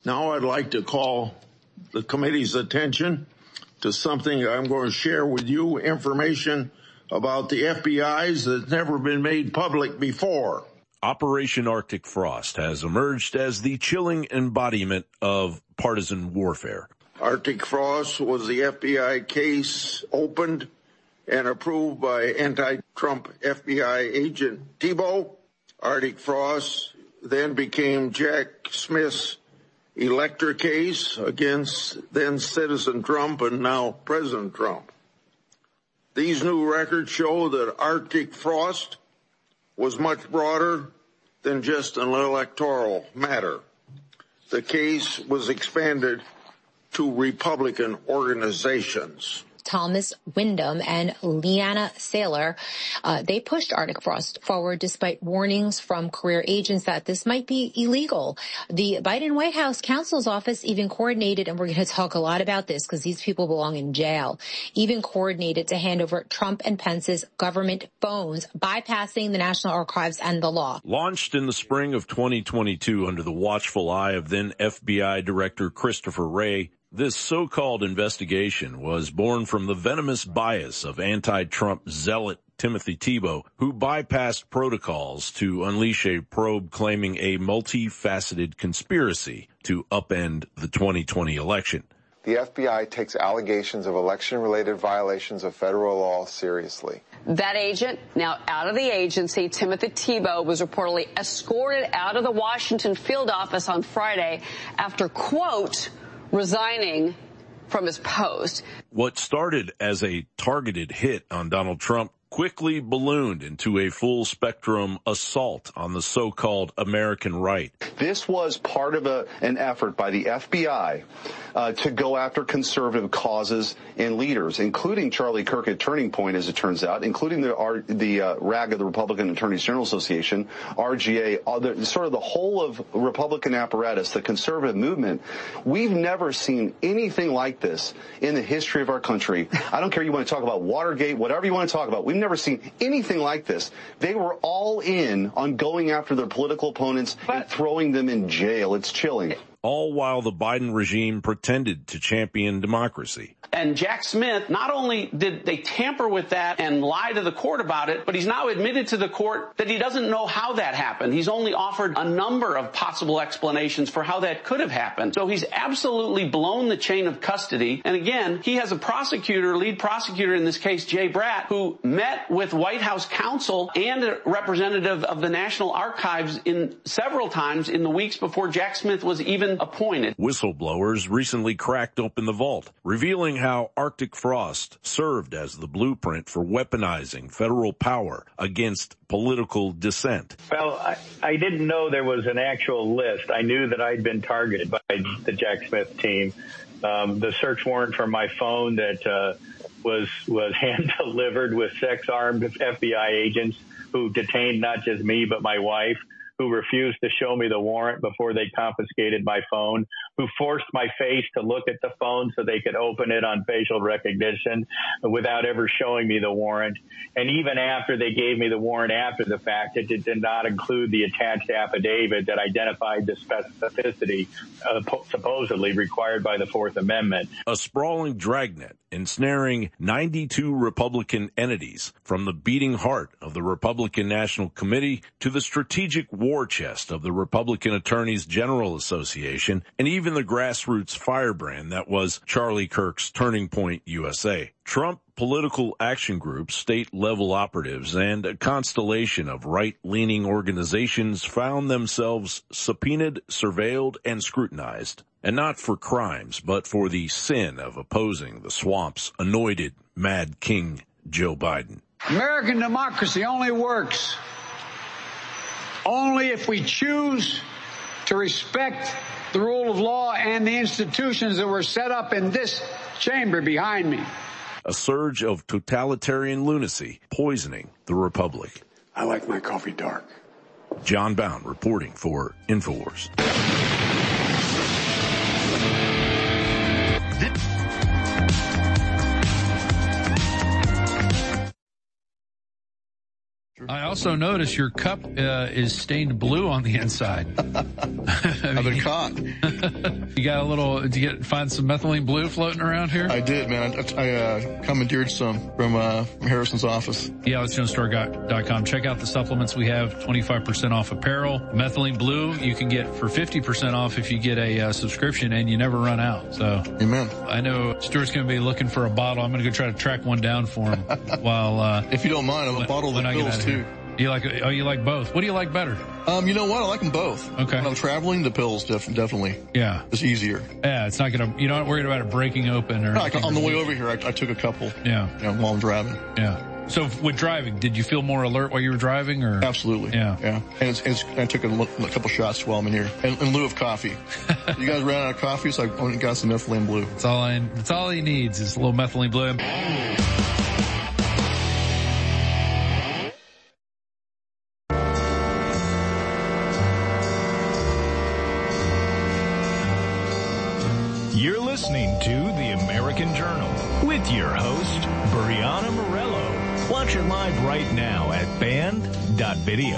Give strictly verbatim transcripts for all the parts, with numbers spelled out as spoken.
Now I'd like to call the committee's attention to something I'm going to share with you, information about the F B I's that's never been made public before. Operation Arctic Frost has emerged as the chilling embodiment of partisan warfare. Arctic Frost was the F B I case opened and approved by anti-Trump F B I agent Thibault. Arctic Frost then became Jack Smith's Elector case against then Citizen Trump and now President Trump. These new records show that Arctic Frost was much broader than just an electoral matter. The case was expanded to Republican organizations. Thomas Wyndham and Leanna Saylor, uh, they pushed Arctic Frost forward despite warnings from career agents that this might be illegal. The Biden White House counsel's office even coordinated, and we're going to talk a lot about this because these people belong in jail, even coordinated to hand over Trump and Pence's government phones, bypassing the National Archives and the law. Launched in the spring of twenty twenty-two under the watchful eye of then F B I Director Christopher Wray, this so-called investigation was born from the venomous bias of anti-Trump zealot Timothy Thibault, who bypassed protocols to unleash a probe claiming a multifaceted conspiracy to upend the twenty twenty election. The F B I takes allegations of election-related violations of federal law seriously. That agent, now out of the agency, Timothy Thibault, was reportedly escorted out of the Washington field office on Friday after, quote, resigning from his post. What started as a targeted hit on Donald Trump quickly ballooned into a full-spectrum assault on the so-called American right. This was part of a, an effort by the F B I uh, to go after conservative causes and leaders, including Charlie Kirk at Turning Point, as it turns out, including the, R, the uh, R A G, the Republican Attorneys General Association, R G A, other, sort of the whole of Republican apparatus, the conservative movement. We've never seen anything like this in the history of our country. I don't care you want to talk about Watergate, whatever you want to talk about. We've never seen anything like this. They were all in on going after their political opponents and throwing them in jail. It's chilling. All while the Biden regime pretended to champion democracy. And Jack Smith, not only did they tamper with that and lie to the court about it, but he's now admitted to the court that he doesn't know how that happened. He's only offered a number of possible explanations for how that could have happened. So he's absolutely blown the chain of custody. And again, he has a prosecutor, lead prosecutor in this case, Jay Bratt, who met with White House counsel and a representative of the National Archives in several times in the weeks before Jack Smith was even appointed. Whistleblowers recently cracked open the vault, revealing how Arctic Frost served as the blueprint for weaponizing federal power against political dissent. Well, I, I didn't know there was an actual list. I knew that I'd been targeted by the Jack Smith team. Um, the search warrant for my phone that uh, was was hand-delivered with sex-armed F B I agents who detained not just me but my wife, who refused to show me the warrant before they confiscated my phone, who forced my face to look at the phone so they could open it on facial recognition without ever showing me the warrant. And even after they gave me the warrant after the fact, it did not include the attached affidavit that identified the specificity uh, supposedly required by the Fourth Amendment. A sprawling dragnet ensnaring ninety-two Republican entities, from the beating heart of the Republican National Committee to the strategic war chest of the Republican Attorneys General Association, and even the grassroots firebrand that was Charlie Kirk's Turning Point U S A. Trump political action groups, state-level operatives, and a constellation of right-leaning organizations found themselves subpoenaed, surveilled, and scrutinized. And not for crimes, but for the sin of opposing the swamp's anointed Mad King Joe Biden. American democracy only works only if we choose to respect the rule of law and the institutions that were set up in this chamber behind me. A surge of totalitarian lunacy poisoning the republic. I like my coffee dark. John Bound reporting for InfoWars. I also notice your cup uh, is stained blue on the inside. I mean, I've been caught. You got a little, did you get, find some methylene blue floating around here? I did, man. I, I uh, commandeered some from, uh, from Harrison's office. Yeah, alex jones store dot com. Check out the supplements we have, twenty-five percent off apparel. Methylene blue you can get for fifty percent off if you get a uh, subscription, and you never run out. So, amen. I know Stuart's going to be looking for a bottle. I'm going to go try to track one down for him while, uh, if you don't mind, I have a bottle of the pills too. You like, oh, you like both. What do you like better? Um, you know what? I like them both. Okay. When I'm traveling, the pills def- definitely. Yeah. It's easier. Yeah, it's not gonna, you're not worried about it breaking open or. No, like on the way over here, I, I took a couple. Yeah. You know, while I'm driving. Yeah. So with driving, did you feel more alert while you were driving, or? Absolutely. Yeah. Yeah. And it's, it's, I took a, a couple shots while I'm in here, in, in lieu of coffee. You guys ran out of coffee, so I went and got some methylene blue. That's all I, that's all he needs is a little methylene blue. You're listening to The American Journal with your host, Brianna Morello. Watch it live right now at band dot video.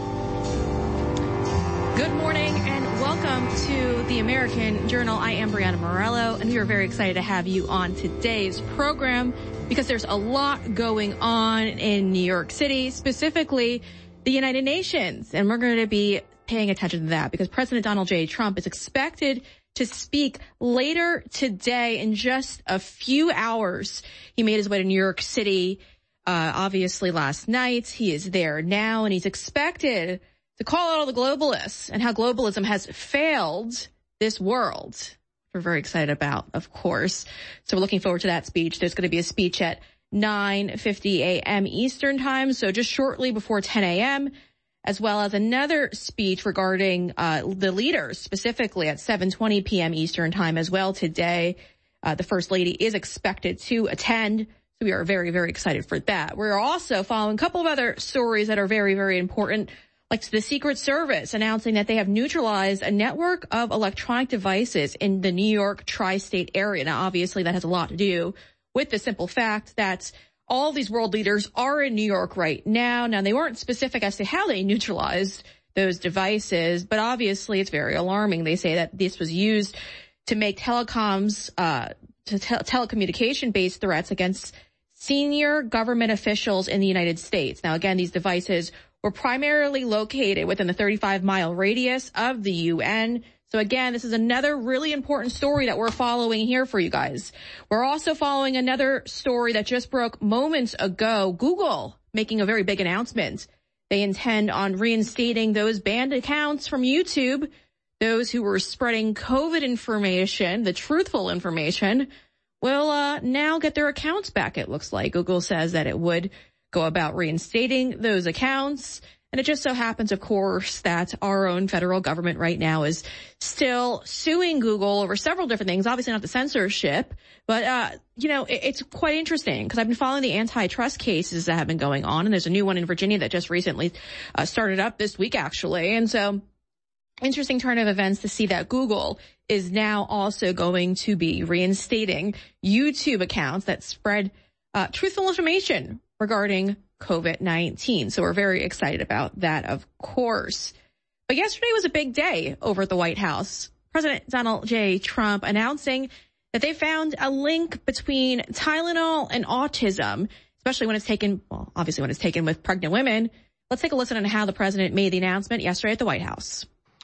Good morning and welcome to The American Journal. I am Brianna Morello, and we are very excited to have you on today's program because there's a lot going on in New York City, specifically the United Nations. And we're going to be paying attention to that because President Donald J. Trump is expected to speak later today in just a few hours. He made his way to New York City, uh, obviously last night. He is there now, and he's expected to call out all the globalists and how globalism has failed this world. We're very excited about, of course. So we're looking forward to that speech. There's going to be a speech at nine fifty a.m. Eastern time, so just shortly before ten a.m., as well as another speech regarding uh the leaders, specifically at seven twenty p.m. Eastern time as well today. Uh the First Lady is expected to attend, so we are very, very excited for that. We're also following a couple of other stories that are very, very important, like the Secret Service announcing that they have neutralized a network of electronic devices in the New York tri-state area. Now, obviously, that has a lot to do with the simple fact that all of these world leaders are in New York right now. Now, they weren't specific as to how they neutralized those devices, but obviously it's very alarming. They say that this was used to make telecoms, uh, to te- telecommunication-based threats against senior government officials in the United States. Now, again, these devices were primarily located within the thirty-five mile radius of the U N. So again, this is another really important story that we're following here for you guys. We're also following another story that just broke moments ago. Google making a very big announcement. They intend on reinstating those banned accounts from YouTube, those who were spreading COVID information, the truthful information, will uh, now get their accounts back, it looks like. Google says that it would go about reinstating those accounts. And it just so happens, of course, that our own federal government right now is still suing Google over several different things. Obviously not the censorship, but, uh, you know, it, it's quite interesting because I've been following the antitrust cases that have been going on. And there's a new one in Virginia that just recently uh, started up this week, actually. And so interesting turn of events to see that Google is now also going to be reinstating YouTube accounts that spread uh, truthful information regarding COVID nineteen. So we're very excited about that, of course. But yesterday was a big day over at the White House. President Donald J. Trump announcing that they found a link between Tylenol and autism, especially when it's taken, well, obviously when it's taken with pregnant women. Let's take a listen on how the president made the announcement yesterday at the White House.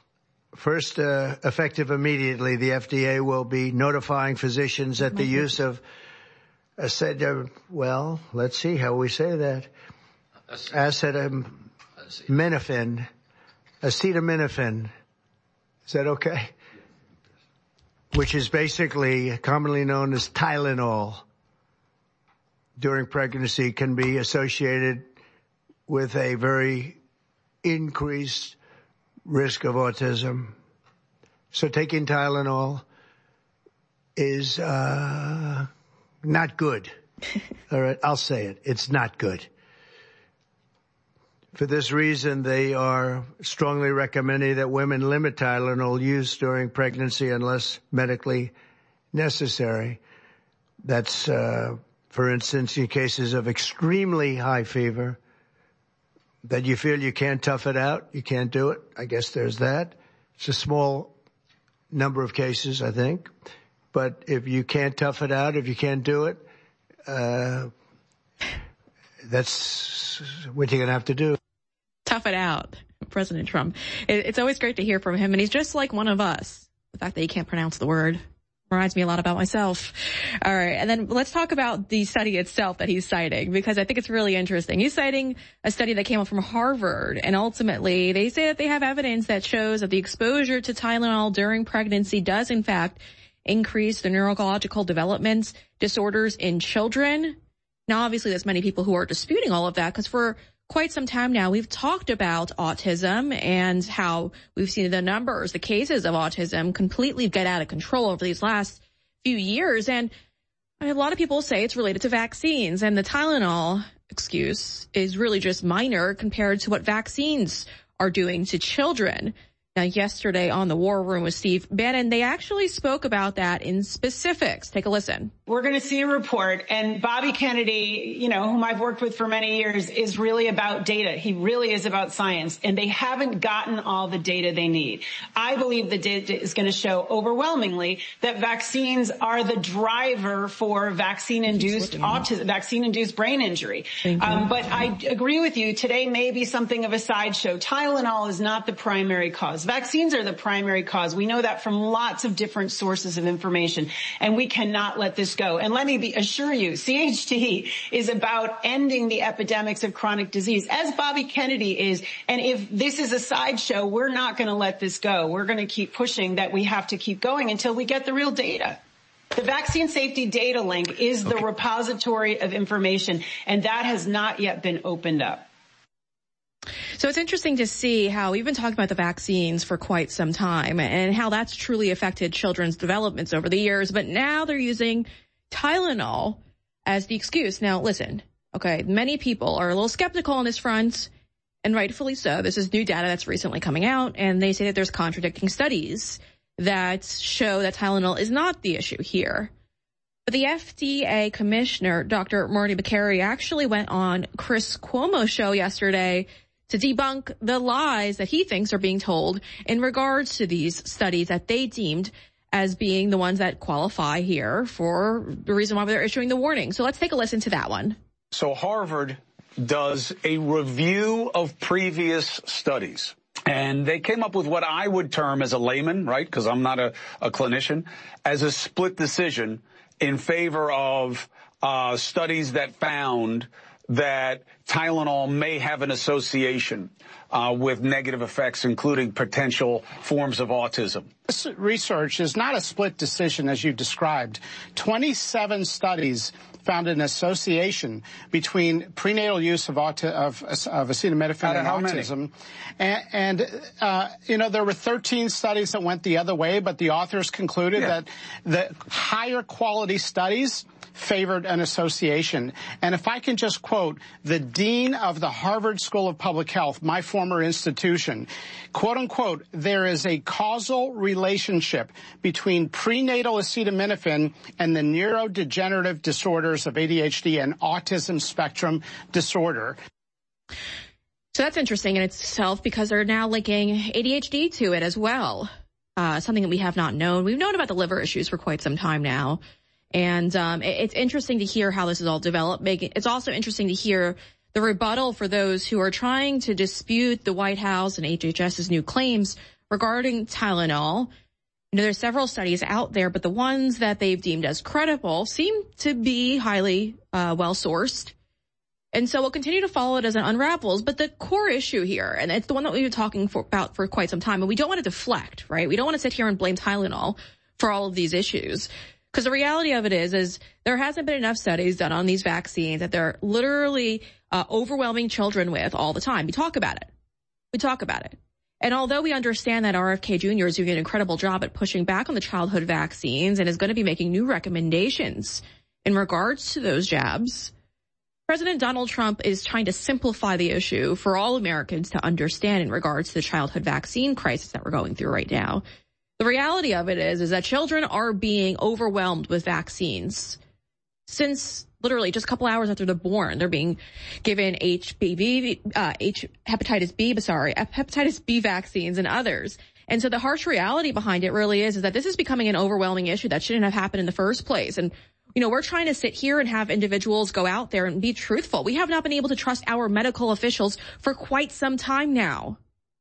First, uh, effective immediately, the F D A will be notifying physicians that the use of I said, uh, well, let's see how we say that. Acetaminophen, acetaminophen. Is that okay? Which is basically commonly known as Tylenol during pregnancy, can be associated with a very increased risk of autism. So taking Tylenol is, uh, not good. All right, I'll say it. It's not good. For this reason, they are strongly recommending that women limit Tylenol use during pregnancy unless medically necessary. That's, uh, for instance, in cases of extremely high fever, that you feel you can't tough it out, you can't do it. I guess there's that. It's a small number of cases, I think. But if you can't tough it out, if you can't do it, uh, that's what you're going to have to do. Tough it out, President Trump. It's always great to hear from him, and he's just like one of us. The fact that he can't pronounce the word reminds me a lot about myself. All right, and then let's talk about the study itself that he's citing, because I think it's really interesting. He's citing a study that came out from Harvard, and ultimately they say that they have evidence that shows that the exposure to Tylenol during pregnancy does, in fact, increase the neurological development disorders in children. Now, obviously, there's many people who are disputing all of that, because for quite some time now, we've talked about autism and how we've seen the numbers, the cases of autism completely get out of control over these last few years. And a lot of people say it's related to vaccines, and the Tylenol excuse is really just minor compared to what vaccines are doing to children. Now, yesterday on the War Room with Steve Bannon, they actually spoke about that in specifics. Take a listen. We're going to see a report, and Bobby Kennedy, you know, whom I've worked with for many years, is really about data. He really is about science, and they haven't gotten all the data they need. I believe the data is going to show overwhelmingly that vaccines are the driver for vaccine-induced autism, vaccine-induced brain injury. Um, but I agree with you. Today may be something of a sideshow. Tylenol is not the primary cause. Vaccines are the primary cause. We know that from lots of different sources of information, and we cannot let this go. And let me be, assure you, C H T is about ending the epidemics of chronic disease, as Bobby Kennedy is. And if this is a sideshow, we're not going to let this go. We're going to keep pushing that we have to keep going until we get the real data. The Vaccine Safety Data Link is the okay. repository of information, and that has not yet been opened up. So it's interesting to see how we've been talking about the vaccines for quite some time and how that's truly affected children's developments over the years. But now they're using Tylenol as the excuse. Now, listen, okay, many people are a little skeptical on this front, and rightfully so. This is new data that's recently coming out, and they say that there's contradicting studies that show that Tylenol is not the issue here. But the F D A commissioner, Doctor Marty Makary, actually went on Chris Cuomo's show yesterday to debunk the lies that he thinks are being told in regards to these studies that they deemed as being the ones that qualify here for the reason why they're issuing the warning. So let's take a listen to that one. So Harvard does a review of previous studies, and they came up with what I would term as a layman, right, because I'm not a, a clinician, as a split decision in favor of uh, studies that found that Tylenol may have an association uh, with negative effects, including potential forms of autism. This research is not a split decision, as you described. twenty-seven studies found an association between prenatal use of, auti- of, of acetaminophen and autism. And, and uh, you know, there were thirteen studies that went the other way, but the authors concluded yeah. that the higher quality studies favored an association. And if I can just quote the dean of the Harvard School of Public Health, my former institution, quote unquote, there is a causal relationship between prenatal acetaminophen and the neurodegenerative disorders of A D H D and autism spectrum disorder. So that's interesting in itself, because they're now linking A D H D to it as well. Uh, something that we have not known. We've known about the liver issues for quite some time now. And um, it's interesting to hear how this is all developed. It's also interesting to hear the rebuttal for those who are trying to dispute the White House and H H S's new claims regarding Tylenol. You know, there's several studies out there, but the ones that they've deemed as credible seem to be highly uh, well-sourced. And so we'll continue to follow it as it unravels. But the core issue here, and it's the one that we've been talking for, about for quite some time, and we don't want to deflect, right? We don't want to sit here and blame Tylenol for all of these issues. Because the reality of it is, is there hasn't been enough studies done on these vaccines that they're literally uh, overwhelming children with all the time. We talk about it. We talk about it. And although we understand that R F K Junior is doing an incredible job at pushing back on the childhood vaccines and is going to be making new recommendations in regards to those jabs, President Donald Trump is trying to simplify the issue for all Americans to understand in regards to the childhood vaccine crisis that we're going through right now. The reality of it is, is that children are being overwhelmed with vaccines. Since literally just a couple hours after they're born, they're being given H B V, uh, H, hepatitis B, sorry, hepatitis B vaccines and others. And so the harsh reality behind it really is, is that this is becoming an overwhelming issue that shouldn't have happened in the first place. And, you know, we're trying to sit here and have individuals go out there and be truthful. We have not been able to trust our medical officials for quite some time now.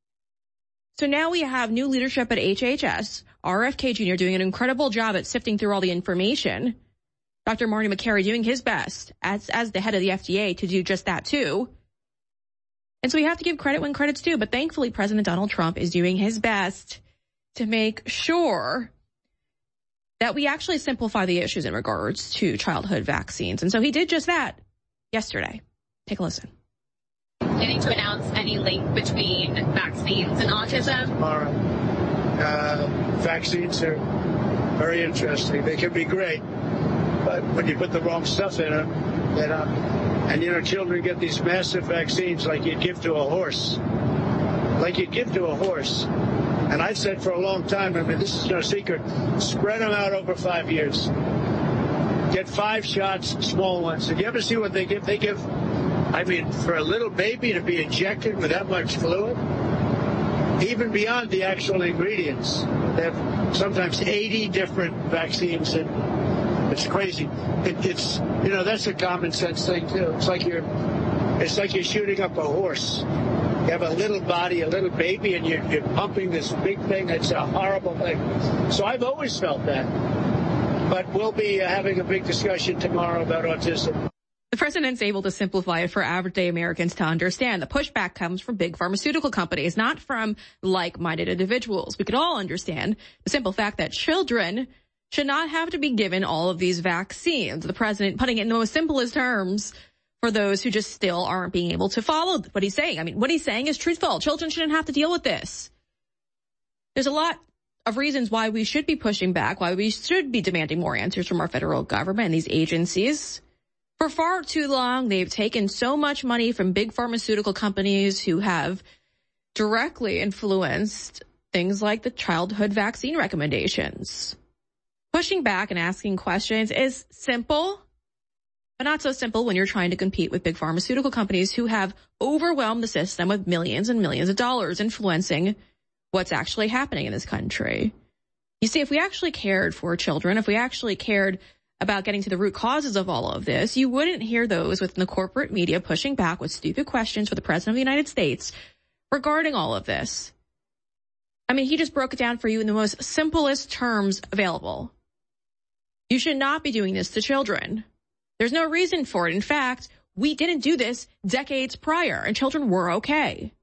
So now we have new leadership at H H S, R F K Junior doing an incredible job at sifting through all the information. Doctor Marty Makary doing his best as, as the head of the F D A to do just that too. And so we have to give credit when credit's due. But thankfully, President Donald Trump is doing his best to make sure that we actually simplify the issues in regards to childhood vaccines. And so he did just that yesterday. Take a listen. Planning to announce any link between vaccines and autism? Tomorrow. Uh, vaccines are very interesting. They can be great, but when you put the wrong stuff in them, they're not. And, you know, children get these massive vaccines like you'd give to a horse. Like you'd give to a horse. And I've said for a long time, I mean, this is no secret, spread them out over five years. Get five shots, small ones. Did you ever see what they give? They give, I mean, for a little baby to be injected with that much fluid, even beyond the actual ingredients. They have sometimes eighty different vaccines, and it's crazy. It, it's, you know, that's a common sense thing, too. It's like you're, it's like you're shooting up a horse. You have a little body, a little baby, and you're, you're pumping this big thing. It's a horrible thing. So I've always felt that. But we'll be uh, having a big discussion tomorrow about autism. The president's able to simplify it for everyday Americans to understand. The pushback comes from big pharmaceutical companies, not from like-minded individuals. We could all understand the simple fact that children should not have to be given all of these vaccines. The president putting it in the most simplest terms for those who just still aren't being able to follow what he's saying. I mean, what he's saying is truthful. Children shouldn't have to deal with this. There's a lot of reasons why we should be pushing back, why we should be demanding more answers from our federal government and these agencies. For far too long, they've taken so much money from big pharmaceutical companies who have directly influenced things like the childhood vaccine recommendations. Pushing back and asking questions is simple, but not so simple when you're trying to compete with big pharmaceutical companies who have overwhelmed the system with millions and millions of dollars influencing what's actually happening in this country. You see, if we actually cared for children, if we actually cared about getting to the root causes of all of this, you wouldn't hear those within the corporate media pushing back with stupid questions for the President of the United States regarding all of this. I mean, he just broke it down for you in the most simplest terms available. You should not be doing this to children. There's no reason for it. In fact, we didn't do this decades prior, and children were okay.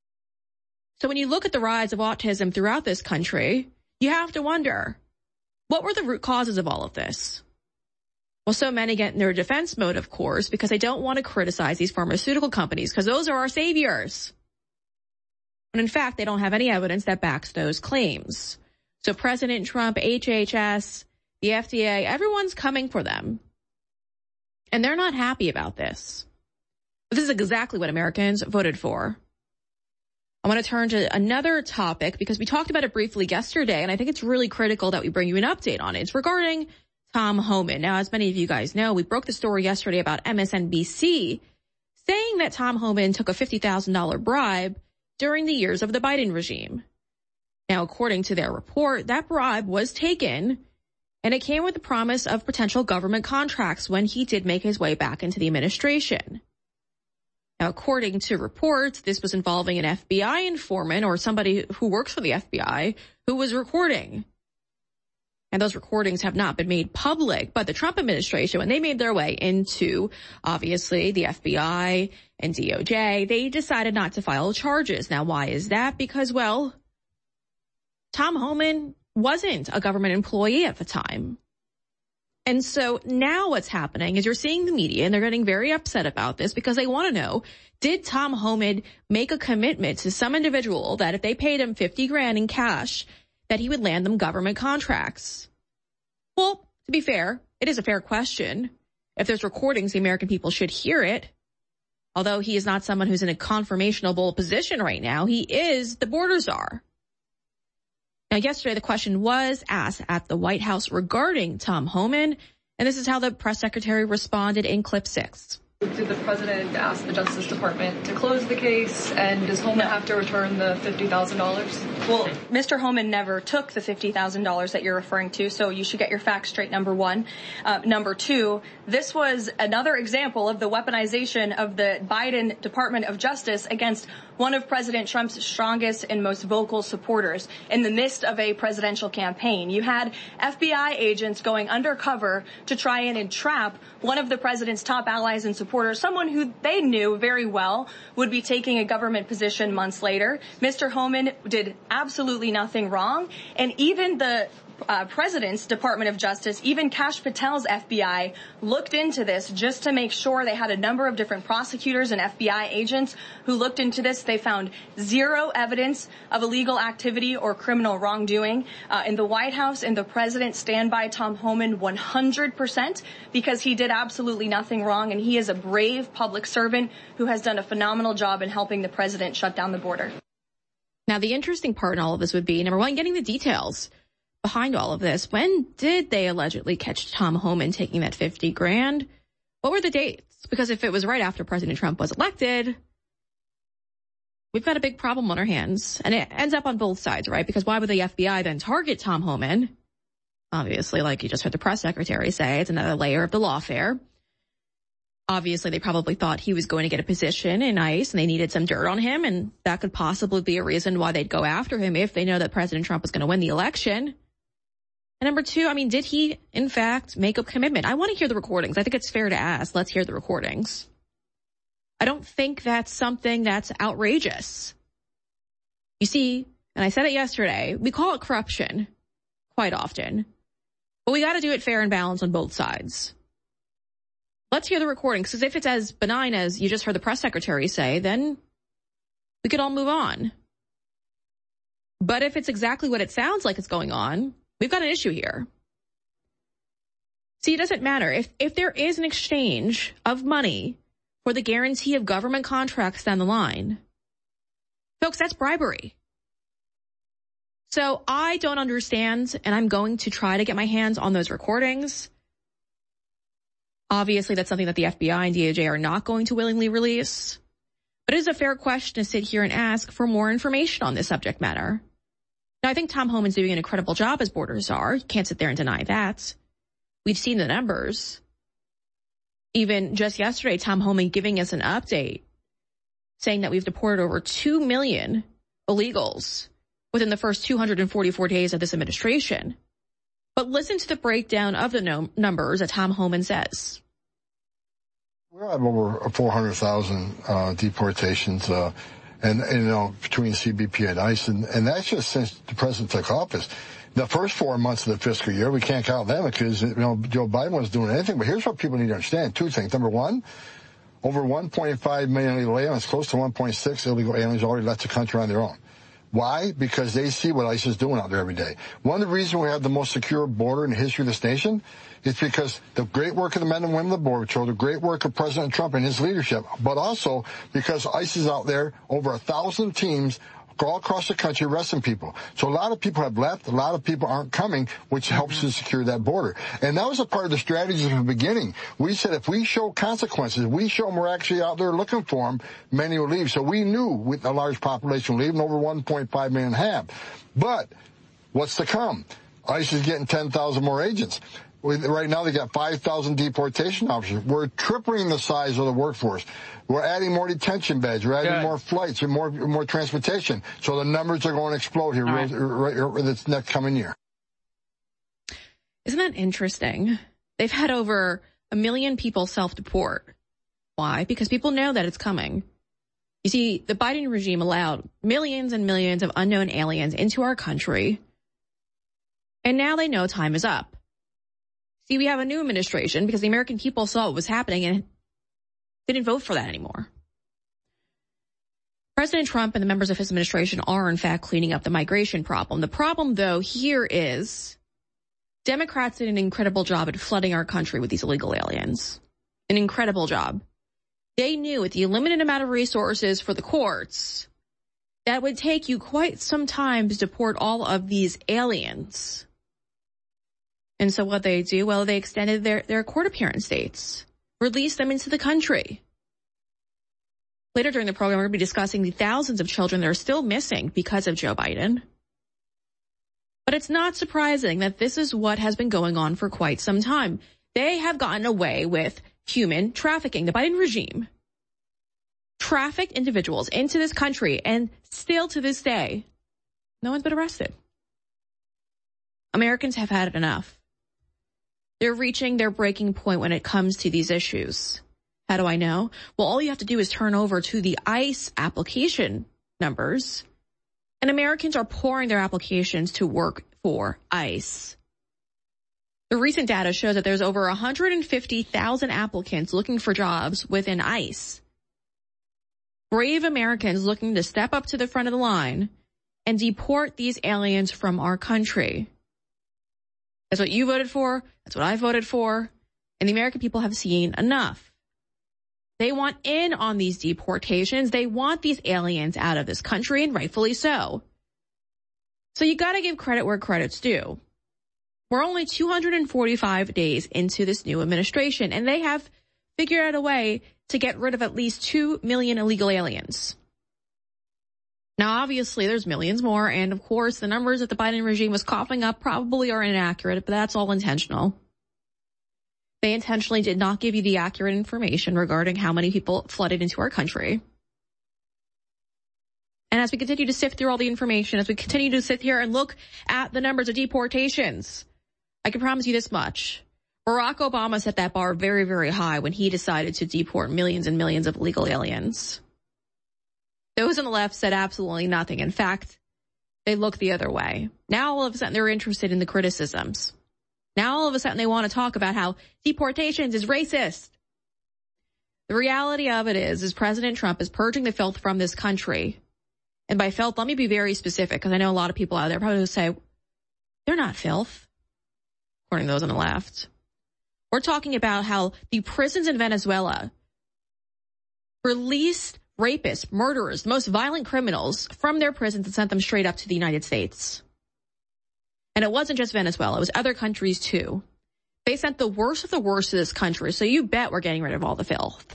So when you look at the rise of autism throughout this country, you have to wonder, what were the root causes of all of this? Well, so many get in their defense mode, of course, because they don't want to criticize these pharmaceutical companies, because those are our saviors. When in fact, they don't have any evidence that backs those claims. So President Trump, H H S, the F D A, everyone's coming for them. And they're not happy about this. But this is exactly what Americans voted for. I want to turn to another topic because we talked about it briefly yesterday, and I think it's really critical that we bring you an update on it. It's regarding Tom Homan. Now, as many of you guys know, we broke the story yesterday about M S N B C saying that Tom Homan took a fifty thousand dollars bribe during the years of the Biden regime. Now, according to their report, that bribe was taken, and it came with the promise of potential government contracts when he did make his way back into the administration. Now, according to reports, this was involving an F B I informant or somebody who works for the F B I who was recording. And those recordings have not been made public, but the Trump administration, when they made their way into, obviously, the F B I and D O J, they decided not to file charges. Now, why is that? Because, well, Tom Homan wasn't a government employee at the time. And so now what's happening is you're seeing the media, and they're getting very upset about this because they want to know, did Tom Homan make a commitment to some individual that if they paid him fifty grand in cash, that he would land them government contracts? Well, to be fair, it is a fair question. If there's recordings, the American people should hear it. Although he is not someone who's in a confirmationable position right now, he is the border czar. Now, yesterday, the question was asked at the White House regarding Tom Homan, and this is how the press secretary responded in clip six. Did the president ask the Justice Department to close the case, and does Homan no. have to return the fifty thousand dollars? Well, Mister Homan never took the fifty thousand dollars that you're referring to, so you should get your facts straight, number one. Uh, number two, this was another example of the weaponization of the Biden Department of Justice against one of President Trump's strongest and most vocal supporters in the midst of a presidential campaign. You had F B I agents going undercover to try and entrap one of the president's top allies and supporters, someone who they knew very well would be taking a government position months later. Mister Homan did absolutely nothing wrong, and even the Uh, President's Department of Justice, even Kash Patel's F B I, looked into this just to make sure. They had a number of different prosecutors and F B I agents who looked into this. They found zero evidence of illegal activity or criminal wrongdoing. Uh, in the White House and the President stand by Tom Homan one hundred percent because he did absolutely nothing wrong, and he is a brave public servant who has done a phenomenal job in helping the President shut down the border. Now, the interesting part in all of this would be, number one, getting the details behind all of this. When did they allegedly catch Tom Homan taking that fifty grand? What were the dates? Because if it was right after President Trump was elected, we've got a big problem on our hands. And it ends up on both sides, right? Because why would the F B I then target Tom Homan? Obviously, like you just heard the press secretary say, it's another layer of the lawfare. Obviously, they probably thought he was going to get a position in ICE and they needed some dirt on him. And that could possibly be a reason why they'd go after him if they know that President Trump was going to win the election. And number two, I mean, did he, in fact, make a commitment? I want to hear the recordings. I think it's fair to ask. Let's hear the recordings. I don't think that's something that's outrageous. You see, and I said it yesterday, we call it corruption quite often. But we got to do it fair and balanced on both sides. Let's hear the recordings, because if it's as benign as you just heard the press secretary say, then we could all move on. But if it's exactly what it sounds like is going on, we've got an issue here. See, it doesn't matter. If if there is an exchange of money for the guarantee of government contracts down the line, folks, that's bribery. So I don't understand, and I'm going to try to get my hands on those recordings. Obviously, that's something that the F B I and D O J are not going to willingly release. But it is a fair question to sit here and ask for more information on this subject matter. Now, I think Tom Homan's doing an incredible job as border czar. You can't sit there and deny that. We've seen the numbers. Even just yesterday, Tom Homan giving us an update saying that we've deported over two million illegals within the first two hundred forty-four days of this administration. But listen to the breakdown of the no- numbers that Tom Homan says. We have over four hundred thousand uh, deportations, uh, and, and, you know, between C B P and ICE, and, and that's just since the president took office. The first four months of the fiscal year, we can't count them because, you know, Joe Biden wasn't doing anything. But here's what people need to understand. Two things. Number one, over one point five million illegal aliens, close to one point six illegal aliens already left the country on their own. Why? Because they see what ICE is doing out there every day. One of the reasons we have the most secure border in the history of this nation is because the great work of the men and women of the Border Patrol, the great work of President Trump and his leadership, but also because ICE is out there, over a thousand teams all across the country arresting people. So a lot of people have left, a lot of people aren't coming, which helps to secure that border. And that was a part of the strategy from the beginning. We said if we show consequences, we show them we're actually out there looking for them, many will leave. So we knew with a large population leaving, over one point five million have. But what's to come? ICE is getting ten thousand more agents. Right now they got five thousand deportation officers. We're tripling the size of the workforce. We're adding more detention beds. We're adding Good. more flights and more more transportation. So the numbers are going to explode here right. right, right this next coming year. Isn't that interesting? They've had over a million people self-deport. Why? Because people know that it's coming. You see, the Biden regime allowed millions and millions of unknown aliens into our country. And now they know time is up. See, we have a new administration because the American people saw what was happening and didn't vote for that anymore. President Trump and the members of his administration are, in fact, cleaning up the migration problem. The problem, though, here is Democrats did an incredible job at flooding our country with these illegal aliens. An incredible job. They knew with the limited amount of resources for the courts, that would take you quite some time to deport all of these aliens. And so what they do, well, they extended their, their court appearance dates. release them into the country. Later during the program, we're going to be discussing the thousands of children that are still missing because of Joe Biden. But it's not surprising that this is what has been going on for quite some time. They have gotten away with human trafficking. The Biden regime trafficked individuals into this country, and still to this day, no one's been arrested. Americans have had enough. They're reaching their breaking point when it comes to these issues. How do I know? Well, all you have to do is turn over to the ICE application numbers, and Americans are pouring their applications to work for ICE. The recent data shows that there's over one hundred fifty thousand applicants looking for jobs within ICE. Brave Americans looking to step up to the front of the line and deport these aliens from our country. That's what you voted for. That's what I voted for. And the American people have seen enough. They want in on these deportations. They want these aliens out of this country, and rightfully so. So you got to give credit where credit's due. We're only two hundred forty-five days into this new administration, and they have figured out a way to get rid of at least two million illegal aliens. Now, obviously, there's millions more, and of course, the numbers that the Biden regime was coughing up probably are inaccurate, but that's all intentional. They intentionally did not give you the accurate information regarding how many people flooded into our country. And as we continue to sift through all the information, as we continue to sit here and look at the numbers of deportations, I can promise you this much. Barack Obama set that bar very, very high when he decided to deport millions and millions of illegal aliens. Those on the left said absolutely nothing. In fact, they looked the other way. Now all of a sudden they're interested in the criticisms. Now all of a sudden they want to talk about how deportations is racist. The reality of it is, is President Trump is purging the filth from this country. And by filth, let me be very specific, because I know a lot of people out there probably will say, they're not filth, according to those on the left. We're talking about how the prisons in Venezuela released rapists, murderers, the most violent criminals from their prisons and sent them straight up to the United States. And it wasn't just Venezuela, it was other countries too. They sent the worst of the worst to this country, so you bet we're getting rid of all the filth.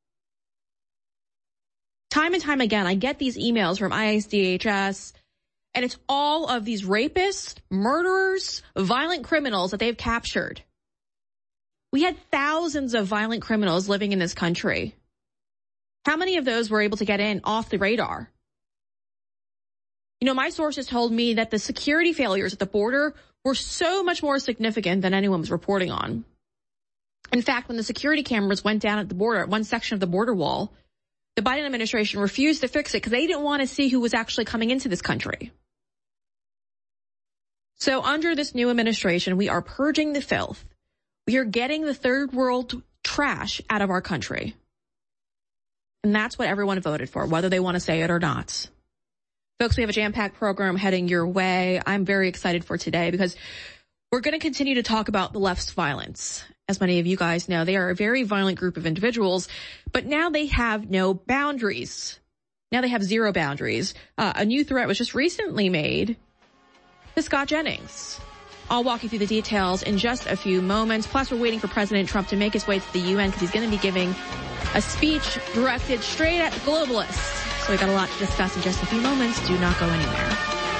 Time and time again, I get these emails from I C E, D H S, and it's all of these rapists, murderers, violent criminals that they've captured. We had thousands of violent criminals living in this country. How many of those were able to get in off the radar? You know, my sources told me that the security failures at the border were so much more significant than anyone was reporting on. In fact, when the security cameras went down at the border, at one section of the border wall, the Biden administration refused to fix it because they didn't want to see who was actually coming into this country. So under this new administration, we are purging the filth. We are getting the third world trash out of our country. And that's what everyone voted for, whether they want to say it or not. Folks, we have a jam-packed program heading your way. I'm very excited for today because we're going to continue to talk about the left's violence. As many of you guys know, they are a very violent group of individuals, but now they have no boundaries. Now they have zero boundaries. Uh, a new threat was just recently made to Scott Jennings. I'll walk you through the details in just a few moments. Plus, we're waiting for President Trump to make his way to the U N because he's going to be giving a speech directed straight at globalists. So we got a lot to discuss in just a few moments. Do not go anywhere.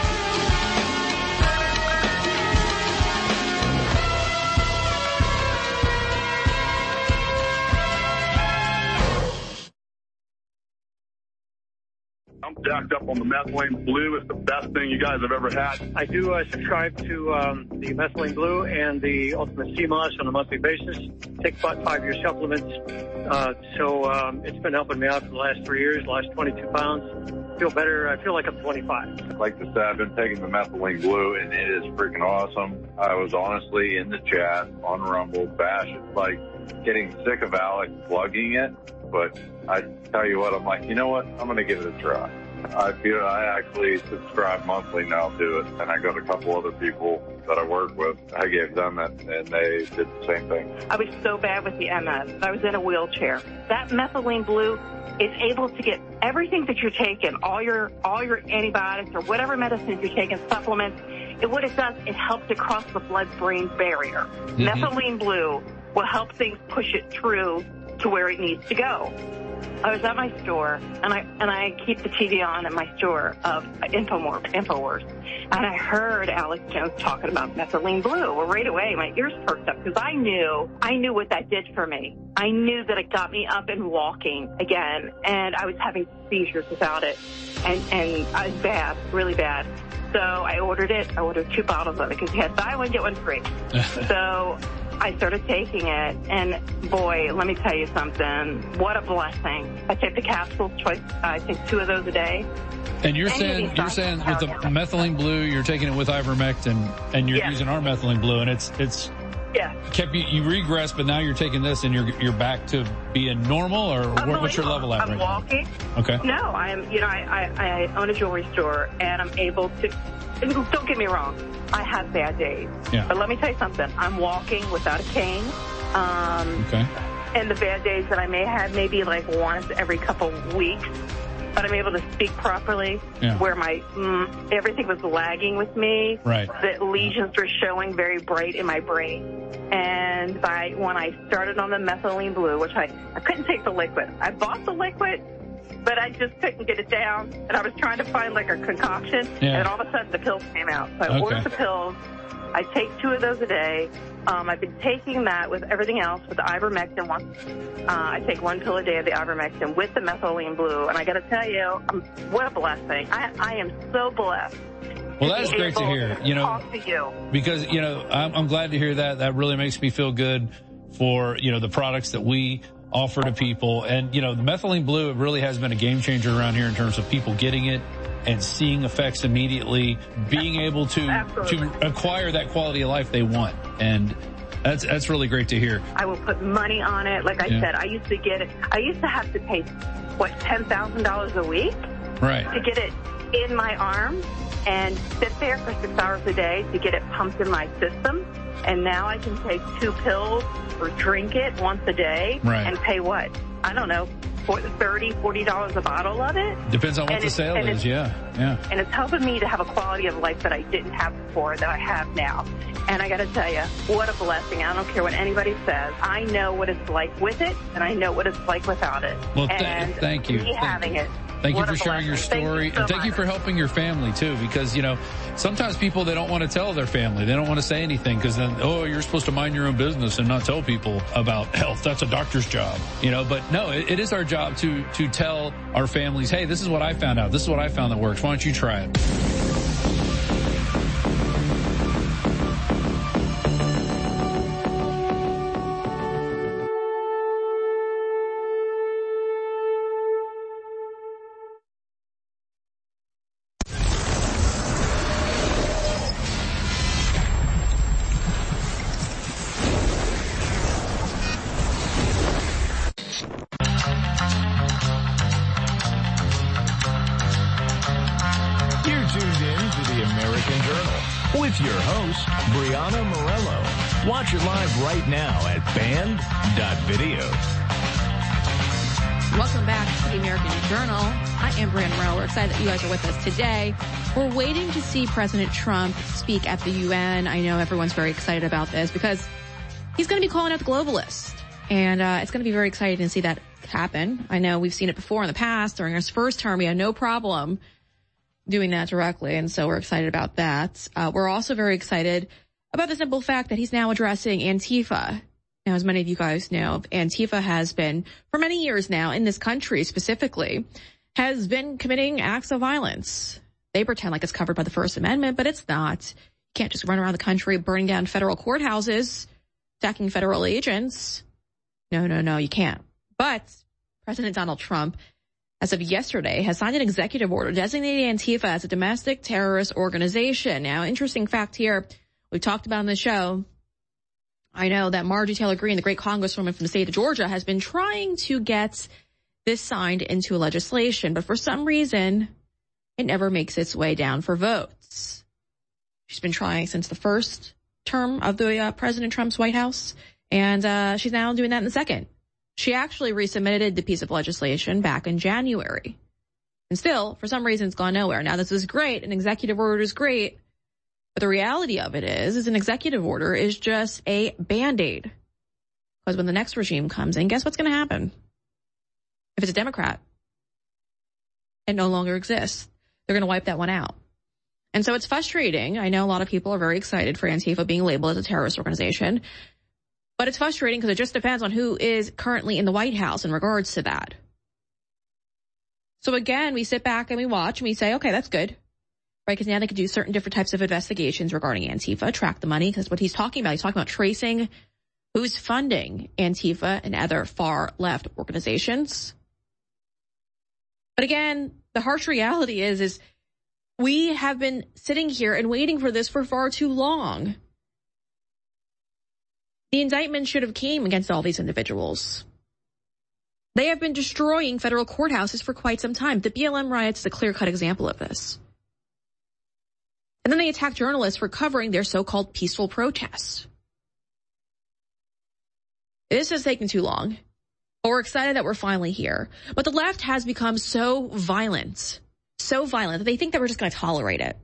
I'm jacked up on the methylene blue. It's the best thing you guys have ever had. I do uh, subscribe to um, the methylene blue and the Ultimate C M O S on a monthly basis. Take about five-year supplements. Uh, so um, it's been helping me out for the last three years, last twenty-two pounds. Feel better. I feel like I'm twenty-five. Like to say, I've been taking the methylene blue, and it is freaking awesome. I was honestly in the chat on Rumble, bashing, like getting sick of Alex plugging it. But I tell you what, I'm like, you know what? I'm going to give it a try. I feel I actually subscribe monthly now to it, and I got a couple other people that I work with. I gave them it, and they did the same thing. I was so bad with the M S. I was in a wheelchair. That methylene blue is able to get everything that you're taking, all your all your antibiotics or whatever medicines you're taking, supplements. And what it does, it helps to cross the blood-brain barrier. Mm-hmm. Methylene blue will help things push it through to where it needs to go. I was at my store, and I and I keep the T V on at my store of Infowars, Infowars, and I heard Alex Jones talking about methylene blue. Well, right away, my ears perked up because I knew I knew what that did for me. I knew that it got me up and walking again, and I was having seizures without it, and and I was bad, really bad. So I ordered it. I ordered two bottles of it because you had buy one get one free. So I started taking it, and boy, let me tell you something. What a blessing! I take the capsules twice. I take two of those a day. And you're saying you're saying with the methylene blue, you're taking it with ivermectin, and you're yes. using our methylene blue, and it's it's yeah. kept you you regressed, but now you're taking this, and you're you're back to being normal, or what, what's your level at I'm right walking. now? Okay. No, I'm. You know, I, I I own a jewelry store, and I'm able to. Don't get me wrong. I have bad days. Yeah. But let me tell you something. I'm walking without a cane. Um, okay. And the bad days that I may have, maybe like once every couple weeks, but I'm able to speak properly. Yeah. Where my mm, everything was lagging with me. Right. The lesions were showing very bright in my brain. And by when I started on the methylene blue, which I I couldn't take the liquid. I bought the liquid, but I just couldn't get it down. And I was trying to find like a concoction, yeah. and all of a sudden the pills came out. So I okay. ordered the pills. I take two of those a day. Um, I've been taking that with everything else, with the ivermectin. One, uh, I take one pill a day of the ivermectin with the methylene blue. And I got to tell you, um, what a blessing. I, I am so blessed. Well, that is great to hear. You know, talk to you. Because, you know, I'm, I'm glad to hear that. That really makes me feel good for, you know, the products that we offer to people. And, you know, the methylene blue, it really has been a game changer around here in terms of people getting it and seeing effects immediately, being able to Absolutely. to acquire that quality of life they want. And that's that's really great to hear. I will put money on it. Like I yeah. said, I used to get it. I used to have to pay, what, ten thousand dollars a week? Right. To get it in my arm and sit there for six hours a day to get it pumped in my system. And now I can take two pills or drink it once a day right. and pay what? I don't know, thirty dollars, forty dollars a bottle of it. Depends on what and the sale is, yeah, yeah. And it's helping me to have a quality of life that I didn't have before that I have now. And I got to tell you, what a blessing. I don't care what anybody says. I know what it's like with it, and I know what it's like without it. Well, th- and thank you. Me thank having you. it. Thank what you for sharing your story, thank you so and thank much. you for helping your family too, because, you know, sometimes people, they don't want to tell their family. They don't want to say anything because then, oh, you're supposed to mind your own business and not tell people about health. That's a doctor's job, you know, but no, it, it is our job to, to tell our families, hey, this is what I found out. This is what I found that works. Why don't you try it? Watch it live right now at band dot video. Welcome back to the American Journal. I am Brianna Morello. We're excited that you guys are with us today. We're waiting to see President Trump speak at the U N. I know everyone's very excited about this because he's going to be calling out the globalists. And uh, it's going to be very exciting to see that happen. I know we've seen it before in the past. During his first term, he had no problem doing that directly. And so we're excited about that. Uh, we're also very excited about the simple fact that he's now addressing Antifa. Now, as many of you guys know, Antifa has been, for many years now, in this country specifically, has been committing acts of violence. They pretend like it's covered by the First Amendment, but it's not. You can't just run around the country burning down federal courthouses, attacking federal agents. No, no, no, you can't. But President Donald Trump, as of yesterday, has signed an executive order designating Antifa as a domestic terrorist organization. Now, interesting fact here, we've talked about on the show. I know that Marjorie Taylor Greene, the great congresswoman from the state of Georgia, has been trying to get this signed into legislation, but for some reason, it never makes its way down for votes. She's been trying since the first term of the uh, President Trump's White House, and uh, she's now doing that in the second. She actually resubmitted the piece of legislation back in January. And still, for some reason, it's gone nowhere. Now, this is great. An executive order is great. But the reality of it is, is an executive order is just a Band-Aid. Because when the next regime comes in, guess what's going to happen? If it's a Democrat, it no longer exists. They're going to wipe that one out. And so it's frustrating. I know a lot of people are very excited for Antifa being labeled as a terrorist organization. But it's frustrating because it just depends on who is currently in the White House in regards to that. So again, we sit back and we watch and we say, okay, that's good. Right? Because now they can do certain different types of investigations regarding Antifa, track the money. Because what he's talking about, he's talking about tracing who's funding Antifa and other far left organizations. But again, the harsh reality is, is we have been sitting here and waiting for this for far too long. The indictment should have came against all these individuals. They have been destroying federal courthouses for quite some time. The B L M riots is a clear-cut example of this. And then they attack journalists for covering their so-called peaceful protests. This is taking too long. But we're excited that we're finally here. But the left has become so violent, so violent, that they think that we're just going to tolerate it.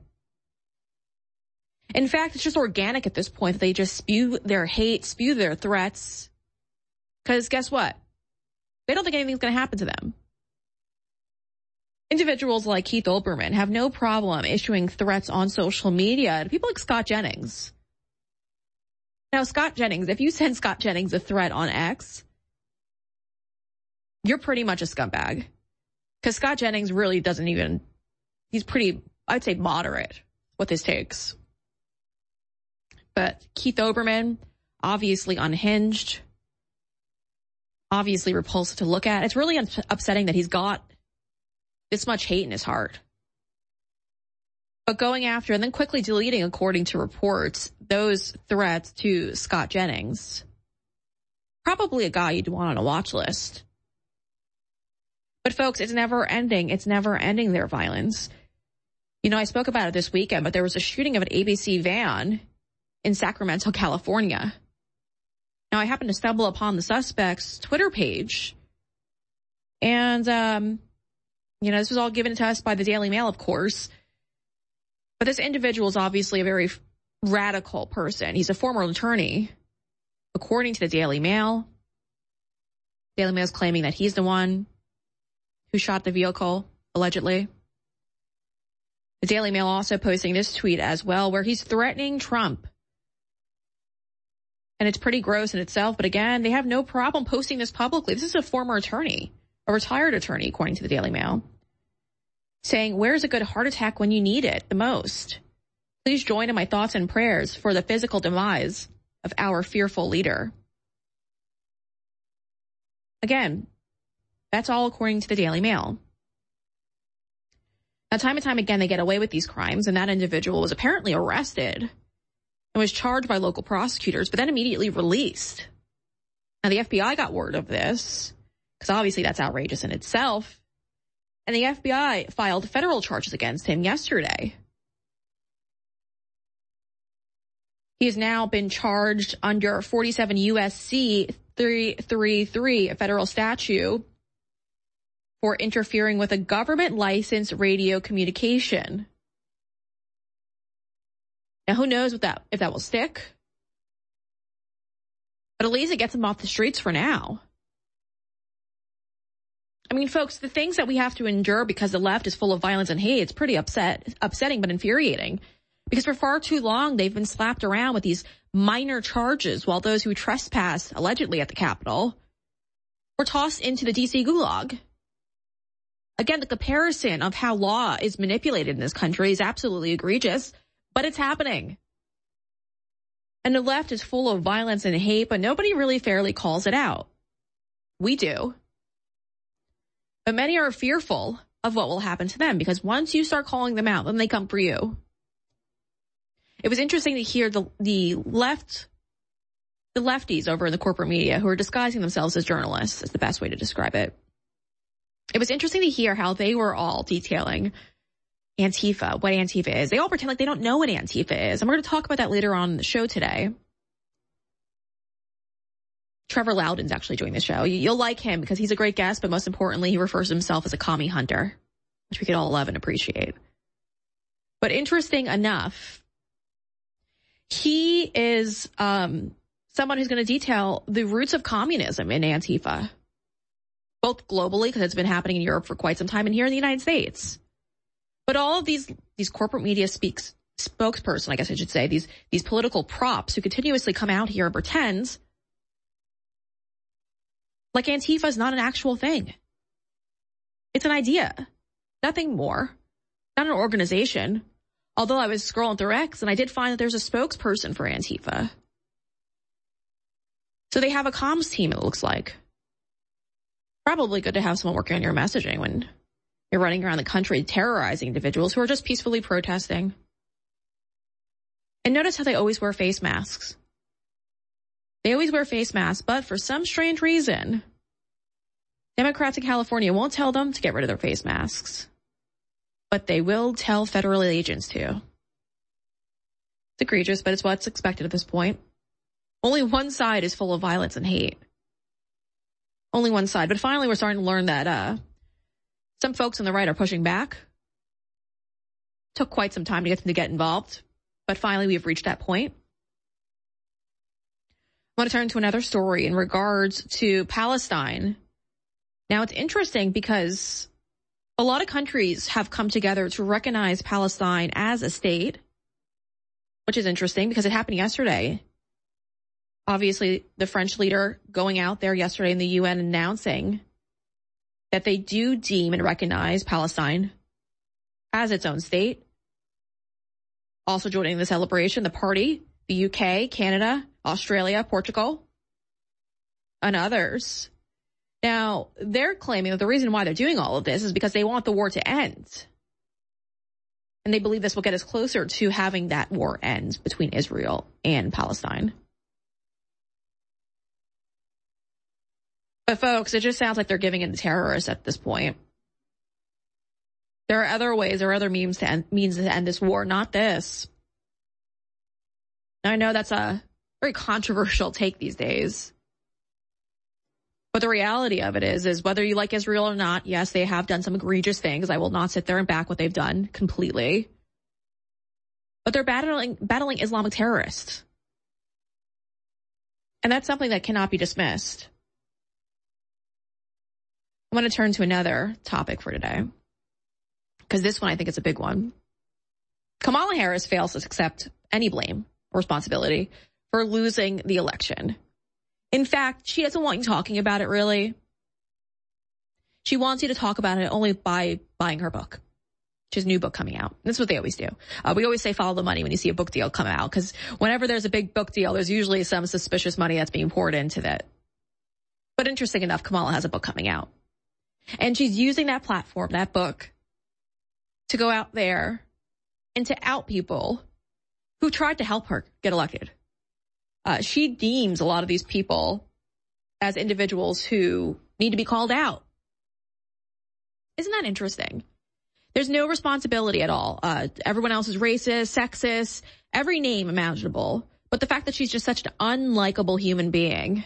In fact, it's just organic at this point that they just spew their hate, spew their threats. Because guess what? They don't think anything's going to happen to them. Individuals like Keith Olbermann have no problem issuing threats on social media to people like Scott Jennings. Now, Scott Jennings, if you send Scott Jennings a threat on X, you're pretty much a scumbag. Because Scott Jennings really doesn't even, he's pretty, I'd say moderate with his takes. But Keith Olbermann, obviously unhinged, obviously repulsive to look at. It's really un- upsetting that he's got this much hate in his heart. But going after and then quickly deleting, according to reports, those threats to Scott Jennings. Probably a guy you'd want on a watch list. But folks, it's never ending. It's never ending, their violence. You know, I spoke about it this weekend, but there was a shooting of an A B C van in Sacramento, California. Now, I happened to stumble upon the suspect's Twitter page. And, um, you know, this was all given to us by the Daily Mail, of course. But this individual is obviously a very radical person. He's a former attorney. According to the Daily Mail, Daily Mail is claiming that he's the one who shot the vehicle, allegedly. The Daily Mail also posting this tweet as well, where he's threatening Trump. And it's pretty gross in itself. But again, they have no problem posting this publicly. This is a former attorney, a retired attorney, according to the Daily Mail, saying, where's a good heart attack when you need it the most? Please join in my thoughts and prayers for the physical demise of our fearful leader. Again, that's all according to the Daily Mail. Now, time and time again, they get away with these crimes, and that individual was apparently arrested and was charged by local prosecutors, but then immediately released. Now, the F B I got word of this, because obviously that's outrageous in itself, and the F B I filed federal charges against him yesterday. He has now been charged under forty-seven U S C three thirty-three, a federal statute, for interfering with a government licensed radio communication. Now, who knows what that if that will stick? But at least it gets him off the streets for now. I mean, folks, the things that we have to endure because the left is full of violence and hate, it's pretty upset, upsetting but infuriating. Because for far too long, they've been slapped around with these minor charges while those who trespassed allegedly at the Capitol were tossed into the D C gulag. Again, the comparison of how law is manipulated in this country is absolutely egregious, but it's happening. And the left is full of violence and hate, but nobody really fairly calls it out. We do. But many are fearful of what will happen to them, because once you start calling them out, then they come for you. It was interesting to hear the the left, the lefties over in the corporate media who are disguising themselves as journalists, is the best way to describe it. It was interesting to hear how they were all detailing Antifa, what Antifa is. They all pretend like they don't know what Antifa is. And we're going to talk about that later on in the show today. Trevor Loudon's actually doing the show. You'll like him because he's a great guest, but most importantly, he refers to himself as a commie hunter, which we could all love and appreciate. But interesting enough, he is um, someone who's going to detail the roots of communism in Antifa, both globally, because it's been happening in Europe for quite some time, and here in the United States. But all of these these corporate media speaks spokesperson, I guess I should say, these these political props who continuously come out here and pretend like Antifa is not an actual thing. It's an idea, nothing more, not an organization. Although I was scrolling through X and I did find that there's a spokesperson for Antifa. So they have a comms team, it looks like. Probably good to have someone working on your messaging when you're running around the country terrorizing individuals who are just peacefully protesting. And notice how they always wear face masks. They always wear face masks, but for some strange reason, Democrats in California won't tell them to get rid of their face masks. But they will tell federal agents to. It's egregious, but it's what's expected at this point. Only one side is full of violence and hate. Only one side. But finally, we're starting to learn that uh, some folks on the right are pushing back. Took quite some time to get them to get involved. But finally, we have reached that point. I want to turn to another story in regards to Palestine. Now, it's interesting because a lot of countries have come together to recognize Palestine as a state, which is interesting because it happened yesterday. Obviously, the French leader going out there yesterday in the U N announcing that they do deem and recognize Palestine as its own state. Also joining the celebration, the party, the U K, Canada, Australia, Portugal, and others. Now, they're claiming that the reason why they're doing all of this is because they want the war to end. And they believe this will get us closer to having that war end between Israel and Palestine. But folks, it just sounds like they're giving in to terrorists at this point. There are other ways, there are other means to end, means to end this war, not this. Now, I know that's a very controversial take these days. But the reality of it is, is whether you like Israel or not, yes, they have done some egregious things. I will not sit there and back what they've done completely. But they're battling, battling Islamic terrorists. And that's something that cannot be dismissed. I'm going to turn to another topic for today, because this one I think is a big one. Kamala Harris fails to accept any blame or responsibility for losing the election. In fact, she doesn't want you talking about it, really. She wants you to talk about it only by buying her book. She has a new book coming out. That's what they always do. Uh, we always say follow the money when you see a book deal come out, because whenever there's a big book deal, there's usually some suspicious money that's being poured into that. But interesting enough, Kamala has a book coming out. And she's using that platform, that book, to go out there and to out people who tried to help her get elected. Uh, she deems a lot of these people as individuals who need to be called out. Isn't that interesting? There's no responsibility at all. Uh, everyone else is racist, sexist, every name imaginable. But the fact that she's just such an unlikable human being,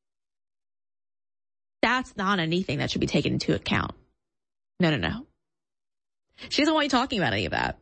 that's not anything that should be taken into account. No, no, no. She doesn't want you talking about any of that.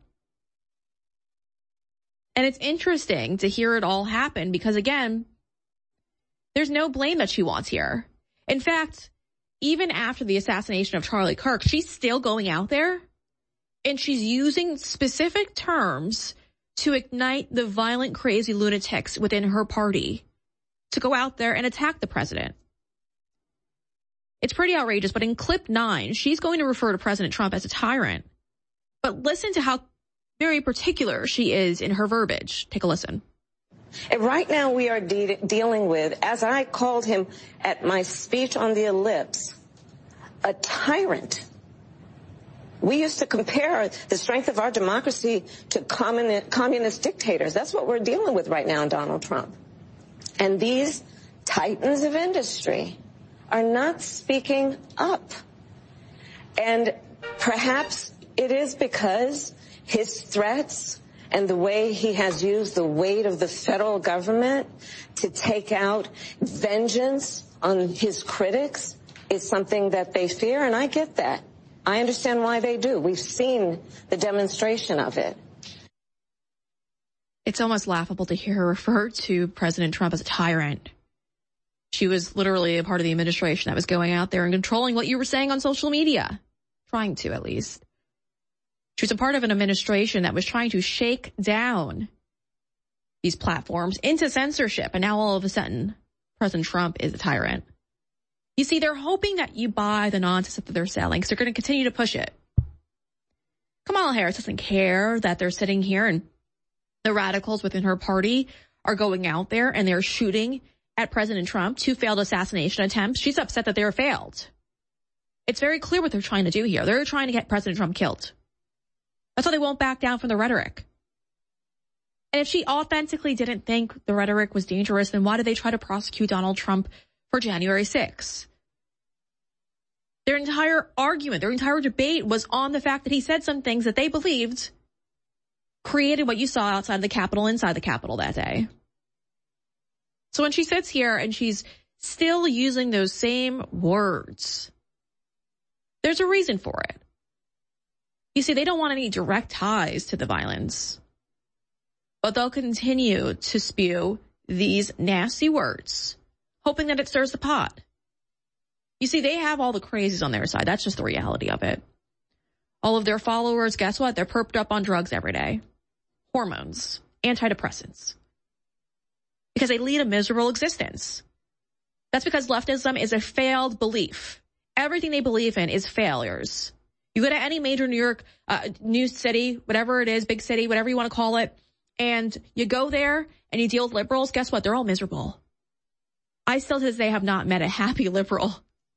And it's interesting to hear it all happen because, again, there's no blame that she wants here. In fact, even after the assassination of Charlie Kirk, she's still going out there and she's using specific terms to ignite the violent, crazy lunatics within her party to go out there and attack the president. It's pretty outrageous, but in clip nine, she's going to refer to President Trump as a tyrant. But listen to how very particular she is in her verbiage. Take a listen. And right now we are de- dealing with, as I called him at my speech on the ellipse, a tyrant. We used to compare the strength of our democracy to communist, communist dictators. That's what we're dealing with right now in Donald Trump. And these titans of industry are not speaking up. And perhaps it is because his threats and the way he has used the weight of the federal government to take out vengeance on his critics is something that they fear, and I get that. I understand why they do. We've seen the demonstration of it. It's almost laughable to hear her refer to President Trump as a tyrant. She was literally a part of the administration that was going out there and controlling what you were saying on social media. Trying to, at least. She was a part of an administration that was trying to shake down these platforms into censorship. And now all of a sudden, President Trump is a tyrant. You see, they're hoping that you buy the nonsense that they're selling because they're going to continue to push it. Kamala Harris doesn't care that they're sitting here and the radicals within her party are going out there and they're shooting at President Trump, two failed assassination attempts. She's upset that they were failed. It's very clear what they're trying to do here. They're trying to get President Trump killed. That's why they won't back down from the rhetoric. And if she authentically didn't think the rhetoric was dangerous, then why did they try to prosecute Donald Trump for January sixth? Their entire argument, their entire debate was on the fact that he said some things that they believed created what you saw outside of the Capitol, inside the Capitol that day. So when she sits here and she's still using those same words, there's a reason for it. You see, they don't want any direct ties to the violence, but they'll continue to spew these nasty words, hoping that it stirs the pot. You see, they have all the crazies on their side. That's just the reality of it. All of their followers, guess what? They're perped up on drugs every day. Hormones, antidepressants. Because they lead a miserable existence. That's because leftism is a failed belief. Everything they believe in is failures. You go to any major New York, uh, new city, whatever it is, big city, whatever you want to call it, and you go there and you deal with liberals, guess what? They're all miserable. I still to this day have not met a happy liberal.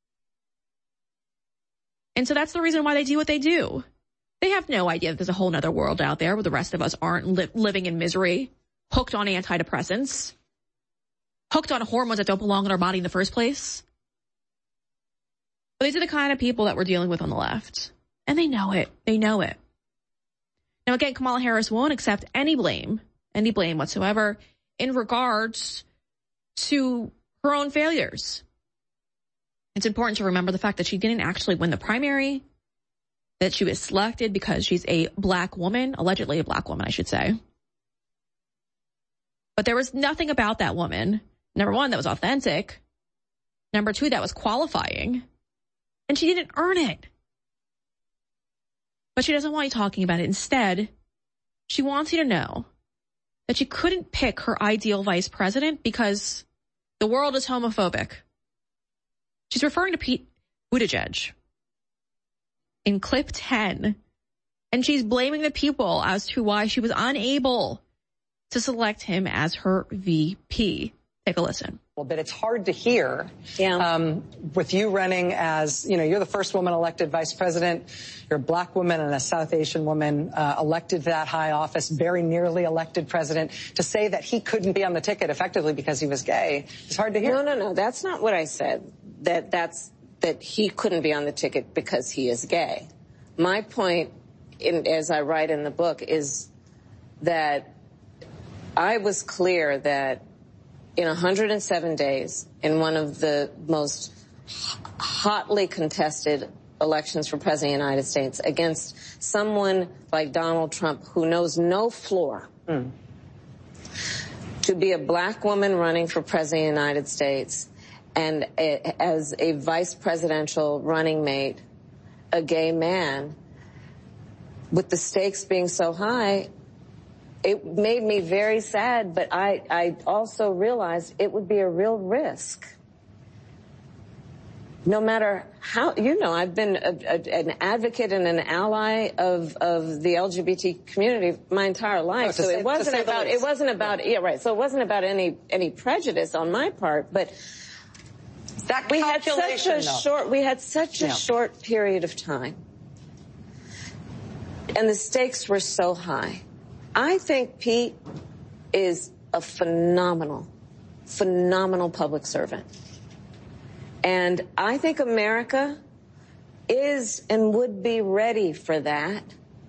And so that's the reason why they do what they do. They have no idea that there's a whole other world out there where the rest of us aren't li- living in misery, hooked on antidepressants, hooked on hormones that don't belong in our body in the first place. But these are the kind of people that we're dealing with on the left. And they know it. They know it. Now, again, Kamala Harris won't accept any blame, any blame whatsoever, in regards to her own failures. It's important to remember the fact that she didn't actually win the primary, that she was selected because she's a black woman, allegedly a black woman, I should say. But there was nothing about that woman, number one, that was authentic, number two, that was qualifying, and she didn't earn it. But she doesn't want you talking about it. Instead, she wants you to know that she couldn't pick her ideal vice president because the world is homophobic. She's referring to Pete Buttigieg in clip ten, and she's blaming the people as to why she was unable to select him as her V P. Take a listen. Well, but it's hard to hear. Yeah. Um, with you running as, you know, you're the first woman elected vice president. You're a black woman and a South Asian woman uh, elected to that high office, very nearly elected president. To say that he couldn't be on the ticket effectively because he was gay is hard to hear. No, no, no. That's not what I said. That that's that he couldn't be on the ticket because he is gay. My point, in, as I write in the book, is that I was clear that in one hundred seven days, in one of the most hotly contested elections for president of the United States, against someone like Donald Trump who knows no floor, mm. to be a black woman running for president of the United States and a, as a vice presidential running mate, a gay man, with the stakes being so high, it made me very sad, but I, I also realized it would be a real risk. No matter how, you know, I've been a, a, an advocate and an ally of, of the L G B T community my entire life. No, so say, it wasn't about, it wasn't about, yeah, right. So it wasn't about any, any prejudice on my part, but that we had such a though. short, we had such a yeah. short period of time. And the stakes were so high. I think Pete is a phenomenal, phenomenal public servant. And I think America is and would be ready for that.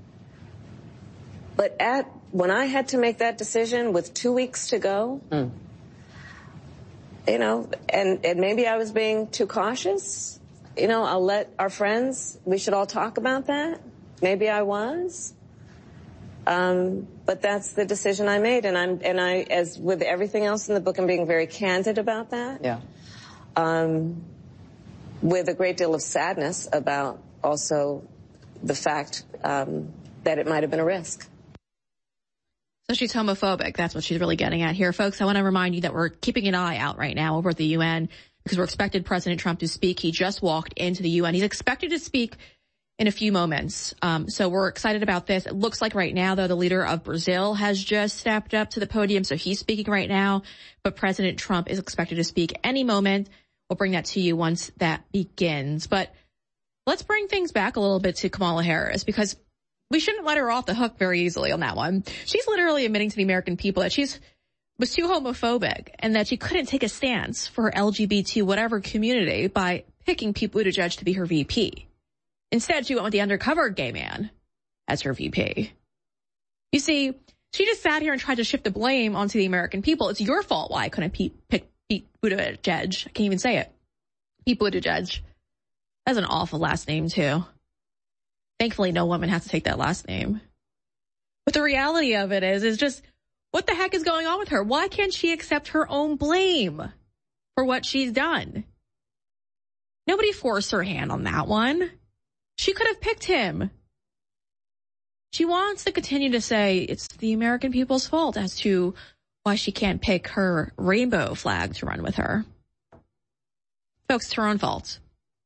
But at when I had to make that decision with two weeks to go, mm. you know, and, and maybe I was being too cautious. You know, I'll let our friends, we should all talk about that. Maybe I was. Um, but that's the decision I made, and I'm and I, as with everything else in the book, I'm being very candid about that. Yeah. Um, with a great deal of sadness about also the fact um, that it might have been a risk. So she's homophobic. That's what she's really getting at here. Folks, I want to remind you that we're keeping an eye out right now over at the U N because we're expected President Trump to speak. He just walked into the U N. He's expected to speak in a few moments. Um, so we're excited about this. It looks like right now, though, the leader of Brazil has just stepped up to the podium. So he's speaking right now. But President Trump is expected to speak any moment. We'll bring that to you once that begins. But let's bring things back a little bit to Kamala Harris, because we shouldn't let her off the hook very easily on that one. She's literally admitting to the American people that she's was too homophobic and that she couldn't take a stance for her L G B T whatever community by picking Pete Buttigieg to be her V P. Instead, she went with the undercover gay man as her V P. You see, she just sat here and tried to shift the blame onto the American people. It's your fault why I couldn't Pete, pick Pete Buttigieg. I can't even say it. Pete Buttigieg. That's an awful last name, too. Thankfully, no woman has to take that last name. But the reality of it is, is just, what the heck is going on with her? Why can't she accept her own blame for what she's done? Nobody forced her hand on that one. She could have picked him. She wants to continue to say it's the American people's fault as to why she can't pick her rainbow flag to run with her. Folks, it's her own fault.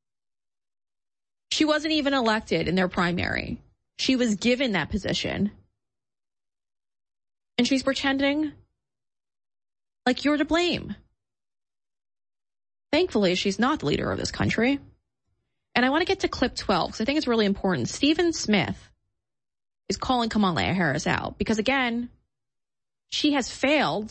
She wasn't even elected in their primary. She was given that position. And she's pretending like you're to blame. Thankfully, she's not the leader of this country. And I want to get to clip twelve because I think it's really important. Stephen Smith is calling Kamala Harris out because, again, she has failed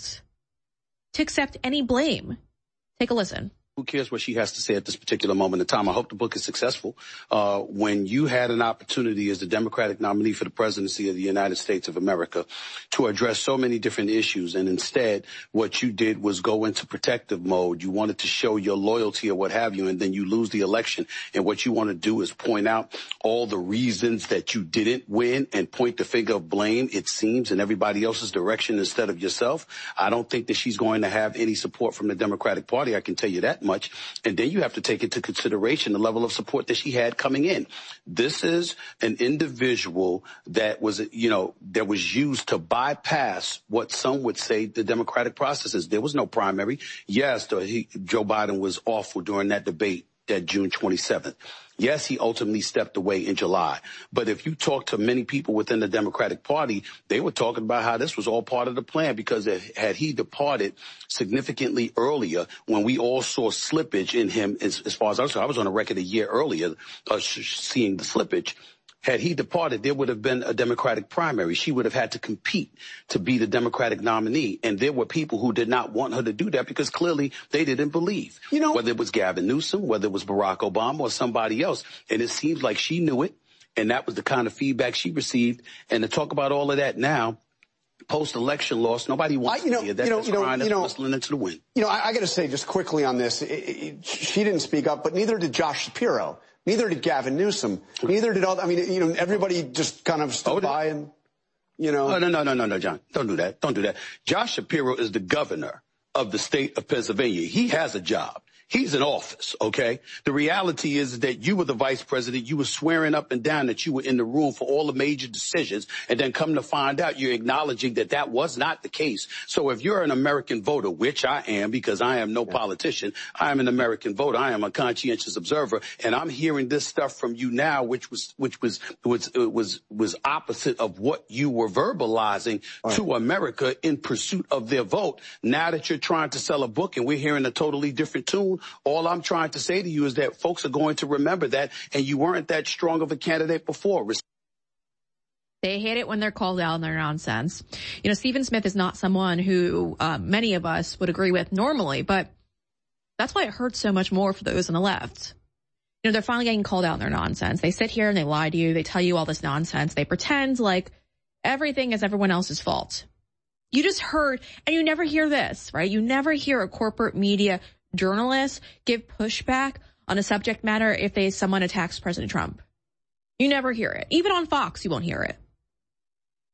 to accept any blame. Take a listen. Who cares what she has to say at this particular moment in time? I hope the book is successful. Uh, when you had an opportunity as the Democratic nominee for the presidency of the United States of America to address so many different issues, and instead what you did was go into protective mode. You wanted to show your loyalty or what have you, and then you lose the election. And what you want to do is point out all the reasons that you didn't win and point the finger of blame, it seems, in everybody else's direction instead of yourself. I don't think that she's going to have any support from the Democratic Party. I can tell you that much. And then you have to take into consideration the level of support that she had coming in. This is an individual that was, you know, that was used to bypass what some would say the democratic process is. There was no primary. Yes, the, he, Joe Biden was awful during that debate, that June twenty-seventh. Yes, he ultimately stepped away in July. But if you talk to many people within the Democratic Party, they were talking about how this was all part of the plan, because if, had he departed significantly earlier, when we all saw slippage in him, as, as far as I was, I was on a record a year earlier uh, seeing the slippage. Had he departed, there would have been a Democratic primary. She would have had to compete to be the Democratic nominee. And there were people who did not want her to do that because clearly they didn't believe. You know, whether it was Gavin Newsom, whether it was Barack Obama or somebody else. And it seems like she knew it. And that was the kind of feedback she received. And to talk about all of that now, post-election loss, nobody wants I, you know, to hear that. You know, that's you know, crying, you know, that's whistling into the wind. You know, I, I got to say just quickly on this, it, it, she didn't speak up, but neither did Josh Shapiro. Neither did Gavin Newsom. Neither did all, I mean, you know, everybody just kind of stood oh, by and, you know. Oh, no, no, no, no, no, John. Don't do that. Don't do that. Josh Shapiro is the governor of the state of Pennsylvania. He has a job. He's in office, okay? The reality is that you were the vice president. You were swearing up and down that you were in the room for all the major decisions, and then come to find out you're acknowledging that that was not the case. So if you're an American voter, which I am because I am no yeah. politician, I am an American voter. I am a conscientious observer, and I'm hearing this stuff from you now, which was which was was was was opposite of what you were verbalizing right. to America in pursuit of their vote. Now that you're trying to sell a book and we're hearing a totally different tune, all I'm trying to say to you is that folks are going to remember that, and you weren't that strong of a candidate before. They hate it when they're called out on their nonsense. You know, Stephen Smith is not someone who uh, many of us would agree with normally, but that's why it hurts so much more for those on the left. You know, they're finally getting called out on their nonsense. They sit here and they lie to you. They tell you all this nonsense. They pretend like everything is everyone else's fault. You just heard, and you never hear this, right? You never hear a corporate media journalists give pushback on a subject matter if they someone attacks President Trump. You never hear it. Even on Fox, you won't hear it.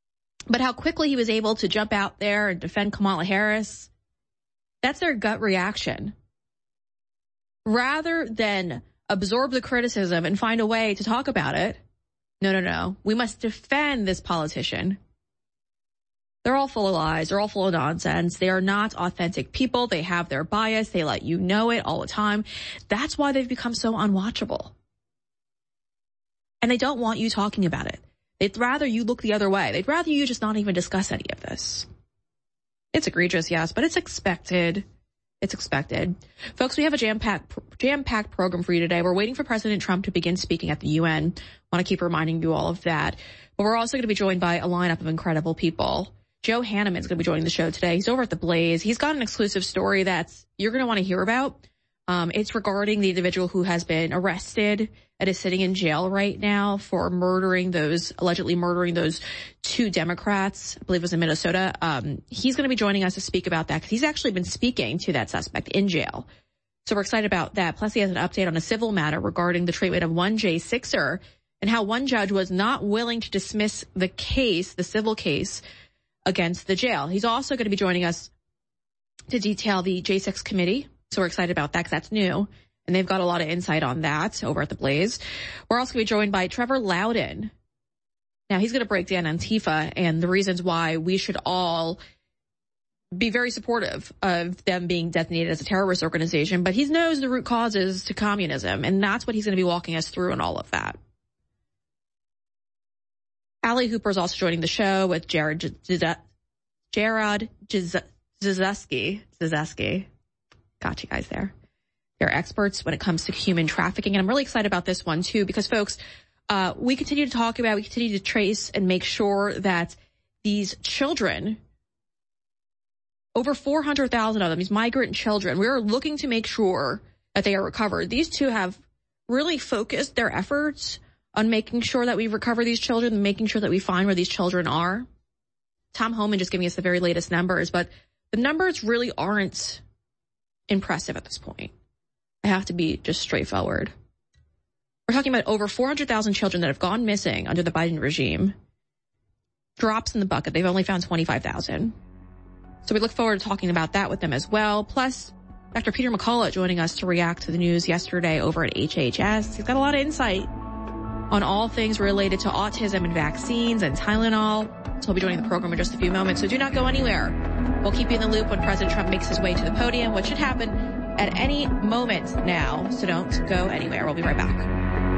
But how quickly he was able to jump out there and defend Kamala Harris, that's their gut reaction. Rather than absorb the criticism and find a way to talk about it, no, no, no. We must defend this politician. They're all full of lies. They're all full of nonsense. They are not authentic people. They have their bias. They let you know it all the time. That's why they've become so unwatchable. And they don't want you talking about it. They'd rather you look the other way. They'd rather you just not even discuss any of this. It's egregious, yes, but it's expected. It's expected. Folks, we have a jam-packed, jam-packed program for you today. We're waiting for President Trump to begin speaking at the U N. Want to keep reminding you all of that. But we're also going to be joined by a lineup of incredible people. Joe Hanneman is going to be joining the show today. He's over at The Blaze. He's got an exclusive story that's you're going to want to hear about. Um, it's regarding the individual who has been arrested and is sitting in jail right now for murdering those, allegedly murdering those two Democrats, I believe it was in Minnesota. Um, he's going to be joining us to speak about that because he's actually been speaking to that suspect in jail. So we're excited about that. Plus he has an update on a civil matter regarding the treatment of one Jay Sixer and how one judge was not willing to dismiss the case, the civil case against the jail. He's also going to be joining us to detail the J six committee. So we're excited about that because that's new. And they've got a lot of insight on that over at The Blaze. We're also going to be joined by Trevor Loudon. Now, he's going to break down Antifa and the reasons why we should all be very supportive of them being designated as a terrorist organization. But he knows the root causes to communism, and that's what he's going to be walking us through and all of that. Allie Hooper is also joining the show with Jared Jared Zizeski. Zizeski. Got you guys there. They're experts when it comes to human trafficking. And I'm really excited about this one, too, because, folks, uh, we continue to talk about, we continue to trace and make sure that these children, over four hundred thousand of them, these migrant children, we are looking to make sure that they are recovered. These two have really focused their efforts on making sure that we recover these children and making sure that we find where these children are. Tom Homan just giving us the very latest numbers, but the numbers really aren't impressive at this point. I have to be just straightforward. We're talking about over four hundred thousand children that have gone missing under the Biden regime. Drops in the bucket. They've only found twenty-five thousand. So we look forward to talking about that with them as well. Plus, Doctor Peter McCullough joining us to react to the news yesterday over at H H S. He's got a lot of insight on all things related to autism and vaccines and Tylenol. So he'll be joining the program in just a few moments. So do not go anywhere. We'll keep you in the loop when President Trump makes his way to the podium, which should happen at any moment now. So don't go anywhere. We'll be right back.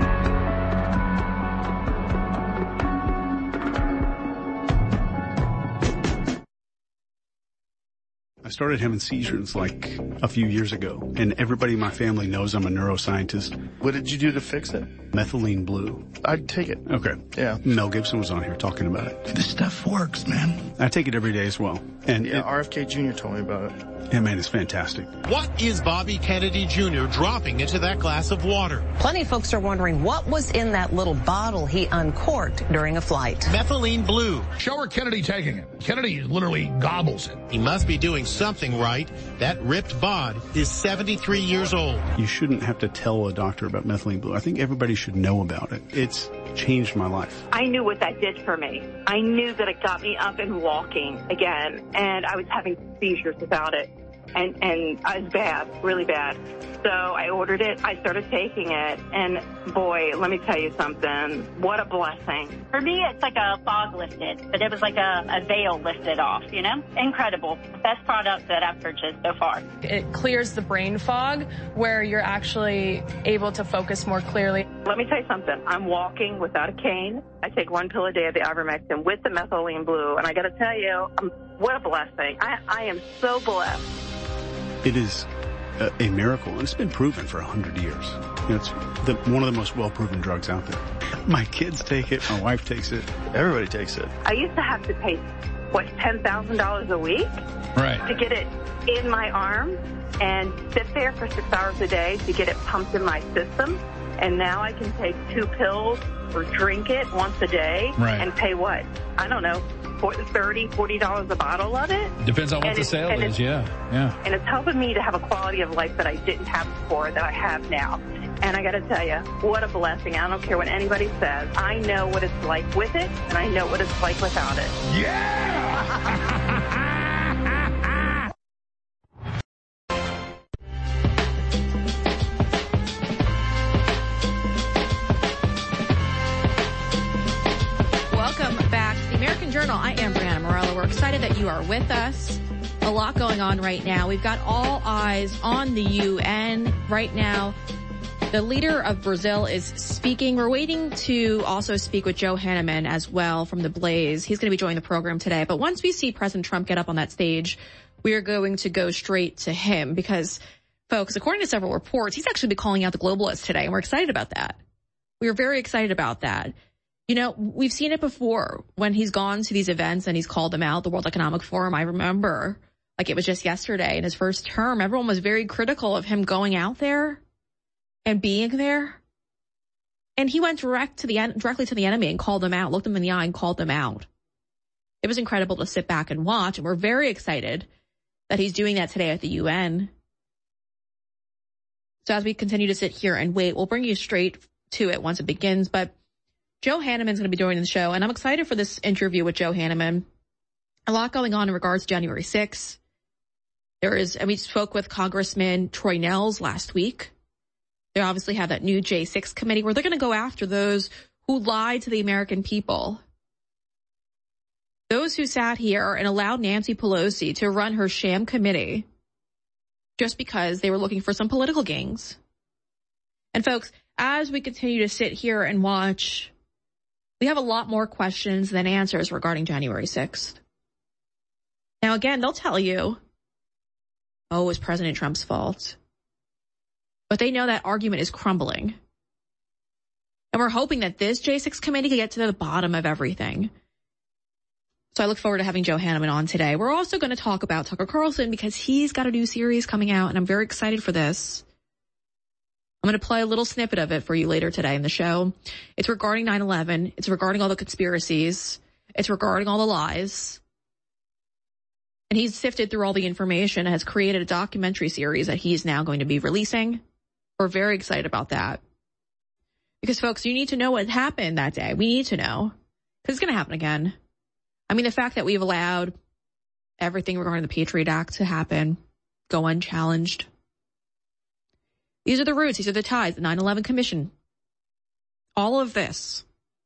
I started having seizures like a few years ago, and everybody in my family knows I'm a neuroscientist. What did you do to fix it? Methylene Blue. I'd take it. Okay. Yeah. Mel Gibson was on here talking about it. This stuff works, man. I take it every day as well. And yeah, it, R F K Junior told me about it. Yeah, man, it's fantastic. What is Bobby Kennedy Junior dropping into that glass of water? Plenty of folks are wondering what was in that little bottle he uncorked during a flight. Methylene Blue. Show her Kennedy taking it. Kennedy literally gobbles it. He must be doing something right. That ripped bod is seventy-three years old. You shouldn't have to tell a doctor about Methylene Blue. I think everybody should know about it. It's changed my life. I knew what that did for me. I knew that it got me up and walking again, and I was having seizures without it. And, and it was bad, really bad. So I ordered it. I started taking it. And boy, let me tell you something. What a blessing. For me, it's like a fog lifted, but it was like a, a veil lifted off, you know? Incredible. Best product that I've purchased so far. It clears the brain fog where you're actually able to focus more clearly. Let me tell you something. I'm walking without a cane. I take one pill a day of the ivermectin with the methylene blue. And I got to tell you, um, what a blessing. I, I am so blessed. It is a, a miracle, and it's been proven for a hundred years. You know, it's the, one of the most well-proven drugs out there. My kids take it. My wife takes it. Everybody takes it. I used to have to pay, what, ten thousand dollars a week? Right. To get it in my arm and sit there for six hours a day to get it pumped in my system. And now I can take two pills or drink it once a day right. and pay what? I don't know. thirty dollars, forty dollars a bottle of it. Depends on what and the sale is, yeah, yeah. And it's helping me to have a quality of life that I didn't have before that I have now. And I got to tell you, what a blessing. I don't care what anybody says. I know what it's like with it, and I know what it's like without it. Yeah! Welcome back to the American Journal. I am Brianna Morello. We're excited that you are with us. A lot going on right now. We've got all eyes on the U N right now. The leader of Brazil is speaking. We're waiting to also speak with Joe Hanneman as well from The Blaze. He's going to be joining the program today. But once we see President Trump get up on that stage, we are going to go straight to him because, folks, according to several reports, he's actually been calling out the globalists today, and we're excited about that. We are very excited about that. You know, we've seen it before when he's gone to these events and he's called them out, the World Economic Forum. I remember, like it was just yesterday in his first term, everyone was very critical of him going out there and being there. And he went direct to the en- directly to the enemy and called them out, looked them in the eye and called them out. It was incredible to sit back and watch. And we're very excited that he's doing that today at the U N. So as we continue to sit here and wait, we'll bring you straight to it once it begins. But Joe Hanneman's going to be joining the show. And I'm excited for this interview with Joe Hanneman. A lot going on in regards to January sixth. There is, and we spoke with Congressman Troy Nehls last week. They obviously have that new J six committee where they're going to go after those who lied to the American people. Those who sat here and allowed Nancy Pelosi to run her sham committee just because they were looking for some political gains. And folks, as we continue to sit here and watch, we have a lot more questions than answers regarding January sixth. Now, again, they'll tell you, oh, it was President Trump's fault. But they know that argument is crumbling. And we're hoping that this J six committee can get to the bottom of everything. So I look forward to having Joe Hanneman on today. We're also going to talk about Tucker Carlson because he's got a new series coming out, and I'm very excited for this. I'm going to play a little snippet of it for you later today in the show. It's regarding nine eleven. It's regarding all the conspiracies. It's regarding all the lies. And he's sifted through all the information and has created a documentary series that he's now going to be releasing. We're very excited about that. Because, folks, you need to know what happened that day. We need to know. Because it's going to happen again. I mean, the fact that we've allowed everything regarding the Patriot Act to happen, go unchallenged. These are the roots. These are the ties. The nine eleven Commission. All of this.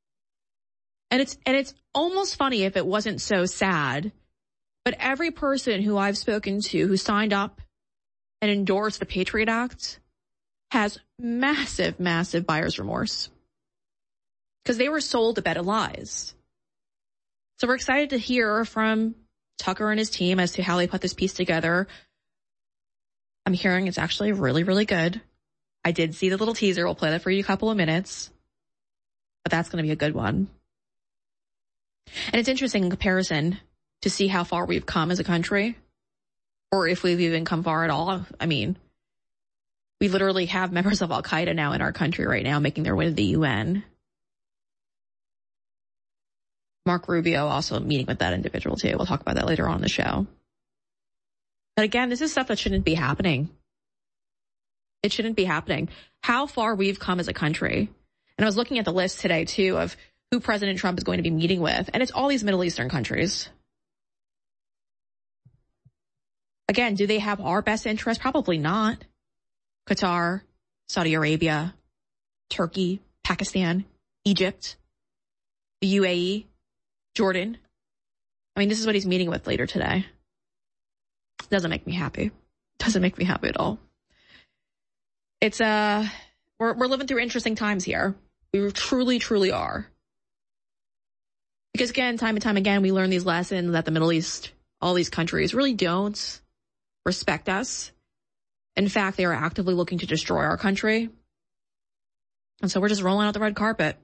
And it's, and it's almost funny if it wasn't so sad. But every person who I've spoken to who signed up and endorsed the Patriot Act has massive, massive buyer's remorse. Because they were sold a bed of lies. So we're excited to hear from Tucker and his team as to how they put this piece together. I'm hearing it's actually really, really good. I did see the little teaser. We'll play that for you in a couple of minutes. But that's going to be a good one. And it's interesting in comparison to see how far we've come as a country, or if we've even come far at all. I mean, we literally have members of Al Qaeda now in our country right now making their way to the U N. Mark Rubio also meeting with that individual too. We'll talk about that later on in the show. But again, this is stuff that shouldn't be happening. It shouldn't be happening. How far we've come as a country. And I was looking at the list today too of who President Trump is going to be meeting with, and it's all these Middle Eastern countries. Again, do they have our best interest? Probably not. Qatar, Saudi Arabia, Turkey, Pakistan, Egypt, the U A E, Jordan. I mean, this is what he's meeting with later today. Doesn't make me happy. Doesn't make me happy at all. It's, uh, we're, we're living through interesting times here. We truly, truly are. Because again, time and time again, we learn these lessons that the Middle East, all these countries really don't respect us. In fact, they are actively looking to destroy our country. And so we're just rolling out the red carpet.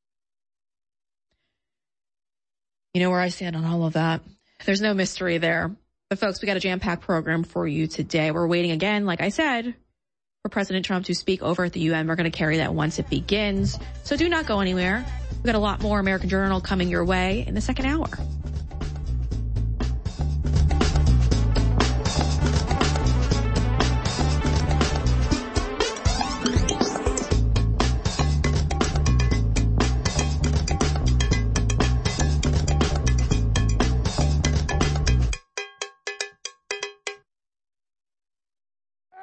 You know where I stand on all of that. There's no mystery there. But folks, we got a jam-packed program for you today. We're waiting again, like I said, for President Trump to speak over at the U N. We're going to carry that once it begins. So do not go anywhere. We've got a lot more American Journal coming your way in the second hour.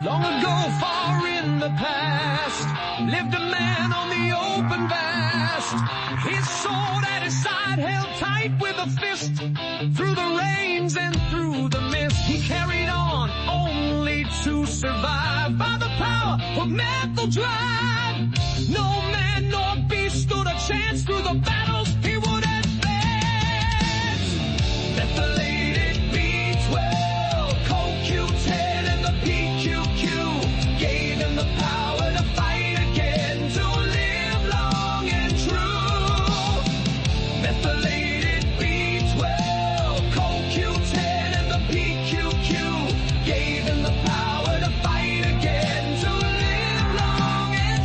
Long ago, far in the past, lived a man on the open vast. His sword at his side held tight with a fist. Through the rains and through the mist, he carried on only to survive. By the power of mental drive, no man nor beast stood a chance through the battles he would advance. Methylated B twelve, C O Q ten, and the P Q Q gave him the power to fight again, to live long and true. Methylated B twelve, C O Q ten, and the P Q Q gave him the power to fight again, to live long and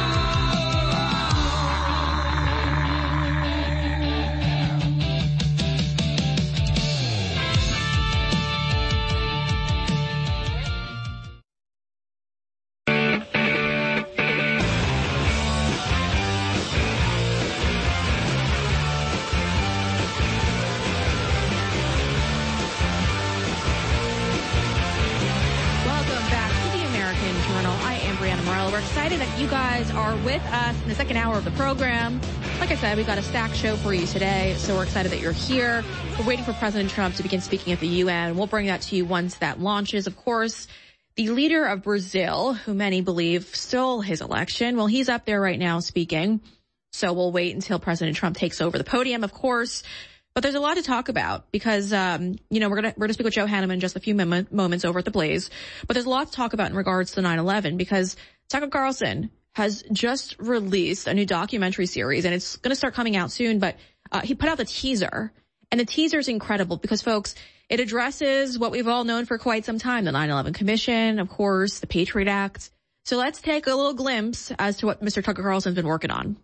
We're excited that you guys are with us in the second hour of the program. Like I said, we've got a stacked show for you today, so we're excited that you're here. We're waiting for President Trump to begin speaking at the U N. We'll bring that to you once that launches. Of course, the leader of Brazil, who many believe stole his election, well, he's up there right now speaking. So we'll wait until President Trump takes over the podium, of course. But there's a lot to talk about because, um, you know, we're going to, we're going to speak with Joe Hanneman in just a few mom- moments over at the Blaze. But there's a lot to talk about in regards to nine eleven because Tucker Carlson has just released a new documentary series, and it's going to start coming out soon, but uh, he put out the teaser, and the teaser is incredible because, folks, it addresses what we've all known for quite some time, the nine eleven Commission, of course, the Patriot Act. So let's take a little glimpse as to what Mister Tucker Carlson's been working on.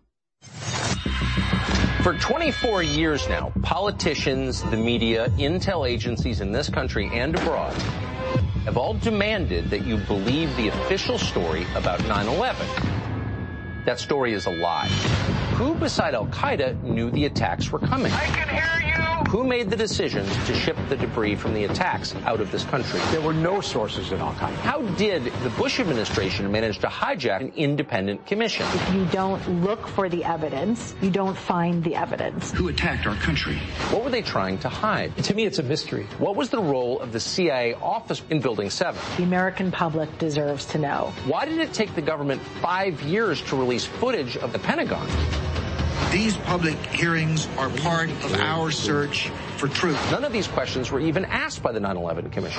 For twenty-four years now, politicians, the media, intel agencies in this country and abroad have all demanded that you believe the official story about nine eleven. That story is a lie. Who beside Al-Qaeda knew the attacks were coming? I can hear you! Who made the decision to ship the debris from the attacks out of this country? There were no sources in Al-Qaeda. How did the Bush administration manage to hijack an independent commission? If you don't look for the evidence, you don't find the evidence. Who attacked our country? What were they trying to hide? To me, it's a mystery. What was the role of the C I A office in Building seven? The American public deserves to know. Why did it take the government five years to release footage of the Pentagon? These public hearings are part of our search for truth. None of these questions were even asked by the nine eleven Commission.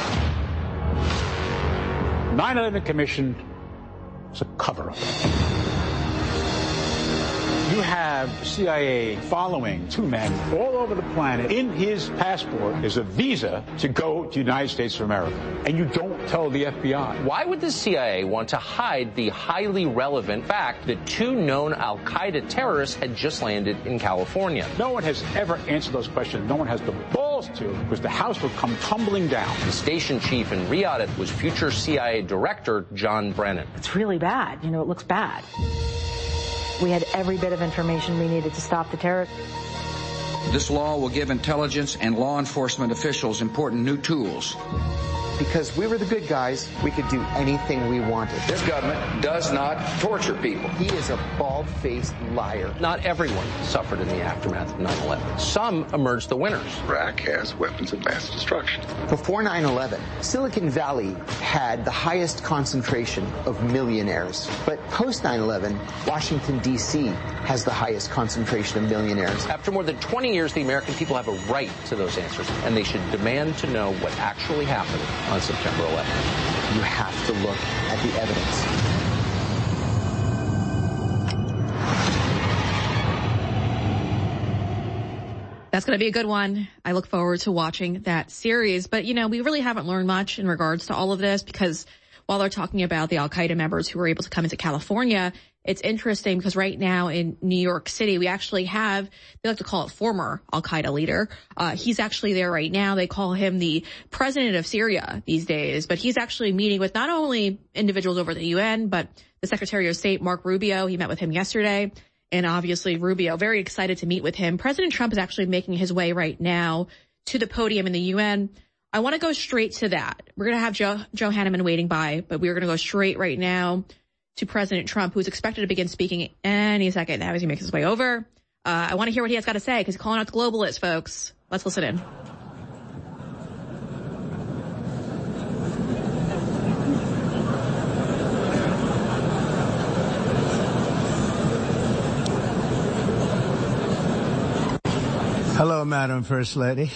nine eleven Commission is a cover-up. You have C I A following two men all over the planet. In his passport is a visa to go to the United States of America. And you don't tell the F B I. Why would the C I A want to hide the highly relevant fact that two known Al-Qaeda terrorists had just landed in California? No one has ever answered those questions. No one has the balls to, because the house would come tumbling down. The station chief in Riyadh was future C I A director John Brennan. It's really bad. You know, it looks bad. We had every bit of information we needed to stop the terror. This law will give intelligence and law enforcement officials important new tools. Because we were the good guys, we could do anything we wanted. This government does not torture people. He is a bald-faced liar. Not everyone suffered in the aftermath of nine eleven. Some emerged the winners. Iraq has weapons of mass destruction. Before nine eleven, Silicon Valley had the highest concentration of millionaires. But post nine eleven, Washington, D C has the highest concentration of millionaires. After more than twenty years, the American people have a right to those answers, and they should demand to know what actually happened on September eleventh. You have to look at the evidence. That's going to be a good one. I look forward to watching that series. But, you know, we really haven't learned much in regards to all of this because while they're talking about the Al-Qaeda members who were able to come into California, it's interesting because right now in New York City, we actually have, they like to call it former Al-Qaeda leader. Uh, he's actually there right now. They call him the president of Syria these days, but he's actually meeting with not only individuals over at the U N, but the Secretary of State, Mark Rubio. He met with him yesterday. And obviously Rubio, very excited to meet with him. President Trump is actually making his way right now to the podium in the U N. I want to go straight to that. We're going to have Joe, Joe Hanneman waiting by, but we're going to go straight right now to President Trump, who's expected to begin speaking any second now as he makes his way over. Uh, I want to hear what he has got to say because he's calling out the globalists, folks. Let's listen in. Hello, Madam First Lady.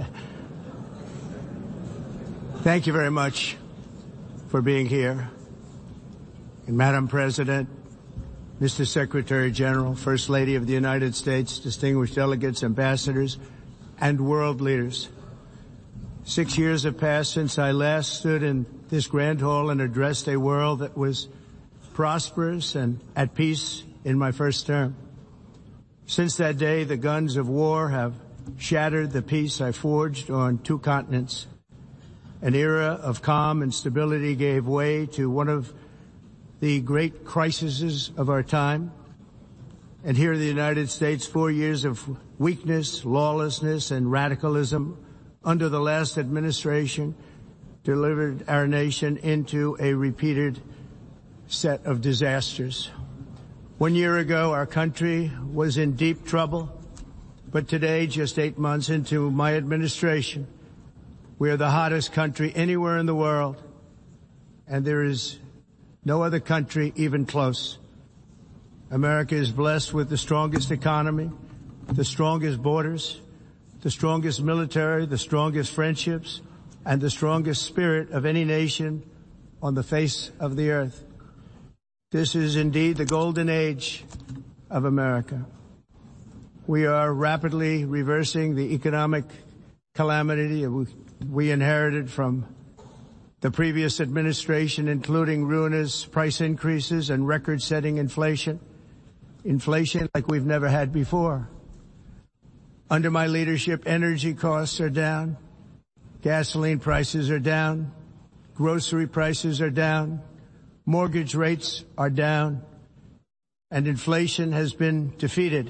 Thank you very much for being here. And Madam President, Mister Secretary General, First Lady of the United States, distinguished delegates, ambassadors, and world leaders. Six years have passed since I last stood in this grand hall and addressed a world that was prosperous and at peace in my first term. Since that day, the guns of war have shattered the peace I forged on two continents. An era of calm and stability gave way to one of the great crises of our time. And here in the United States, four years of weakness, lawlessness, and radicalism under the last administration delivered our nation into a repeated set of disasters. One year ago, our country was in deep trouble, but today, just eight months into my administration, we are the hottest country anywhere in the world, and there is no other country even close. America is blessed with the strongest economy, the strongest borders, the strongest military, the strongest friendships, and the strongest spirit of any nation on the face of the earth. This is indeed the golden age of America. We are rapidly reversing the economic calamity we inherited from the previous administration, including ruinous price increases and record-setting inflation. Inflation like we've never had before. Under my leadership, energy costs are down, gasoline prices are down, grocery prices are down, mortgage rates are down, and inflation has been defeated.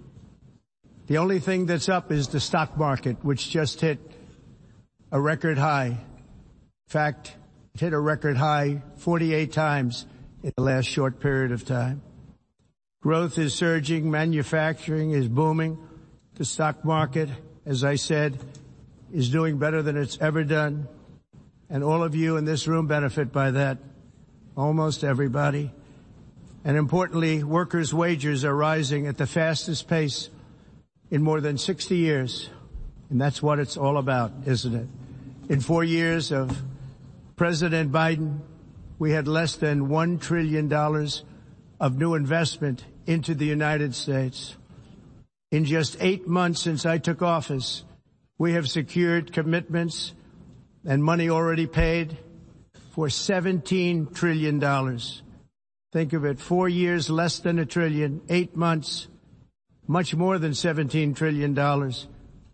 The only thing that's up is the stock market, which just hit a record high. In fact, it hit a record high forty-eight times in the last short period of time. Growth is surging, manufacturing is booming. The stock market, as I said, is doing better than it's ever done. And all of you in this room benefit by that. Almost everybody. And importantly, workers' wages are rising at the fastest pace in more than sixty years. And that's what it's all about, isn't it? In four years of President Biden, we had less than one trillion dollars of new investment into the United States. In just eight months since I took office, we have secured commitments and money already paid for seventeen trillion dollars. Think of it, four years, less than a trillion, eight months, much more than seventeen trillion dollars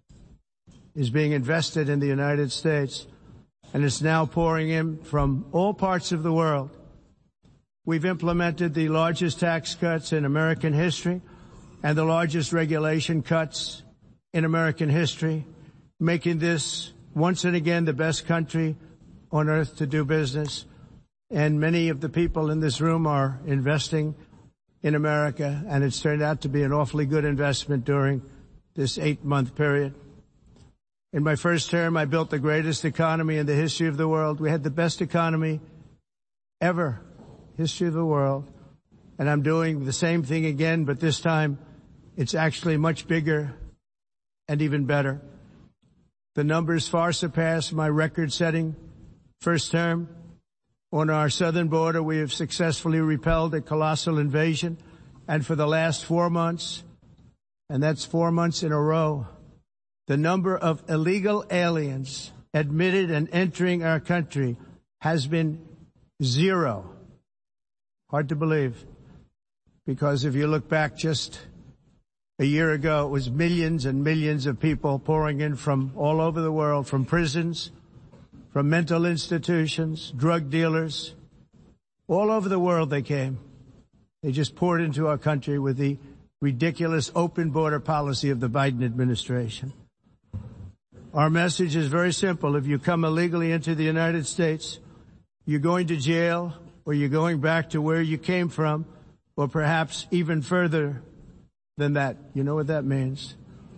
is being invested in the United States, and it's now pouring in from all parts of the world. We've implemented the largest tax cuts in American history and the largest regulation cuts in American history, making this once and again the best country on earth to do business. And many of the people in this room are investing in America, and it's turned out to be an awfully good investment during this eight-month period. In my first term, I built the greatest economy in the history of the world. We had the best economy ever, history of the world. And I'm doing the same thing again, but this time it's actually much bigger and even better. The numbers far surpass my record-setting first term. On our southern border, we have successfully repelled a colossal invasion. And for the last four months, and that's four months in a row, the number of illegal aliens admitted and entering our country has been zero. Hard to believe, because if you look back just a year ago, it was millions and millions of people pouring in from all over the world, from prisons, from mental institutions, drug dealers. All over the world they came. They just poured into our country with the ridiculous open border policy of the Biden administration. Our message is very simple. If you come illegally into the United States, you're going to jail, or you're going back to where you came from, or perhaps even further than that. You know what that means.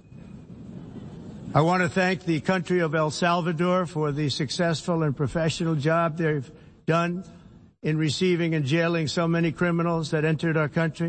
I want to thank the country of El Salvador for the successful and professional job they've done in receiving and jailing so many criminals that entered our country.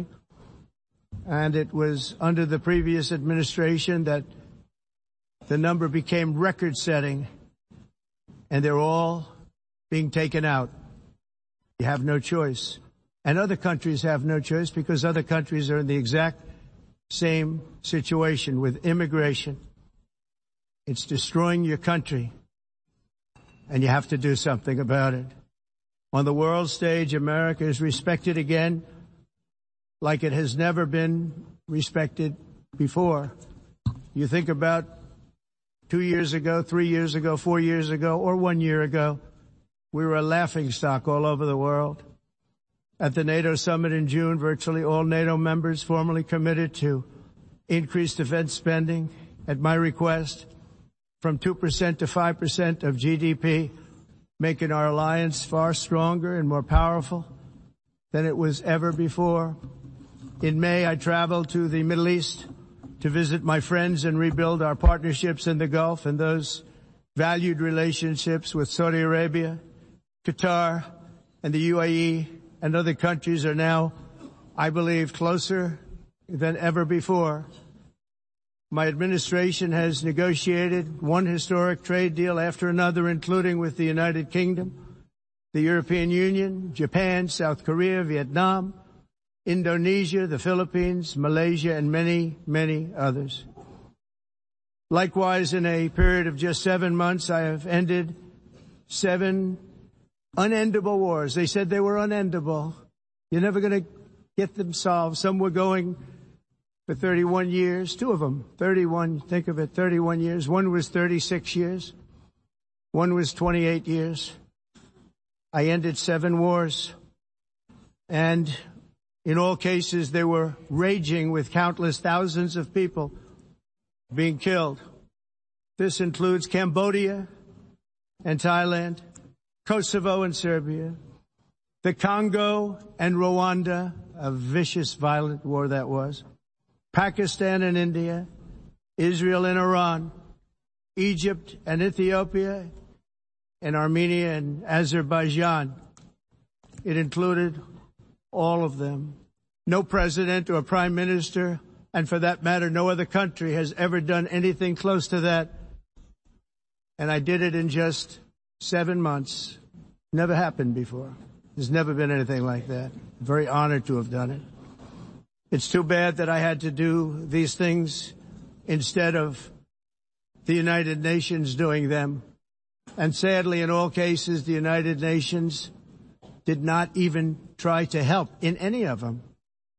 And it was under the previous administration that the number became record-setting, and they're all being taken out. You have no choice. And other countries have no choice because other countries are in the exact same situation with immigration. It's destroying your country, and you have to do something about it. On the world stage, America is respected again like it has never been respected before. You think about two years ago, three years ago, four years ago, or one year ago, we were a laughingstock all over the world. At the NATO summit in June, virtually all NATO members formally committed to increase defense spending at my request from two percent to five percent of G D P, making our alliance far stronger and more powerful than it was ever before. In May, I traveled to the Middle East to visit my friends and rebuild our partnerships in the Gulf and those valued relationships with Saudi Arabia, Qatar, and the U A E and other countries are now, I believe, closer than ever before. My administration has negotiated one historic trade deal after another, including with the United Kingdom, the European Union, Japan, South Korea, Vietnam, Indonesia, the Philippines, Malaysia, and many, many others. Likewise, in a period of just seven months, I have ended seven unendable wars. They said they were unendable. You're never going to get them solved. Some were going for thirty-one years, two of them, thirty-one, think of it, thirty-one years. One was thirty-six years. One was twenty-eight years. I ended seven wars. And in all cases, they were raging with countless thousands of people being killed. This includes Cambodia and Thailand, Kosovo and Serbia, the Congo and Rwanda, a vicious, violent war that was, Pakistan and India, Israel and Iran, Egypt and Ethiopia, and Armenia and Azerbaijan. It included all of them. No president or prime minister, and for that matter, no other country has ever done anything close to that. And I did it in just seven months. Never happened before. There's never been anything like that. Very honored to have done it. It's too bad that I had to do these things instead of the United Nations doing them. And sadly, in all cases, the United Nations did not even try to help in any of them.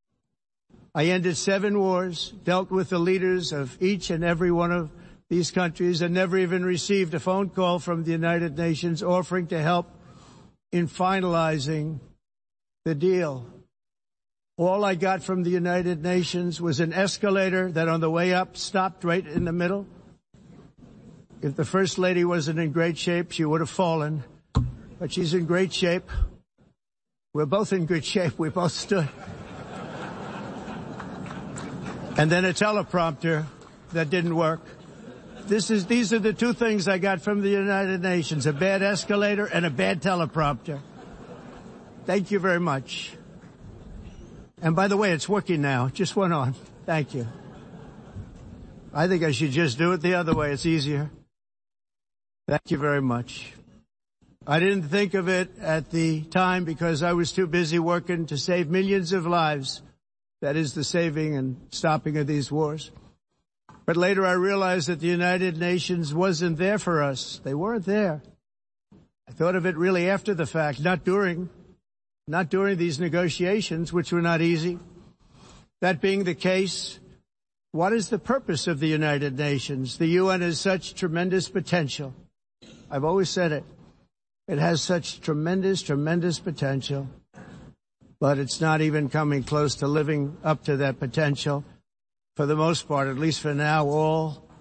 I ended seven wars, dealt with the leaders of each and every one of these countries, and never even received a phone call from the United Nations offering to help in finalizing the deal. All I got from the United Nations was an escalator that on the way up stopped right in the middle. If the First Lady wasn't in great shape, she would have fallen. But she's in great shape. We're both in good shape. We both stood. And then a teleprompter that didn't work. This is, these are the two things I got from the United Nations, a bad escalator and a bad teleprompter. Thank you very much. And by the way, it's working now. It just went on. Thank you. I think I should just do it the other way. It's easier. Thank you very much. I didn't think of it at the time because I was too busy working to save millions of lives. That is the saving and stopping of these wars. But later I realized that the United Nations wasn't there for us. They weren't there. I thought of it really after the fact, not during, not during these negotiations, which were not easy. That being the case, what is the purpose of the United Nations? The U N has such tremendous potential. I've always said it. It has such tremendous, tremendous potential, but it's not even coming close to living up to that potential. For the most part, at least for now, all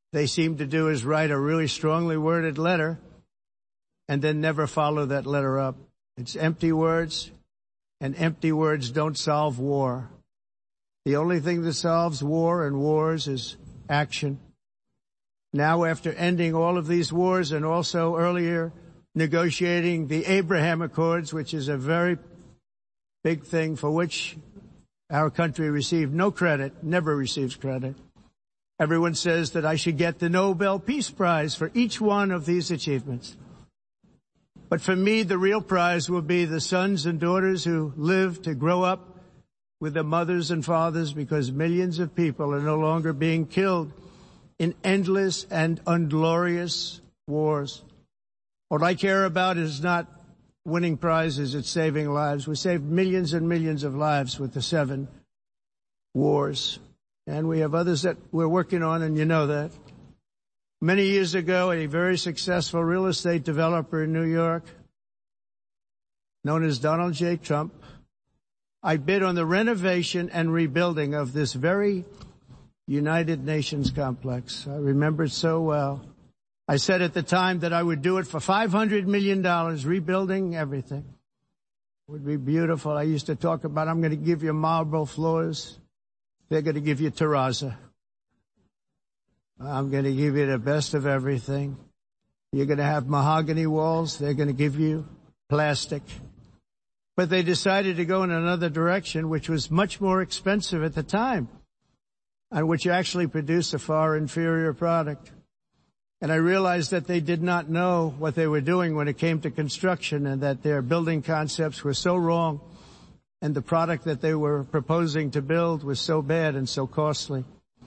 they seem to do is write a really strongly worded letter and then never follow that letter up. It's empty words, and empty words don't solve war. The only thing that solves war and wars is action. Now, after ending all of these wars and also earlier negotiating the Abraham Accords, which is a very big thing for which our country received no credit, never receives credit. Everyone says that I should get the Nobel Peace Prize for each one of these achievements. But for me, the real prize will be the sons and daughters who live to grow up with their mothers and fathers, because millions of people are no longer being killed in endless and unglorious wars. What I care about is not winning prizes, it's saving lives. We saved millions and millions of lives with the seven wars. And we have others that we're working on, and you know that. Many years ago, a very successful real estate developer in New York, known as Donald J. Trump, I bid on the renovation and rebuilding of this very United Nations complex. I remember it so well. I said at the time that I would do it for five hundred million dollars, rebuilding everything. It would be beautiful. I used to talk about, I'm going to give you marble floors. They're going to give you terrazzo. I'm going to give you the best of everything. You're going to have mahogany walls. They're going to give you plastic. But they decided to go in another direction, which was much more expensive at the time, and which actually produced a far inferior product. And I realized that they did not know what they were doing when it came to construction, and that their building concepts were so wrong, and the product that they were proposing to build was so bad and so costly.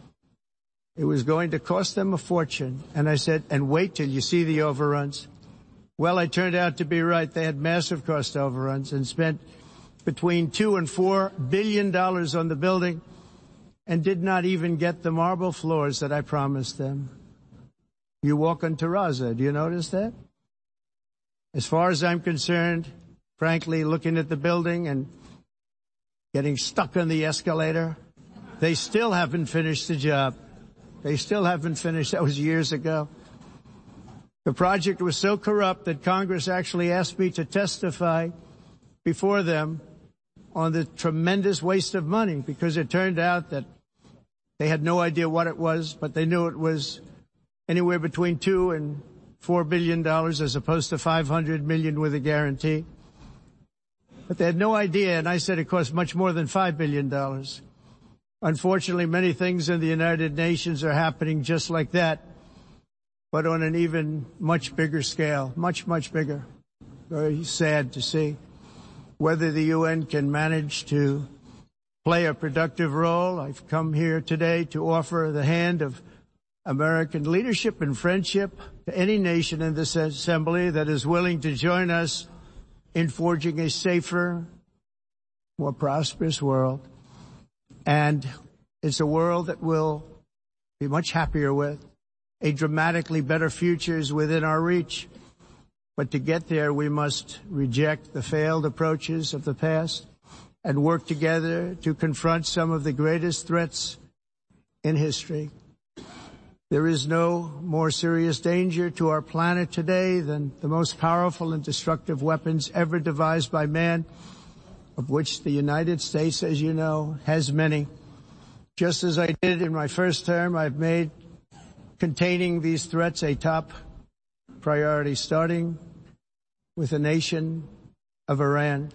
It was going to cost them a fortune. And I said, and wait till you see the overruns. Well, I turned out to be right. They had massive cost overruns and spent between two and four billion dollars on the building and did not even get the marble floors that I promised them. You walk on terrazzo. Do you notice that? As far as I'm concerned, frankly, looking at the building and getting stuck on the escalator, they still haven't finished the job. They still haven't finished. That was years ago. The project was so corrupt that Congress actually asked me to testify before them on the tremendous waste of money, because it turned out that they had no idea what it was, but they knew it was anywhere between two and four billion dollars as opposed to five hundred million with a guarantee. But they had no idea, and I said it cost much more than five billion dollars. Unfortunately, many things in the United Nations are happening just like that, but on an even much bigger scale, much, much bigger. Very sad to see. Whether the U N can manage to play a productive role, I've come here today to offer the hand of American leadership and friendship to any nation in this assembly that is willing to join us in forging a safer, more prosperous world. And it's a world that we'll be much happier with. A dramatically better future is within our reach. But to get there, we must reject the failed approaches of the past and work together to confront some of the greatest threats in history. There is no more serious danger to our planet today than the most powerful and destructive weapons ever devised by man, of which the United States, as you know, has many. Just as I did in my first term, I've made containing these threats a top priority, starting with the nation of Iran.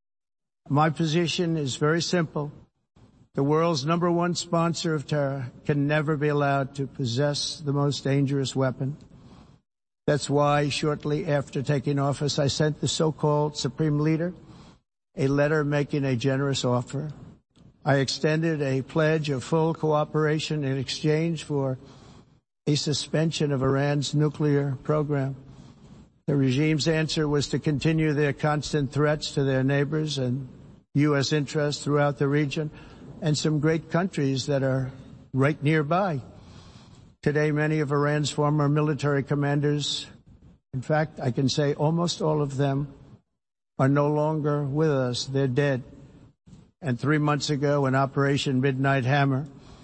My position is very simple. The world's number one sponsor of terror can never be allowed to possess the most dangerous weapon. That's why shortly after taking office, I sent the so-called Supreme Leader a letter making a generous offer. I extended a pledge of full cooperation in exchange for a suspension of Iran's nuclear program. The regime's answer was to continue their constant threats to their neighbors and U S interests throughout the region and some great countries that are right nearby. Today, many of Iran's former military commanders, in fact, I can say almost all of them, are no longer with us. They're dead. And three months ago, in Operation Midnight Hammer,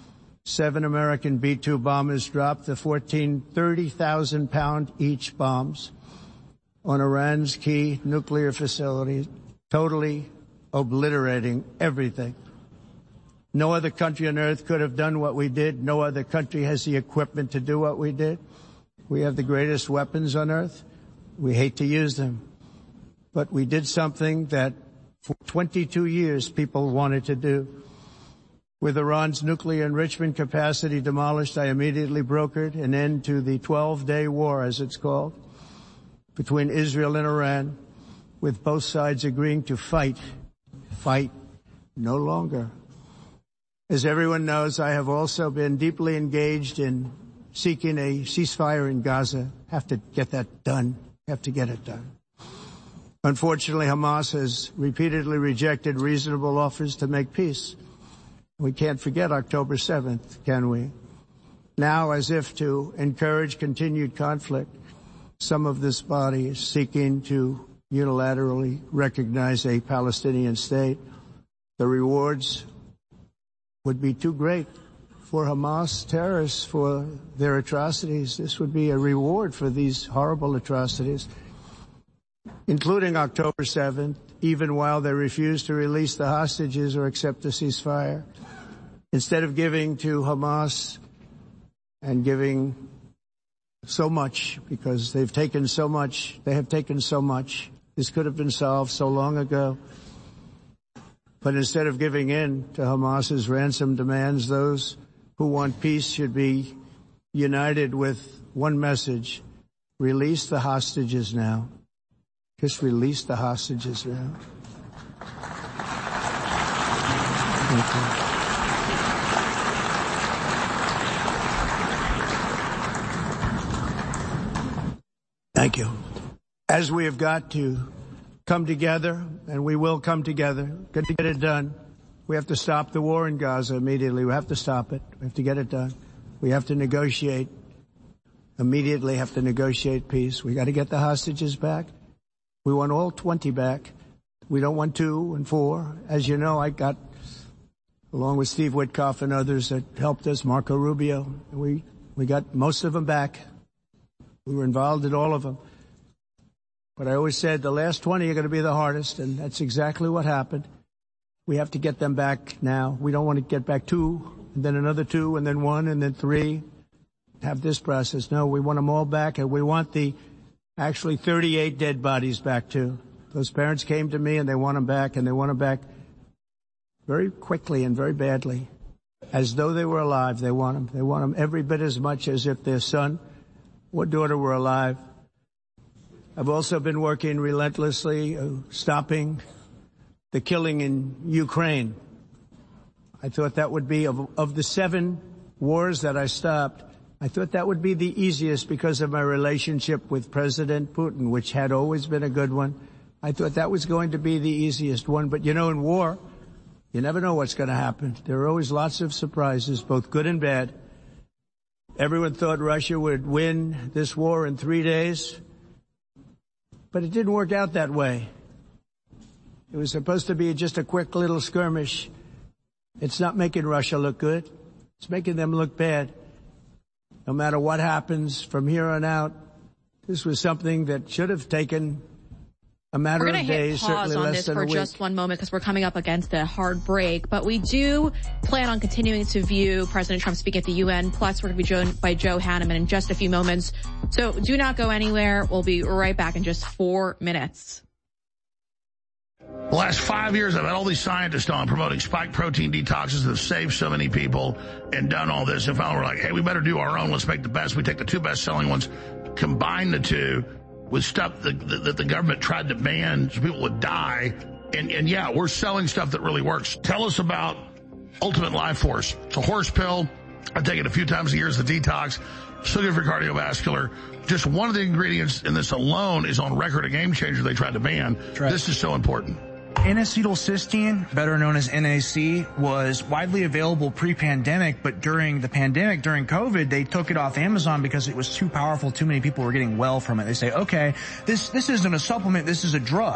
Seven American B two bombers dropped the fourteen thirty thousand pound each bombs on Iran's key nuclear facilities, totally obliterating everything. No other country on earth could have done what we did. No other country has the equipment to do what we did. We have the greatest weapons on earth. We hate to use them. But we did something that for twenty-two years people wanted to do. With Iran's nuclear enrichment capacity demolished, I immediately brokered an end to the twelve-day war, as it's called, between Israel and Iran, with both sides agreeing to fight, fight no longer. As everyone knows, I have also been deeply engaged in seeking a ceasefire in Gaza. Have to get that done. Have to get it done. Unfortunately, Hamas has repeatedly rejected reasonable offers to make peace. We can't forget October seventh, can we? Now, as if to encourage continued conflict, some of this body is seeking to unilaterally recognize a Palestinian state. The rewards would be too great for Hamas terrorists for their atrocities. This would be a reward for these horrible atrocities, including October seventh, even while they refuse to release the hostages or accept a ceasefire. Instead of giving to Hamas and giving so much, because they've taken so much, they have taken so much. This could have been solved so long ago. But instead of giving in to Hamas's ransom demands, those who want peace should be united with one message: release the hostages now. Just release the hostages now. Thank you. Thank you. As we have got to come together, and we will come together, got to get it done. We have to stop the war in Gaza immediately. We have to stop it. We have to get it done. We have to negotiate. Immediately have to negotiate peace. We got to get the hostages back. We want all twenty back. We don't want two and four. As you know, I got, along with Steve Witkoff and others that helped us, Marco Rubio, we, we got most of them back. We were involved in all of them. But I always said the last twenty are going to be the hardest, and that's exactly what happened. We have to get them back now. We don't want to get back two, and then another two, and then one, and then three. Have this process. No, we want them all back, and we want the actually thirty-eight dead bodies back too. Those parents came to me, and they want them back, and they want them back very quickly and very badly. As though they were alive, they want them. They want them every bit as much as if their son or daughter were alive. I've also been working relentlessly, uh, stopping the killing in Ukraine. I thought that would be, of, of the seven wars that I stopped, I thought that would be the easiest because of my relationship with President Putin, which had always been a good one. I thought that was going to be the easiest one. But, you know, in war, you never know what's going to happen. There are always lots of surprises, both good and bad. Everyone thought Russia would win this war in three days, but it didn't work out that way. It was supposed to be just a quick little skirmish. It's not making Russia look good. It's making them look bad. No matter what happens from here on out, this was something that should have taken a matter of days, certainly less than a week. We're going to hit pause on this for just one moment because we're coming up against a hard break. But we do plan on continuing to view President Trump speak at the U N. Plus, we're going to be joined by Joe Hanneman in just a few moments. So do not go anywhere. We'll be right back in just four minutes. The last five years, I've had all these scientists on promoting spike protein detoxes that have saved so many people and done all this. And finally, we're like, hey, we better do our own. Let's make the best. We take the two best-selling ones, combine the two with stuff that, that the government tried to ban so people would die. And, and yeah, we're selling stuff that really works. Tell us about Ultimate Life Force. It's a horse pill. I take it a few times a year as a detox. So good for cardiovascular. Just one of the ingredients in this alone is on record a game changer they tried to ban. Right. This is so important. N-acetylcysteine, better known as N A C, was widely available pre-pandemic, but during the pandemic, during COVID, they took it off Amazon because it was too powerful. Too many people were getting well from it. They say, okay, this, this isn't a supplement, this is a drug.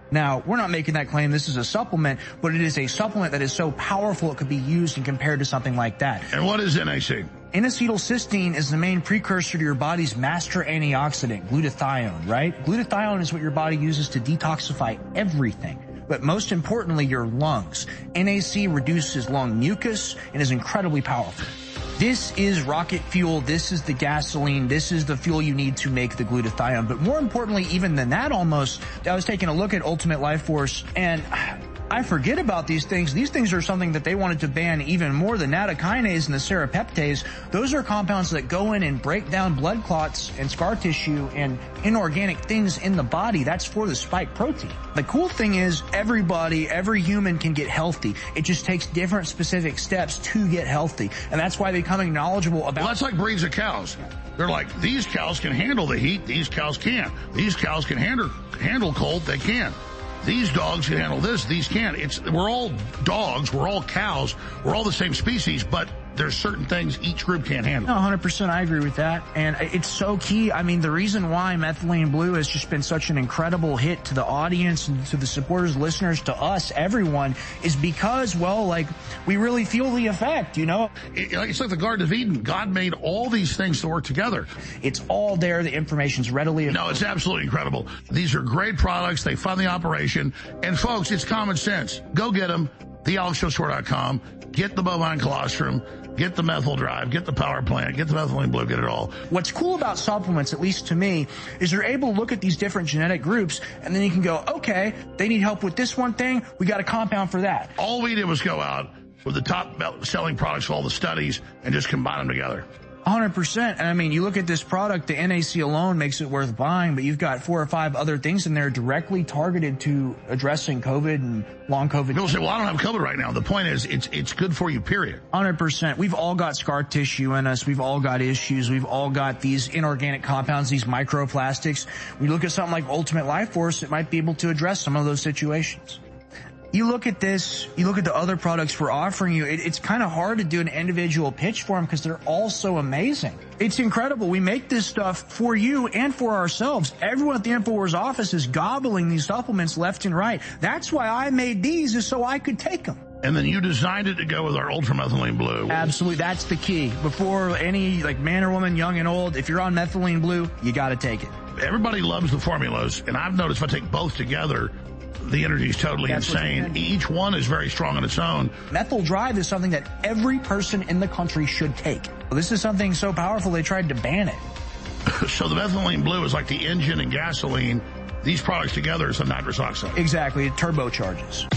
Now, we're not making that claim. This is a supplement, but it is a supplement that is so powerful it could be used and compared to something like that. And what is N A C? N-acetylcysteine is the main precursor to your body's master antioxidant, glutathione, right? Glutathione is what your body uses to detoxify everything. But most importantly, your lungs. N A C reduces lung mucus and is incredibly powerful. This is rocket fuel. This is the gasoline. This is the fuel you need to make the glutathione. But more importantly, even than that almost, I was taking a look at Ultimate Life Force, and I forget about these things. These things are something that they wanted to ban even more. The nattokinase and the serrapeptase, those are compounds that go in and break down blood clots and scar tissue and inorganic things in the body. That's for the spike protein. The cool thing is everybody, every human can get healthy. It just takes different specific steps to get healthy. And that's why becoming knowledgeable about... Well, that's like breeds of cows. They're like, these cows can handle the heat, these cows can't. These cows can handle, handle cold, they can't. These dogs can handle this, these can't. It's, we're all dogs, we're all cows, we're all the same species, but there's certain things each group can't handle. No, one hundred percent I agree with that. And it's so key. I mean, the reason why Methylene Blue has just been such an incredible hit to the audience and to the supporters, listeners, to us, everyone, is because, well, like, we really feel the effect, you know? It, it's like the Garden of Eden. God made all these things to work together. It's all there. The information's readily available. No, it's absolutely incredible. These are great products. They fund the operation. And, folks, it's common sense. Go get them. the alex jones store dot com. Get the bovine colostrum. Get the methyl drive, get the power plant, get the methylene blue, get it all. What's cool about supplements, at least to me, is you're able to look at these different genetic groups, and then you can go, okay, they need help with this one thing, we got a compound for that. All we did was go out with the top selling products for all the studies and just combine them together. one hundred percent. And I mean, you look at this product, the N A C alone makes it worth buying, but you've got four or five other things in there directly targeted to addressing COVID and long COVID. People say, well, I don't have COVID right now. The point is, it's it's good for you, period. one hundred percent. We've all got scar tissue in us. We've all got issues. We've all got these inorganic compounds, these microplastics. We look at something like Ultimate Life Force, it might be able to address some of those situations. You look at this, you look at the other products we're offering you, it, it's kind of hard to do an individual pitch for them because they're all so amazing. It's incredible. We make this stuff for you and for ourselves. Everyone at the InfoWars office is gobbling these supplements left and right. That's why I made these, is so I could take them. And then you designed it to go with our ultramethylene blue. Absolutely. That's the key. Before any, like, man or woman, young and old, if you're on methylene blue, you got to take it. Everybody loves the formulas, and I've noticed if I take both together, the energy is totally That's insane. Each one is very strong on its own. Methyl Drive is something that every person in the country should take. This is something so powerful they tried to ban it. So the methylene blue is like the engine and gasoline. These products together is some nitrous oxide. Exactly. It turbocharges.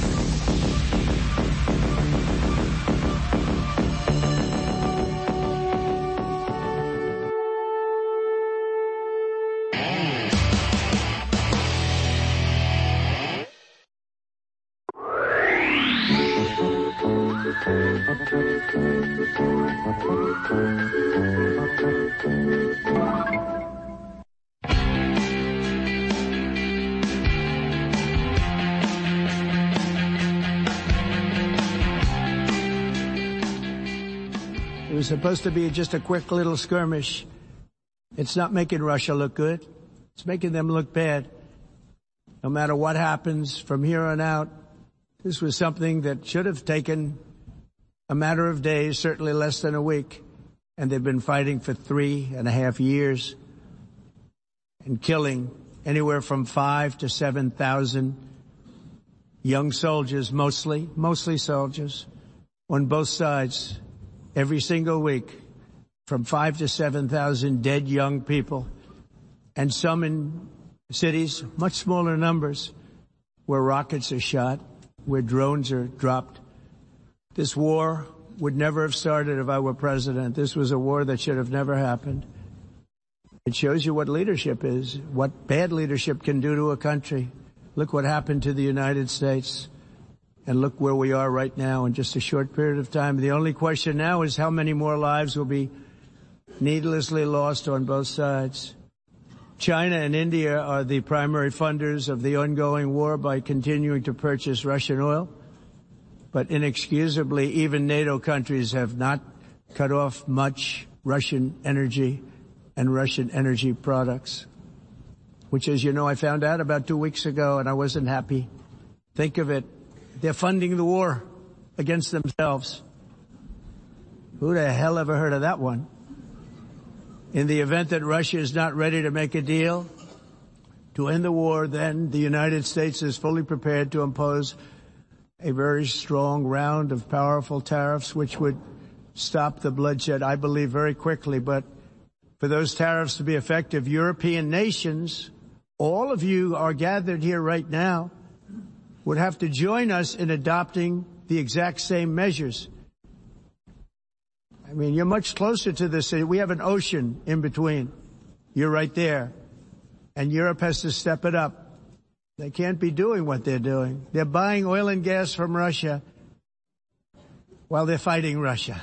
It was supposed to be just a quick little skirmish. It's not making Russia look good. It's making them look bad. No matter what happens from here on out, this was something that should have taken a matter of days, certainly less than a week. And they've been fighting for three and a half years and killing anywhere from five to seven thousand young soldiers, mostly, mostly soldiers, on both sides. Every single week, from five to seven thousand dead young people, and some in cities, much smaller numbers, where rockets are shot, where drones are dropped. This war would never have started if I were president. This was a war that should have never happened. It shows you what leadership is, what bad leadership can do to a country. Look what happened to the United States. And look where we are right now in just a short period of time. The only question now is how many more lives will be needlessly lost on both sides. China and India are the primary funders of the ongoing war by continuing to purchase Russian oil. But inexcusably, even NATO countries have not cut off much Russian energy and Russian energy products. which, as you know, I found out about two weeks ago, and I wasn't happy. Think of it. They're funding the war against themselves. Who the hell ever heard of that one? In the event that Russia is not ready to make a deal to end the war, then the United States is fully prepared to impose a very strong round of powerful tariffs, which would stop the bloodshed, I believe, very quickly. But for those tariffs to be effective, European nations, all of you are gathered here right now, would have to join us in adopting the exact same measures. I mean, you're much closer to this. We have an ocean in between. You're right there. And Europe has to step it up. They can't be doing what they're doing. They're buying oil and gas from Russia while they're fighting Russia.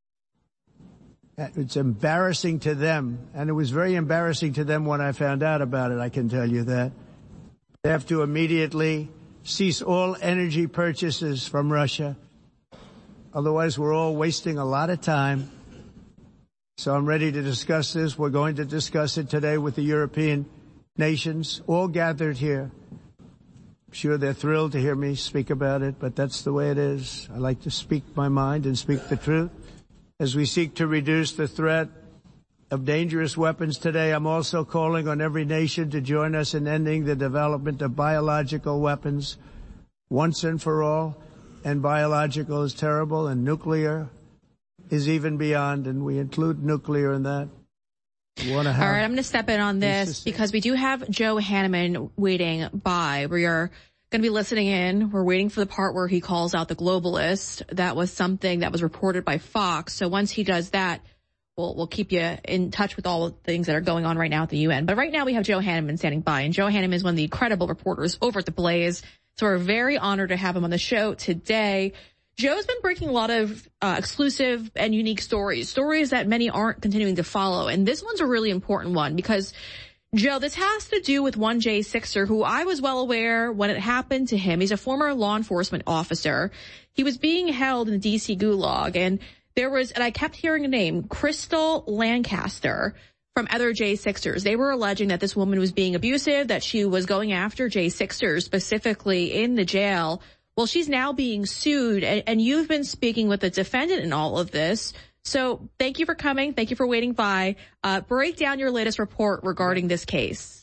It's embarrassing to them, and it was very embarrassing to them when I found out about it, I can tell you that. They have to immediately cease all energy purchases from Russia. Otherwise, we're all wasting a lot of time. So I'm ready to discuss this. We're going to discuss it today with the European nations, all gathered here. I'm sure they're thrilled to hear me speak about it, but that's the way it is. I like to speak my mind and speak the truth. As we seek to reduce the threat of dangerous weapons today, I'm also calling on every nation to join us in ending the development of biological weapons once and for all. And biological is terrible, and nuclear is even beyond, and we include nuclear in that. All right, I'm going to step in on this because we do have Joe Hanneman waiting by. We are going to be listening in. We're waiting for the part where he calls out the globalist. That was something that was reported by Fox. So once he does that, we'll, we'll keep you in touch with all the things that are going on right now at the U N. But right now we have Joe Hanneman standing by, and Joe Hanneman is one of the credible reporters over at The Blaze. So we're very honored to have him on the show today. Joe's been breaking a lot of uh, exclusive and unique stories, stories that many aren't continuing to follow. And this one's a really important one because, Joe, this has to do with one Jay Sixer, who I was well aware when it happened to him. He's a former law enforcement officer. He was being held in the D C gulag, and there was, and I kept hearing a name, Crystal Lancaster, from other Jay Sixers. They were alleging that this woman was being abusive, that she was going after Jay Sixers specifically in the jail. Well, she's now being sued, and, and you've been speaking with the defendant in all of this. So thank you for coming. Thank you for waiting by. Uh, break down your latest report regarding this case.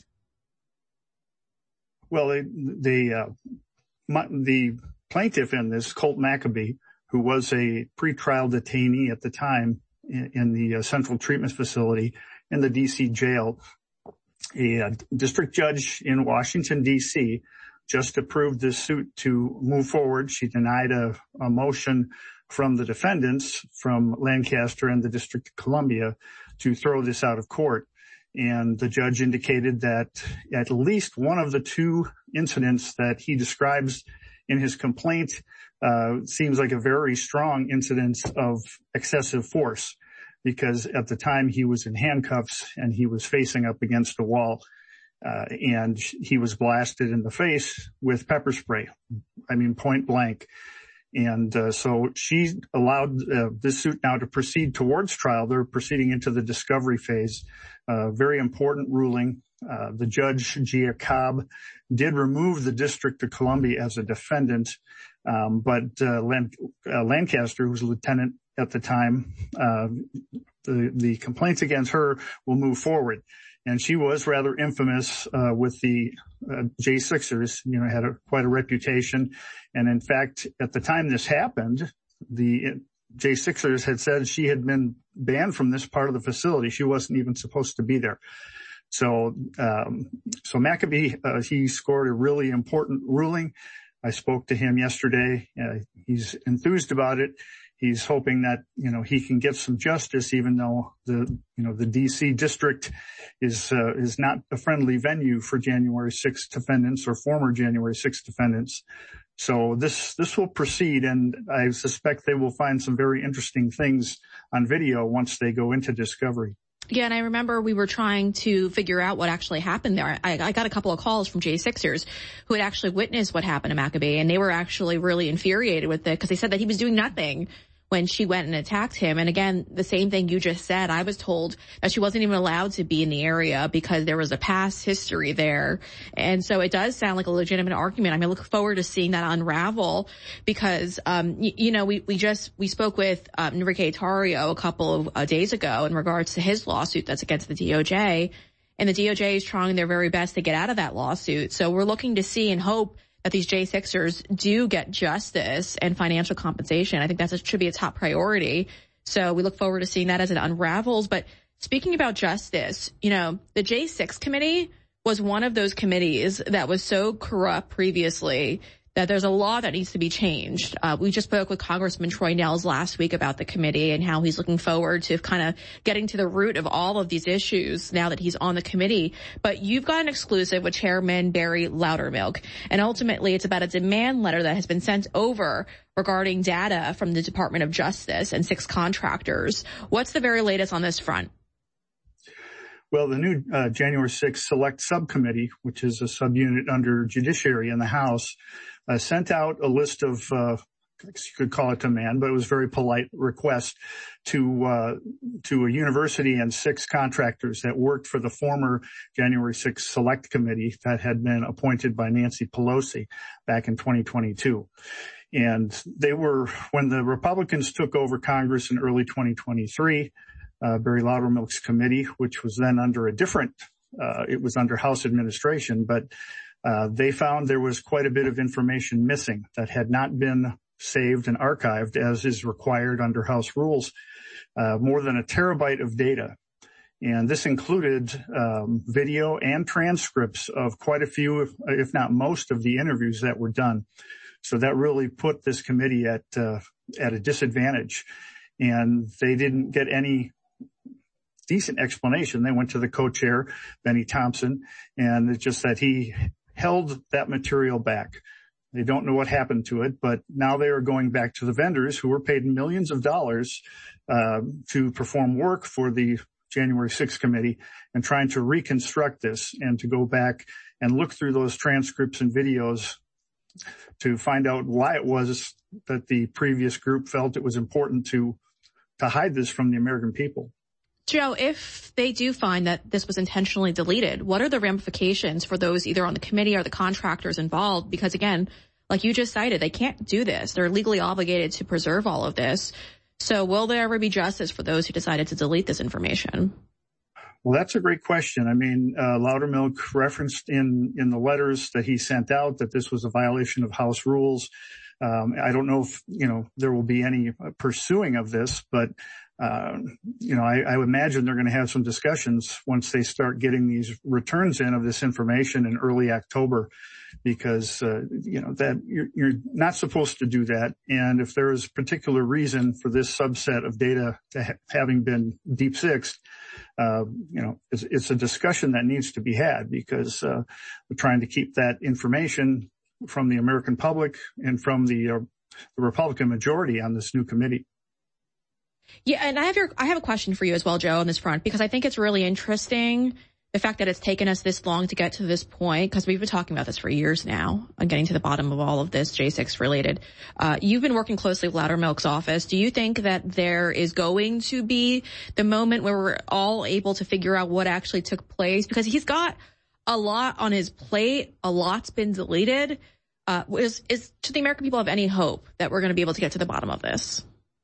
Well, the the, uh, my, the plaintiff in this, Colt Maccabee, who was a pretrial detainee at the time in, in the uh, Central Treatment Facility in the D C jail, a uh, district judge in Washington, D C, just approved this suit to move forward. She denied a, a motion from the defendants, from Lancaster and the District of Columbia, to throw this out of court. And the judge indicated that at least one of the two incidents that he describes in his complaint uh, seems like a very strong incident of excessive force, because at the time he was in handcuffs and he was facing up against a wall. Uh, and he was blasted in the face with pepper spray. I mean, point blank. And, uh, so she allowed uh, this suit now to proceed towards trial. They're proceeding into the discovery phase. Uh, very important ruling. Uh, the judge, Gia Cobb, did remove the District of Columbia as a defendant. Um, but, uh, Lan- uh, Lancaster, who was a lieutenant at the time, uh, the, the complaints against her will move forward. And she was rather infamous uh, with the uh, Jay Sixers, you know, had a, quite a reputation. And in fact, at the time this happened, the Jay Sixers had said she had been banned from this part of the facility. She wasn't even supposed to be there. So, um, so Maccabee, uh, he scored a really important ruling. I spoke to him yesterday. Uh, he's enthused about it. He's hoping that, you know, he can get some justice, even though the, you know, the D C district is, uh, is not a friendly venue for January sixth defendants or former January sixth defendants. So this, this will proceed, and I suspect they will find some very interesting things on video once they go into discovery. Yeah, and I remember we were trying to figure out what actually happened there. I, I got a couple of calls from Jay Sixers who had actually witnessed what happened to Maccabee, and they were actually really infuriated with it because they said that he was doing nothing when she went and attacked him. And again, the same thing you just said. I was told that she wasn't even allowed to be in the area because there was a past history there. And so it does sound like a legitimate argument. I mean, I look forward to seeing that unravel because, um, you, you know, we, we just, we spoke with um, Enrique Tarrio a couple of uh, days ago in regards to his lawsuit that's against the D O J. And the D O J is trying their very best to get out of that lawsuit. So we're looking to see and hope that these J sixers do get justice and financial compensation. I think that should be a top priority. So we look forward to seeing that as it unravels. But speaking about justice, you know, the J six committee was one of those committees that was so corrupt previously that there's a law that needs to be changed. Uh, we just spoke with Congressman Troy Nehls last week about the committee and how he's looking forward to kind of getting to the root of all of these issues now that he's on the committee. But you've got an exclusive with Chairman Barry Loudermilk, and ultimately it's about a demand letter that has been sent over regarding data from the Department of Justice and six contractors. What's the very latest on this front? Well, the new uh, January sixth Select Subcommittee, which is a subunit under Judiciary in the House, uh, sent out a list of, uh, you could call it demand, but it was a very polite request to, uh, to a university and six contractors that worked for the former January sixth Select Committee that had been appointed by Nancy Pelosi back in twenty twenty-two. And they were, when the Republicans took over Congress in early twenty twenty-three, uh, Barry Loudermilk's committee, which was then under a different, uh, it was under House administration, but Uh, they found there was quite a bit of information missing that had not been saved and archived as is required under House rules, uh, more than a terabyte of data. And this included um, video and transcripts of quite a few, if, if not most, of the interviews that were done. So that really put this committee at uh, at a disadvantage. And they didn't get any decent explanation. They went to the co-chair, Benny Thompson, and it's just that he held that material back. They don't know what happened to it, but now they are going back to the vendors who were paid millions of dollars uh, to perform work for the January sixth committee and trying to reconstruct this and to go back and look through those transcripts and videos to find out why it was that the previous group felt it was important to to hide this from the American people. Joe, if they do find that this was intentionally deleted, what are the ramifications for those either on the committee or the contractors involved? Because again, like you just cited, they can't do this. They're legally obligated to preserve all of this. So will there ever be justice for those who decided to delete this information? Well, that's a great question. I mean, uh, Loudermilk referenced in, in the letters that he sent out that this was a violation of House rules. Um, I don't know if, you know, there will be any pursuing of this, but Uh, you know, I, I would imagine they're going to have some discussions once they start getting these returns in of this information in early October, because, uh, you know, that you're, you're not supposed to do that. And if there is particular reason for this subset of data to ha- having been deep sixed, uh, you know, it's, it's a discussion that needs to be had because, uh, we're trying to keep that information from the American public and from the, uh, the Republican majority on this new committee. Yeah, and I have your, I have a question for you as well, Joe, on this front, because I think it's really interesting the fact that it's taken us this long to get to this point, because we've been talking about this for years now, on getting to the bottom of all of this J six related. Uh, you've been working closely with Loudermilk's office. Do you think that there is going to be the moment where we're all able to figure out what actually took place? Because he's got a lot on his plate. A lot's been deleted. Uh, is, is, do the American people have any hope that we're going to be able to get to the bottom of this?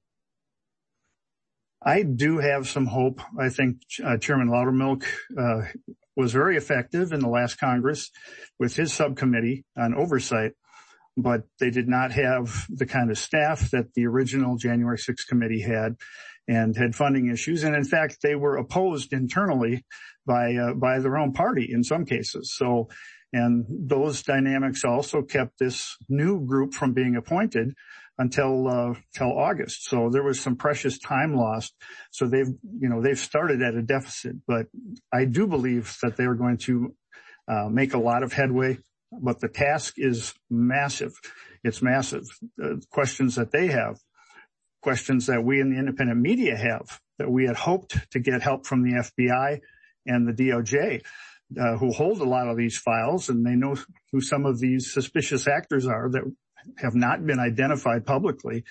I do have some hope. I think uh, Chairman Loudermilk uh, was very effective in the last Congress with his subcommittee on oversight, but they did not have the kind of staff that the original January sixth committee had and had funding issues. And in fact, they were opposed internally by uh, by their own party in some cases. So, and those dynamics also kept this new group from being appointed until, uh, till August. So there was some precious time lost. So they've, you know, they've started at a deficit, but I do believe that they're going to, uh, make a lot of headway, but the task is massive. It's massive. Uh, questions that they have, questions that we in the independent media have, that we had hoped to get help from the F B I and the D O J, uh, who hold a lot of these files, and they know who some of these suspicious actors are that have not been identified publicly.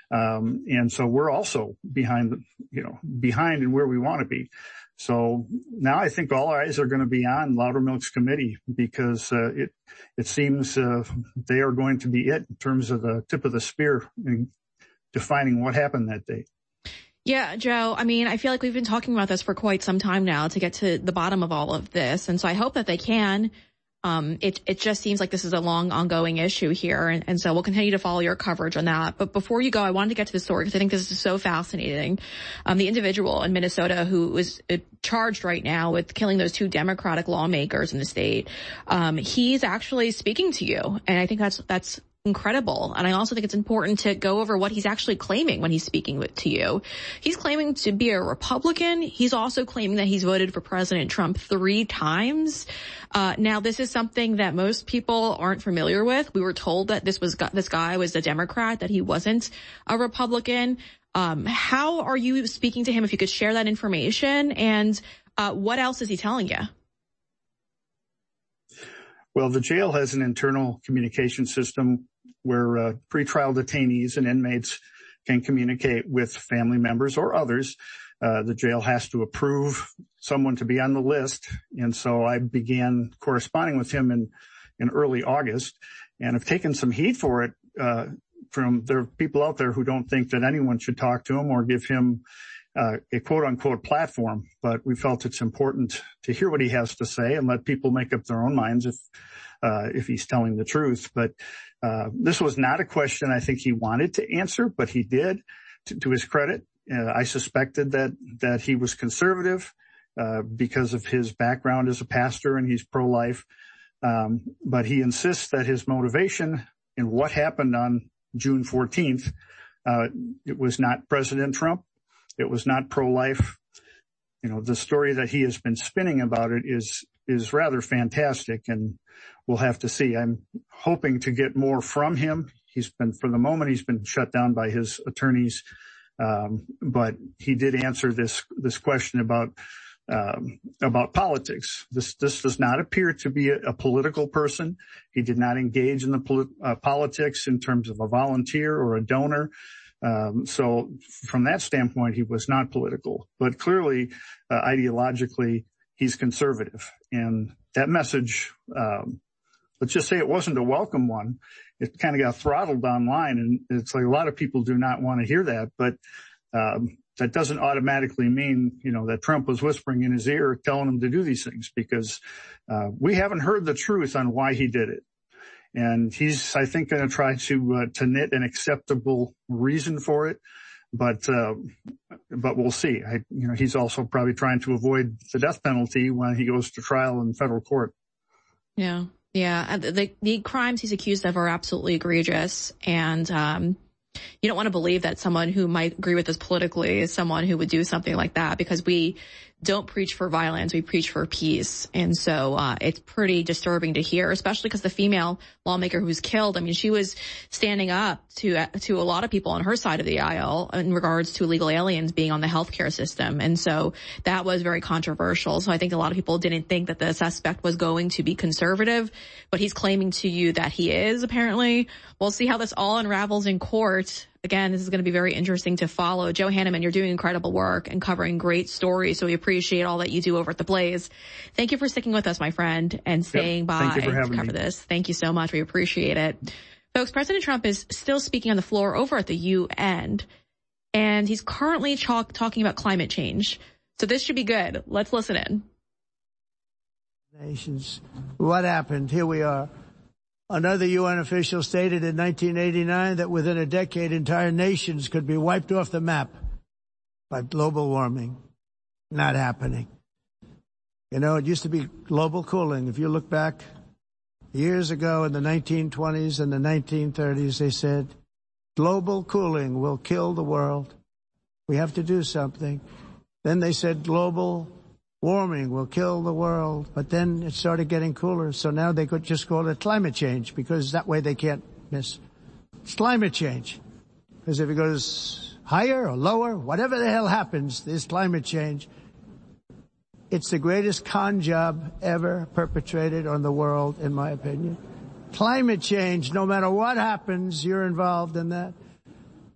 Um, and so we're also behind, the, you know, behind in where we want to be. So now I think all eyes are going to be on Loudermilk's committee because uh, it it seems uh, they are going to be it in terms of the tip of the spear in defining what happened that day. Yeah, Joe, I mean, I feel like we've been talking about this for quite some time now to get to the bottom of all of this. And so I hope that they can. Um, it, it just seems like this is a long ongoing issue here. And, and so we'll continue to follow your coverage on that. But before you go, I wanted to get to the story because I think this is so fascinating. Um, the individual in Minnesota who is charged right now with killing those two Democratic lawmakers in the state, um, he's actually speaking to you. And I think that's, that's, incredible. And I also think it's important to go over what he's actually claiming when he's speaking with, to you. He's claiming to be a Republican. He's also claiming that he's voted for President Trump three times. Uh, now, this is something that most people aren't familiar with. We were told that this was, this guy was a Democrat, that he wasn't a Republican. Um, how are you speaking to him? If you could share that information, and uh, what else is he telling you? Well, the jail has an internal communication system where uh, pretrial detainees and inmates can communicate with family members or others. Uh, the jail has to approve someone to be on the list. And so I began corresponding with him in, in early August, and have taken some heat for it. Uh, from there are people out there who don't think that anyone should talk to him or give him uh, a quote unquote platform. But we felt it's important to hear what he has to say and let people make up their own minds if, uh, if he's telling the truth. But Uh, this was not a question I think he wanted to answer, but he did, to, to his credit. Uh, I suspected that, that he was conservative, uh, because of his background as a pastor, and he's pro-life. Um, but he insists that his motivation in what happened on June fourteenth, uh, it was not President Trump. It was not pro-life. You know, the story that he has been spinning about it is, is rather fantastic, and we'll have to see. I'm hoping to get more from him. He's been, for the moment, he's been shut down by his attorneys. Um, but he did answer this, this question about, um, about politics. This, this does not appear to be a, a political person. He did not engage in the polit- uh, politics in terms of a volunteer or a donor. Um, so from that standpoint, he was not political, but clearly, uh, ideologically, he's conservative. And that message, um, let's just say it wasn't a welcome one. It kind of got throttled online, and it's like a lot of people do not want to hear that. But um, that doesn't automatically mean, you know, that Trump was whispering in his ear telling him to do these things, because uh, we haven't heard the truth on why he did it. And he's, I think, going to try to uh, to knit an acceptable reason for it. But uh, but we'll see. I, you know, he's also probably trying to avoid the death penalty when he goes to trial in federal court. Yeah. Yeah, the, the crimes he's accused of are absolutely egregious, and um, you don't want to believe that someone who might agree with us politically is someone who would do something like that, because we don't preach for violence, we preach for peace. And so uh it's pretty disturbing to hear, especially because the female lawmaker who was killed, I mean, she was standing up to uh, to a lot of people on her side of the aisle in regards to illegal aliens being on the healthcare system. And so that was very controversial. So I think a lot of people didn't think that the suspect was going to be conservative, but he's claiming to you that he is, apparently. We'll see how this all unravels in court. Again, this is going to be very interesting to follow. Joe Hanneman, you're doing incredible work and covering great stories, so we appreciate all that you do over at The Blaze. Thank you for sticking with us, my friend, and staying yep. by Thank you for to having cover me. this. Thank you so much. We appreciate it. Folks, President Trump is still speaking on the floor over at the U N, and he's currently talk, talking about climate change. So this should be good. Let's listen in. Nations. What happened? Here we are. Another U N official stated in nineteen eighty-nine that within a decade, entire nations could be wiped off the map by global warming. Not happening. You know, it used to be global cooling. If you look back years ago in the nineteen twenties and the nineteen thirties, they said, global cooling will kill the world. We have to do something. Then they said global warming will kill the world, but then it started getting cooler, so now they could just call it climate change, because that way they can't miss. It's climate change. Because if it goes higher or lower, whatever the hell happens, there's climate change. It's the greatest con job ever perpetrated on the world, in my opinion. Climate change, no matter what happens, you're involved in that.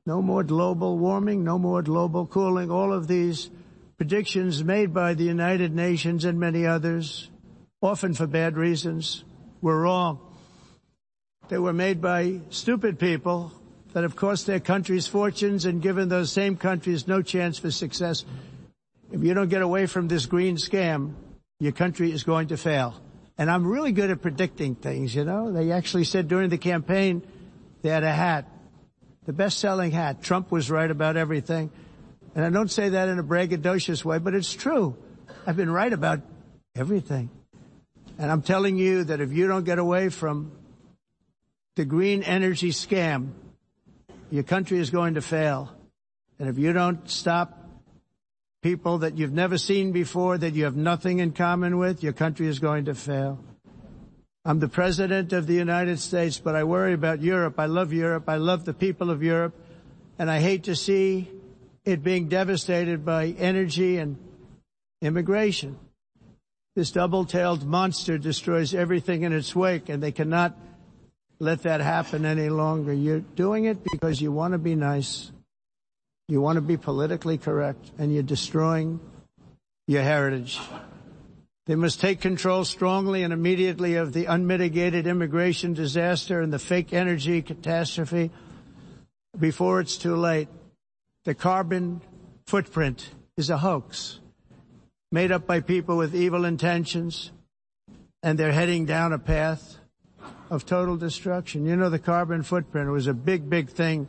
No more global warming, no more global cooling. All of these predictions made by the United Nations and many others, often for bad reasons, were wrong. They were made by stupid people that have cost their countries fortunes and given those same countries no chance for success. If you don't get away from this green scam, your country is going to fail. And I'm really good at predicting things, you know. They actually said during the campaign they had a hat, the best-selling hat. Trump was right about everything. And I don't say that in a braggadocious way, but it's true. I've been right about everything. And I'm telling you that if you don't get away from the green energy scam, your country is going to fail. And if you don't stop people that you've never seen before, that you have nothing in common with, your country is going to fail. I'm the President of the United States, but I worry about Europe. I love Europe. I love the people of Europe. And I hate to see it being devastated by energy and immigration. This double-tailed monster destroys everything in its wake, and they cannot let that happen any longer. You're doing it because you want to be nice. You want to be politically correct, and you're destroying your heritage. They must take control strongly and immediately of the unmitigated immigration disaster and the fake energy catastrophe before it's too late. The carbon footprint is a hoax made up by people with evil intentions, and they're heading down a path of total destruction. You know, the carbon footprint was a big, big thing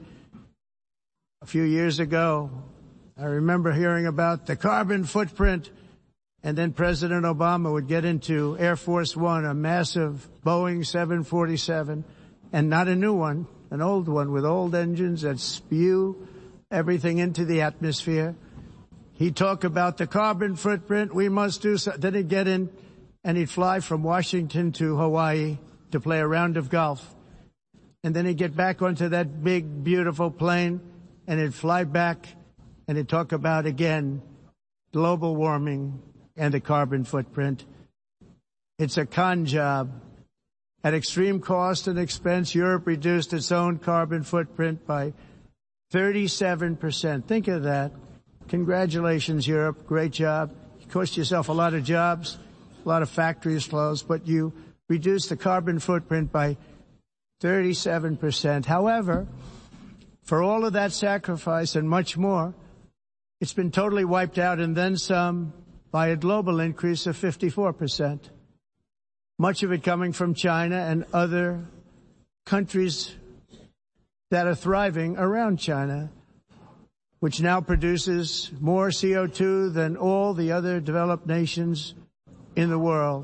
a few years ago. I remember hearing about the carbon footprint, and then President Obama would get into Air Force One, a massive Boeing seven forty-seven, and not a new one, an old one with old engines that spew everything into the atmosphere. He'd talk about the carbon footprint, we must do so. Then he'd get in and he'd fly from Washington to Hawaii to play a round of golf. And then he'd get back onto that big, beautiful plane and he'd fly back and he'd talk about, again, global warming and the carbon footprint. It's a con job. At extreme cost and expense, Europe reduced its own carbon footprint by thirty-seven percent. Think of that. Congratulations, Europe. Great job. You cost yourself a lot of jobs, a lot of factories closed, but you reduced the carbon footprint by thirty-seven percent. However, for all of that sacrifice and much more, it's been totally wiped out and then some by a global increase of fifty-four percent. Much of it coming from China and other countries that are thriving around China, which now produces more C O two than all the other developed nations in the world.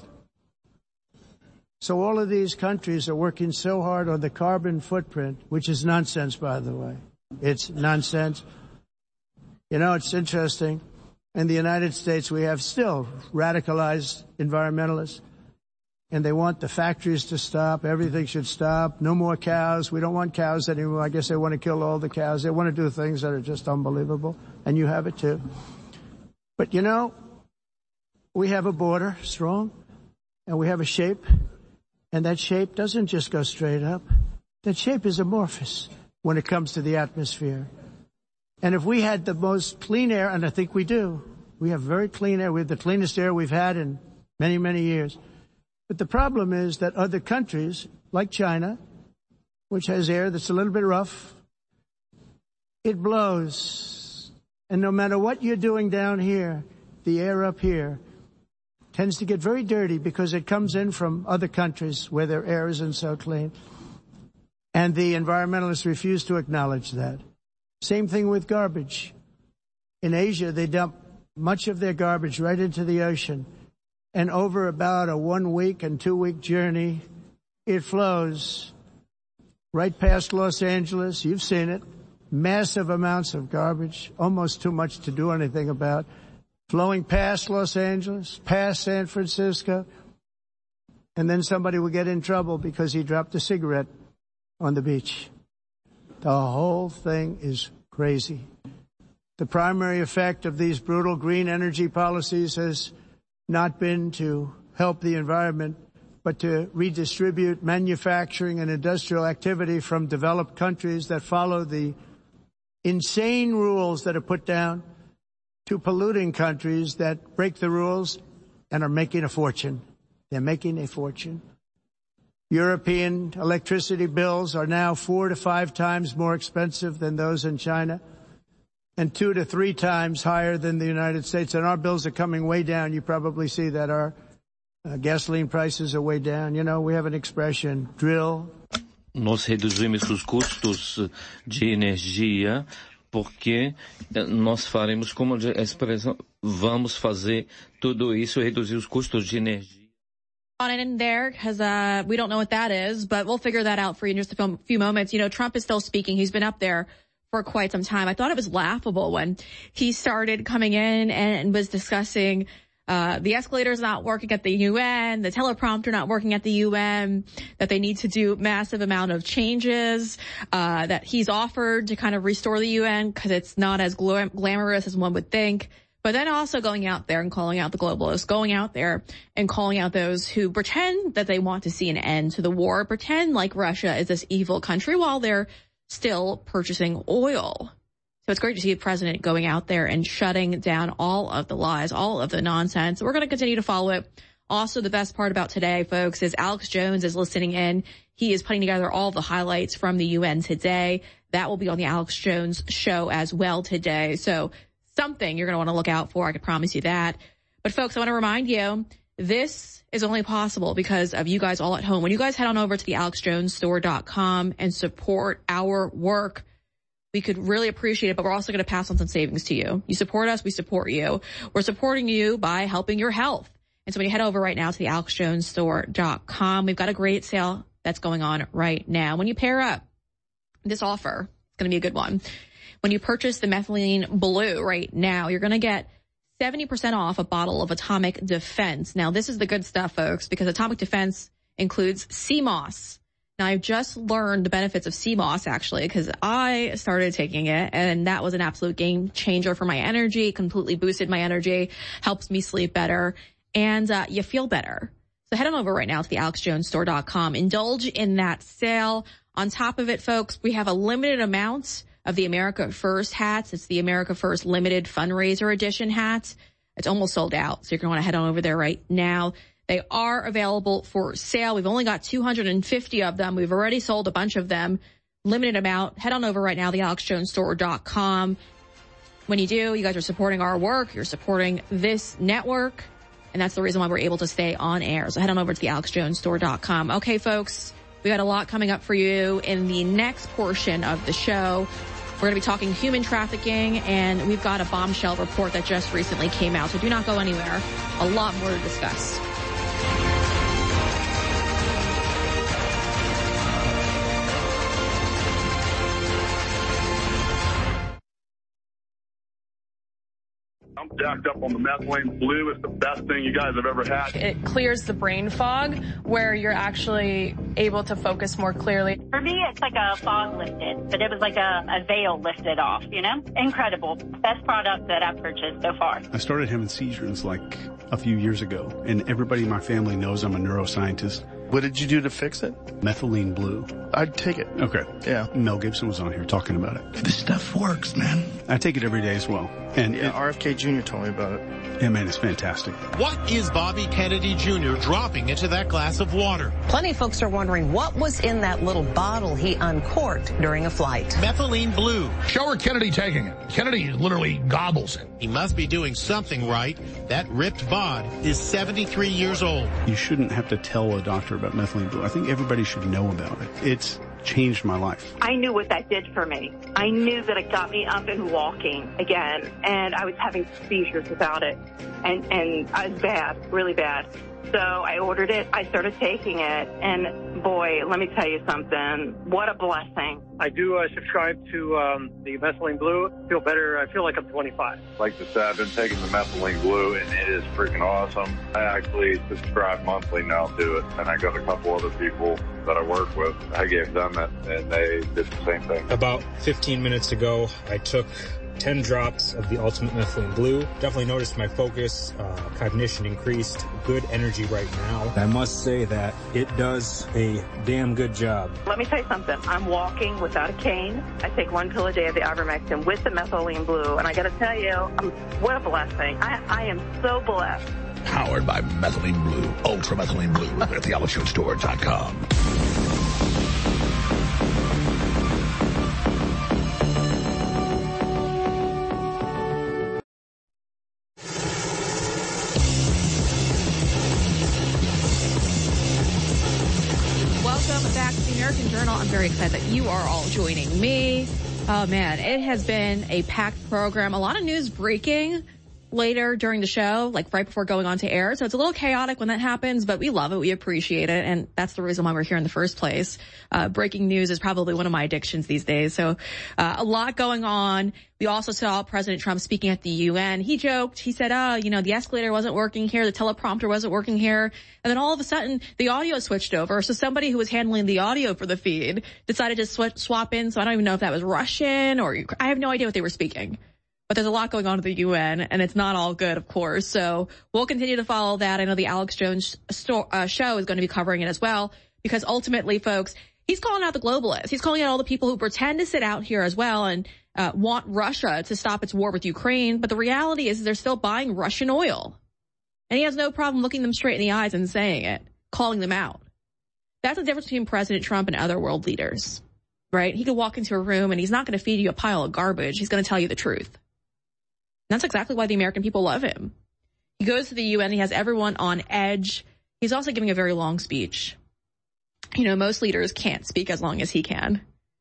So all of these countries are working so hard on the carbon footprint, which is nonsense, by the way. It's nonsense. You know, it's interesting. In the United States, we have still radicalized environmentalists, and they want the factories to stop. Everything should stop. No more cows. We don't want cows anymore. I guess they want to kill all the cows. They want to do things that are just unbelievable, and you have it too. But, you know, we have a border, strong, and we have a shape, and that shape doesn't just go straight up. That shape is amorphous when it comes to the atmosphere. And if we had the most clean air, and I think we do, we have very clean air. We have the cleanest air we've had in many, many years. But the problem is that other countries, like China, which has air that's a little bit rough, it blows. And no matter what you're doing down here, the air up here tends to get very dirty because it comes in from other countries where their air isn't so clean. And the environmentalists refuse to acknowledge that. Same thing with garbage. In Asia, they dump much of their garbage right into the ocean. And over about a one-week and two-week journey, it flows right past Los Angeles. You've seen it. Massive amounts of garbage, almost too much to do anything about, flowing past Los Angeles, past San Francisco. And then somebody will get in trouble because he dropped a cigarette on the beach. The whole thing is crazy. The primary effect of these brutal green energy policies has not been to help the environment, but to redistribute manufacturing and industrial activity from developed countries that follow the insane rules that are put down to polluting countries that break the rules and are making a fortune. They're making a fortune. European electricity bills are now four to five times more expensive than those in China and two to three times higher than the United States. And our bills are coming way down. You probably see that our uh, gasoline prices are way down. You know, we have an expression, drill. Nós reduzimos os custos de energia porque nós faremos como a expressão, vamos fazer tudo isso, reduzir os custos de energia. On in there because uh we don't know what that is, but we'll figure that out for you in just a few moments. You know, Trump is still speaking. He's been up there for quite some time. I thought it was laughable when he started coming in and was discussing uh the escalators not working at the U N, the teleprompter not working at the U N, that they need to do massive amount of changes, uh that he's offered to kind of restore the U N because it's not as glam- glamorous as one would think. But then also going out there and calling out the globalists, going out there and calling out those who pretend that they want to see an end to the war, pretend like Russia is this evil country while they're still purchasing oil. So it's great to see the president going out there and shutting down all of the lies, all of the nonsense. We're going to continue to follow it. Also, the best part about today, folks, is Alex Jones is listening in. He is putting together all the highlights from the U N today. That will be on the Alex Jones show as well today. So something you're going to want to look out for. I can promise you that. But folks, I want to remind you, this is only possible because of you guys all at home. When you guys head on over to the alex jones store dot com and support our work, we could really appreciate it, but we're also going to pass on some savings to you. You support us, we support you. We're supporting you by helping your health. And so when you head over right now to the alex jones store dot com, we've got a great sale that's going on right now. When you pair up this offer, it's going to be a good one. When you purchase the Methylene Blue right now, you're going to get seventy percent off a bottle of Atomic Defense. Now, this is the good stuff, folks, because Atomic Defense includes sea moss. Now, I've just learned the benefits of sea moss, actually, because I started taking it, and that was an absolute game changer for my energy, completely boosted my energy, helps me sleep better, and uh, you feel better. So head on over right now to the alex jones store dot com. Indulge in that sale. On top of it, folks, we have a limited amount of the America First hats. It's the America First Limited Fundraiser Edition hats. It's almost sold out, so you're going to want to head on over there right now. They are available for sale. We've only got two hundred fifty of them. We've already sold a bunch of them. Limited amount. Head on over right now, the alex jones store dot com. When you do, you guys are supporting our work. You're supporting this network, and that's the reason why we're able to stay on air. So head on over to the alex jones store dot com. Okay, folks, we got a lot coming up for you in the next portion of the show. We're going to be talking human trafficking, and we've got a bombshell report that just recently came out, so do not go anywhere. A lot more to discuss. I'm jacked up on the Methylene Blue. It's the best thing you guys have ever had. It clears the brain fog where you're actually able to focus more clearly. For me, it's like a fog lifted, but it was like a, a veil lifted off, you know? Incredible. Best product that I've purchased so far. I started having seizures like a few years ago, and everybody in my family knows I'm a neuroscientist. What did you do to fix it? Methylene Blue. I'd take it. Okay. Yeah. Mel Gibson was on here talking about it. This stuff works, man. I take it every day as well. And yeah, it, R F K Junior told me about it. Yeah, man, it's fantastic. What is Bobby Kennedy Junior dropping into that glass of water? Plenty of folks are wondering what was in that little bottle he uncorked during a flight. Methylene Blue. Show her Kennedy taking it. Kennedy literally gobbles it. He must be doing something right. That ripped bod is seventy-three years old. You shouldn't have to tell a doctor about Methylene Blue. I think everybody should know about it. It's changed my life. I knew what that did for me. I knew that it got me up and walking again, and I was having seizures without it, and and I was bad, really bad. So I ordered it. I started taking it, and boy, let me tell you something. What a blessing. I do uh, subscribe to um, the Methylene Blue. I feel better. I feel like I'm twenty-five. Like I said, I've been taking the Methylene Blue, and it is freaking awesome. I actually subscribe monthly now to it, and I got a couple other people that I work with. I gave them it, and they did the same thing. About fifteen minutes ago, I took ten drops of the Ultimate Methylene Blue. Definitely noticed my focus, uh, cognition increased, good energy right now. I must say that it does a damn good job. Let me tell you something. I'm walking without a cane. I take one pill a day of the ivermectin with the methylene blue, and I got to tell you, I'm, what a blessing. I, I am so blessed. Powered by Methylene Blue, Ultra Methylene Blue at the alex jones store dot com. Welcome back to the American Journal. I'm very excited that you are all joining me. Oh man, it has been a packed program. A lot of news breaking later during the show, like right before going on to air. So it's a little chaotic when that happens, but we love it. We appreciate it. And that's the reason why we're here in the first place. Uh, breaking news is probably one of my addictions these days. So, uh, a lot going on. We also saw President Trump speaking at the U N. He joked. He said, oh, you know, the escalator wasn't working here. The teleprompter wasn't working here. And then all of a sudden the audio switched over. So somebody who was handling the audio for the feed decided to sw- swap in. So I don't even know if that was Russian or I have no idea what they were speaking. But there's a lot going on at the U N, and it's not all good, of course. So we'll continue to follow that. I know the Alex Jones sto- uh, show is going to be covering it as well, because ultimately, folks, he's calling out the globalists. He's calling out all the people who pretend to sit out here as well and uh, want Russia to stop its war with Ukraine. But the reality is they're still buying Russian oil. And he has no problem looking them straight in the eyes and saying it, calling them out. That's the difference between President Trump and other world leaders, right? He could walk into a room and he's not going to feed you a pile of garbage. He's going to tell you the truth. And that's exactly why the American people love him. He goes to the U N. He has everyone on edge. He's also giving a very long speech. You know, most leaders can't speak as long as he can.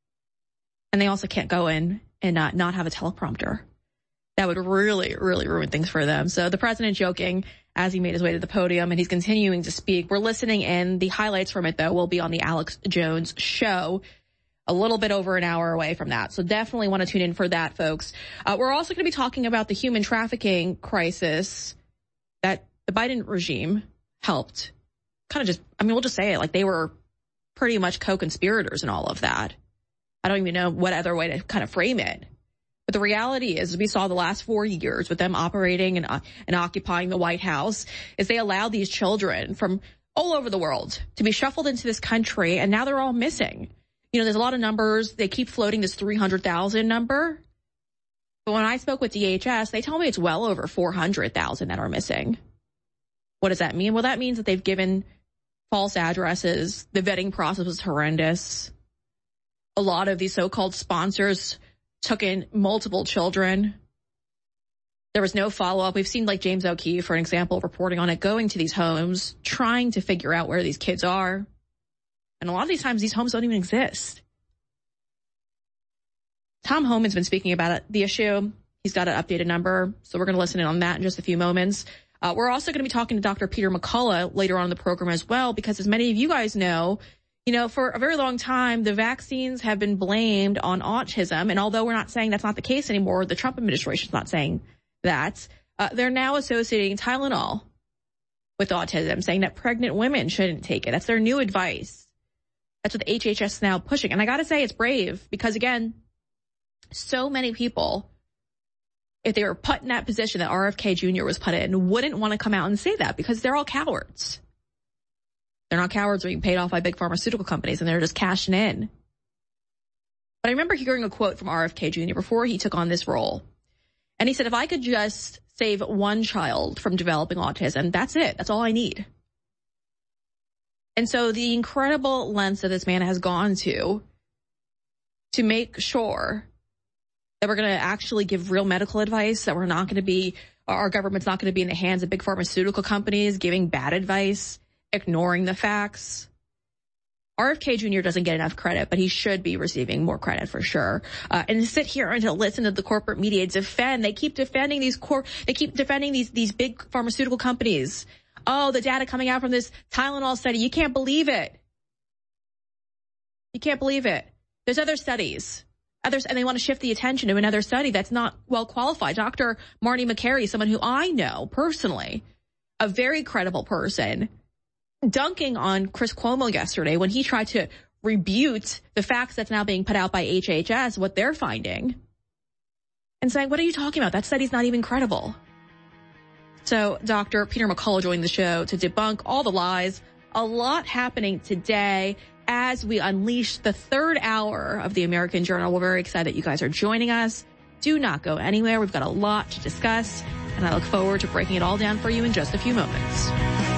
And they also can't go in and not, not have a teleprompter. That would really, really ruin things for them. So the president joking as he made his way to the podium, and he's continuing to speak. We're listening in. The highlights from it, though, will be on the Alex Jones show. A little bit over an hour away from that. So definitely want to tune in for that, folks. Uh, we're also going to be talking about the human trafficking crisis that the Biden regime helped kind of just, I mean, we'll just say it, like they were pretty much co-conspirators in all of that. I don't even know what other way to kind of frame it. But the reality is, we saw the last four years with them operating and, uh, and occupying the White House, is they allowed these children from all over the world to be shuffled into this country, and now they're all missing. You know, there's a lot of numbers. They keep floating this three hundred thousand number. But when I spoke with D H S, they told me it's well over four hundred thousand that are missing. What does that mean? Well, that means that they've given false addresses. The vetting process was horrendous. A lot of these so-called sponsors took in multiple children. There was no follow-up. We've seen like James O'Keefe, for an example, reporting on it, going to these homes, trying to figure out where these kids are. And a lot of these times, these homes don't even exist. Tom Homan's been speaking about it, the issue. He's got an updated number, so we're going to listen in on that in just a few moments. Uh, we're also going to be talking to Doctor Peter McCullough later on in the program as well, because as many of you guys know, you know, for a very long time, the vaccines have been blamed on autism. And although we're not saying that's not the case anymore, the Trump administration's not saying that, uh, they're now associating Tylenol with autism, saying that pregnant women shouldn't take it. That's their new advice. That's what the H H S is now pushing. And I got to say, it's brave because, again, so many people, if they were put in that position that R F K Junior was put in, wouldn't want to come out and say that because they're all cowards. They're not cowards being paid off by big pharmaceutical companies, and they're just cashing in. But I remember hearing a quote from R F K Junior before he took on this role. And he said, if I could just save one child from developing autism, that's it. That's all I need. And so the incredible lengths that this man has gone to, to make sure that we're going to actually give real medical advice, that we're not going to be, our government's not going to be in the hands of big pharmaceutical companies giving bad advice, ignoring the facts. R F K Junior doesn't get enough credit, but he should be receiving more credit for sure. Uh, and to sit here and to listen to the corporate media defend, they keep defending these cor- they keep defending these, these big pharmaceutical companies. Oh, the data coming out from this Tylenol study. You can't believe it. You can't believe it. There's other studies. Others, and they want to shift the attention to another study that's not well qualified. Doctor Marty Makary, someone who I know personally, a very credible person, dunking on Chris Cuomo yesterday when he tried to rebuke the facts that's now being put out by H H S, what they're finding. And and saying, what are you talking about? That study's not even credible. So Doctor Peter McCullough joined the show to debunk all the lies. A lot happening today as we unleash the third hour of the American Journal. We're very excited that you guys are joining us. Do not go anywhere. We've got a lot to discuss, and I look forward to breaking it all down for you in just a few moments.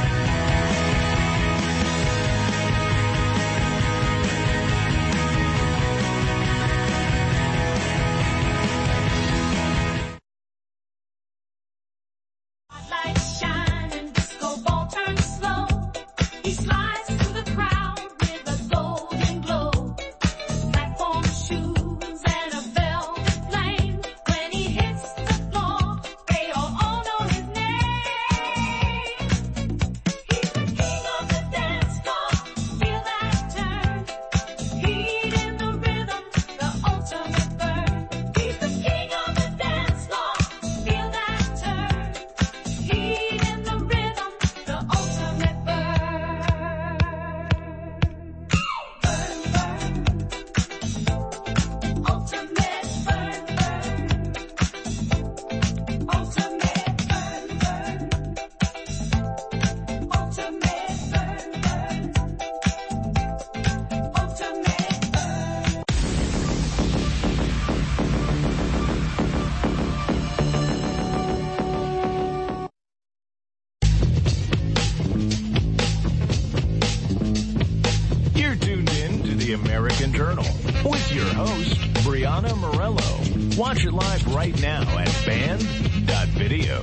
Watch it live right now at band dot video.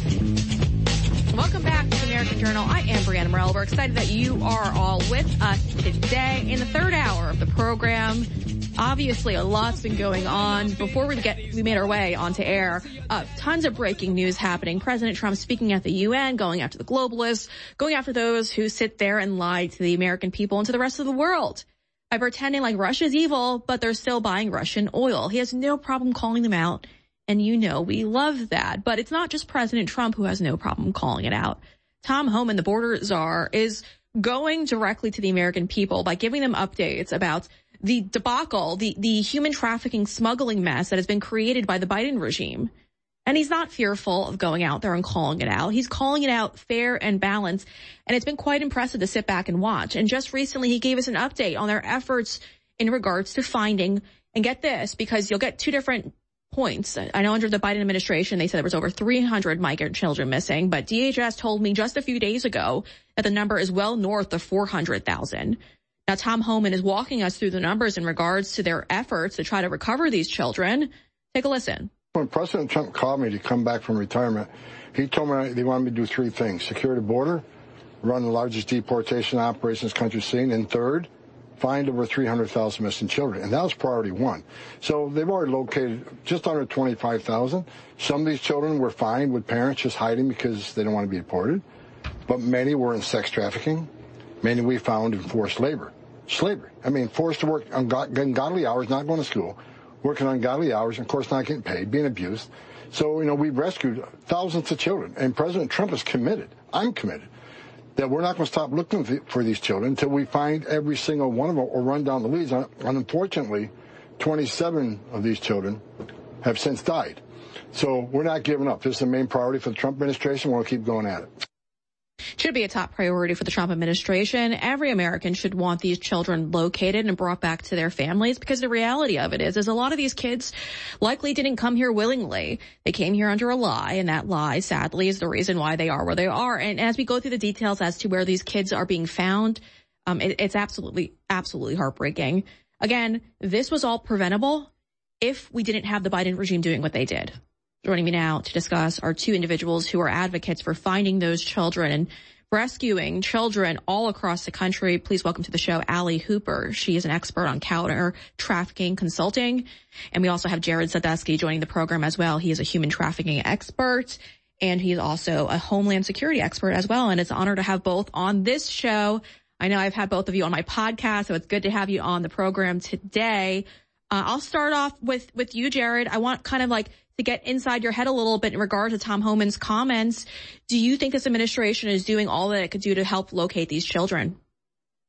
Welcome back to the American Journal. I am Brianna Morello. We're excited that you are all with us today in the third hour of the program. Obviously, a lot's been going on. Before we get we made our way onto air, uh, tons of breaking news happening. President Trump speaking at the U N, going after the globalists, going after those who sit there and lie to the American people and to the rest of the world by pretending like Russia's evil, but they're still buying Russian oil. He has no problem calling them out, and you know we love that. But it's not just President Trump who has no problem calling it out. Tom Homan, the border czar, is going directly to the American people by giving them updates about the debacle, the, the human trafficking smuggling mess that has been created by the Biden regime. And he's not fearful of going out there and calling it out. He's calling it out fair and balanced. And it's been quite impressive to sit back and watch. And just recently, he gave us an update on their efforts in regards to finding, and get this, because you'll get two different points. I know under the Biden administration, they said there was over three hundred migrant children missing, but D H S told me just a few days ago that the number is well north of four hundred thousand. Now, Tom Homan is walking us through the numbers in regards to their efforts to try to recover these children. Take a listen. When President Trump called me to come back from retirement, he told me they wanted me to do three things: secure the border, run the largest deportation operation this country's seen, and third, find over three hundred thousand missing children. And that was priority one. So they've already located just under twenty-five thousand. Some of these children were found with parents just hiding because they don't want to be deported. But many were in sex trafficking. Many we found in forced labor. Slavery. I mean, forced to work ungodly hours, not going to school, working ungodly hours, and of course not getting paid, being abused. So, you know, we've rescued thousands of children. And President Trump is committed, I'm committed, that we're not going to stop looking for these children until we find every single one of them or run down the leads. And unfortunately, twenty-seven of these children have since died. So we're not giving up. This is the main priority for the Trump administration. We'll keep going at it. Should be a top priority for the Trump administration. Every American should want these children located and brought back to their families, because the reality of it is, is a lot of these kids likely didn't come here willingly. They came here under a lie, and that lie, sadly, is the reason why they are where they are. And as we go through the details as to where these kids are being found, um, it, it's absolutely, absolutely heartbreaking. Again, this was all preventable if we didn't have the Biden regime doing what they did. Joining me now to discuss are two individuals who are advocates for finding those children and rescuing children all across the country. Please welcome to the show Allie Hooper. She is an expert on counter trafficking consulting. And we also have Jared Sadusky joining the program as well. He is a human trafficking expert, and he's also a homeland security expert as well. And it's an honor to have both on this show. I know I've had both of you on my podcast, so it's good to have you on the program today. Uh, I'll start off with, with you, Jared. I want kind of like to get inside your head a little bit in regard to Tom Homan's comments. Do you think this administration is doing all that it could do to help locate these children?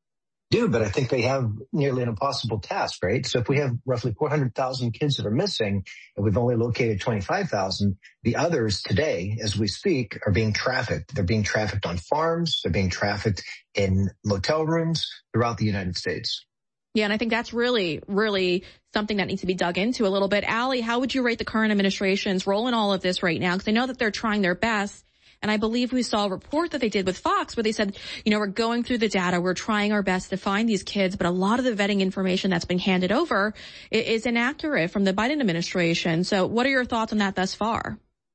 do, but I think they have nearly an impossible task, right? So if we have roughly four hundred thousand kids that are missing and we've only located twenty-five thousand, the others today, as we speak, are being trafficked. They're being trafficked on farms. They're being trafficked in motel rooms throughout the United States. Yeah, and I think that's really, really something that needs to be dug into a little bit. Allie, how would you rate the current administration's role in all of this right now? Because I know that they're trying their best. And I believe we saw a report that they did with Fox where they said, you know, we're going through the data. We're trying our best to find these kids. But a lot of the vetting information that's been handed over is inaccurate from the Biden administration. So what are your thoughts on that thus far?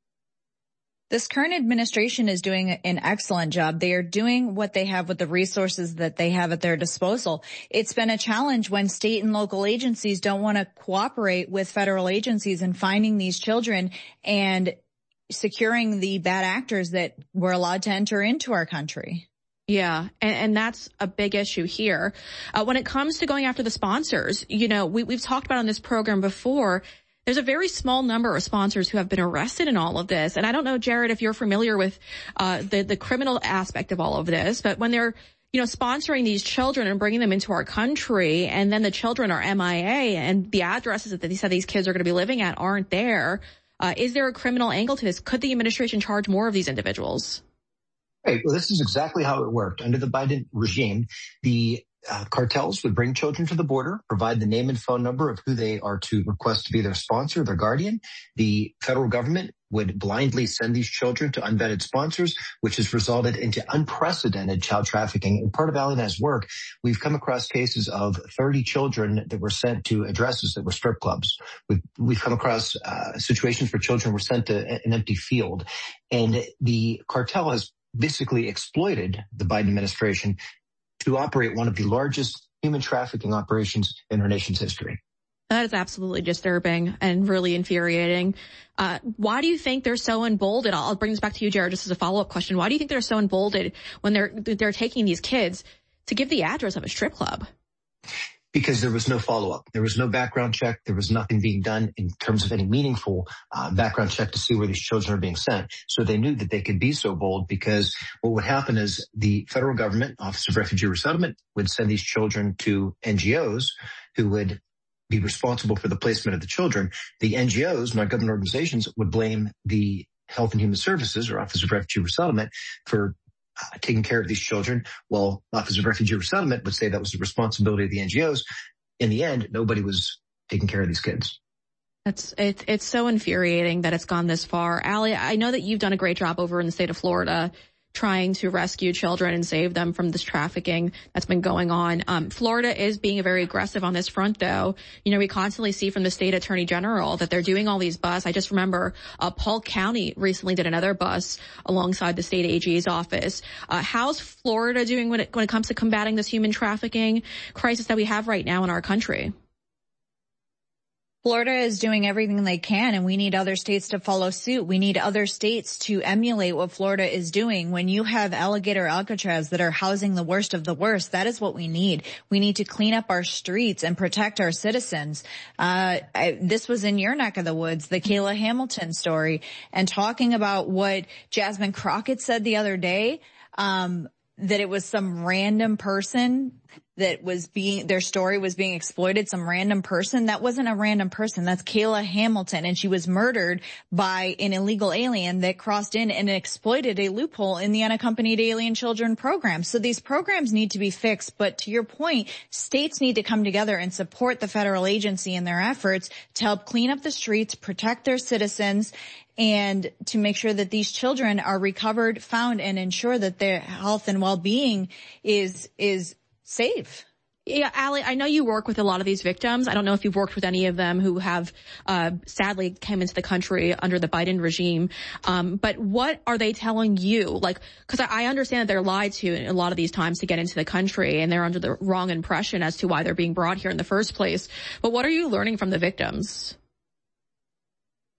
This current administration is doing an excellent job. They are doing what they have with the resources that they have at their disposal. It's been a challenge when state and local agencies don't want to cooperate with federal agencies in finding these children and securing the bad actors that were allowed to enter into our country. Yeah, and, and that's a big issue here. Uh, when it comes to going after the sponsors, you know, we, we've talked about on this program before, there's a very small number of sponsors who have been arrested in all of this. And I don't know, Jared, if you're familiar with uh the, the criminal aspect of all of this, but when they're, you know, sponsoring these children and bringing them into our country, and then the children are M I A and the addresses that they said these kids are going to be living at aren't there, Uh, is there a criminal angle to this? Could the administration charge more of these individuals? Right. Well, this is exactly how it worked. Under the Biden regime, the uh, cartels would bring children to the border, provide the name and phone number of who they are to request to be their sponsor, their guardian. The federal government would blindly send these children to unvetted sponsors, which has resulted into unprecedented child trafficking. And part of Allie and I's work, we've come across cases of thirty children that were sent to addresses that were strip clubs. We've, we've come across uh, situations where children were sent to an empty field. And the cartel has basically exploited the Biden administration to operate one of the largest human trafficking operations in our nation's history. That is absolutely disturbing and really infuriating. Uh, why do you think they're so emboldened? I'll bring this back to you, Jared, just as a follow-up question. Why do you think they're so emboldened when they're they're taking these kids to give the address of a strip club? Because there was no follow-up. There was no background check. There was nothing being done in terms of any meaningful uh, background check to see where these children are being sent. So they knew that they could be so bold because what would happen is the federal government, Office of Refugee Resettlement, would send these children to N G Os who would be responsible for the placement of the children. The N G Os, non-government organizations, would blame the Health and Human Services or Office of Refugee Resettlement for uh, taking care of these children, while Office of Refugee Resettlement would say that was the responsibility of the N G Os. In the end, nobody was taking care of these kids. It's, it's, it's so infuriating that it's gone this far. Allie, I know that you've done a great job over in the state of Florida trying to rescue children and save them from this trafficking that's been going on. Um, Florida is being very aggressive on this front, though. You know, we constantly see from the state attorney general that they're doing all these busts. I just remember uh, Polk County recently did another bus alongside the state A G's office. Uh, how's Florida doing when it, when it comes to combating this human trafficking crisis that we have right now in our country? Florida is doing everything they can, and we need other states to follow suit. We need other states to emulate what Florida is doing. When you have Alligator Alcatraz that are housing the worst of the worst, that is what we need. We need to clean up our streets and protect our citizens. Uh, I, this was in your neck of the woods, the Kayla Hamilton story, and talking about what Jasmine Crockett said the other day, um, that it was some random person that was being, their story was being exploited, some random person. That wasn't a random person. That's Kayla Hamilton. And she was murdered by an illegal alien that crossed in and exploited a loophole in the unaccompanied alien children program. So these programs need to be fixed. But to your point, states need to come together and support the federal agency in their efforts to help clean up the streets, protect their citizens, and to make sure that these children are recovered, found, and ensure that their health and well-being is, is safe. Yeah, Allie, I know you work with a lot of these victims. I don't know if you've worked with any of them who have, uh, sadly came into the country under the Biden regime. Um, but what are they telling you? Like, cause I, I understand that they're lied to a lot of these times to get into the country, and they're under the wrong impression as to why they're being brought here in the first place. But what are you learning from the victims?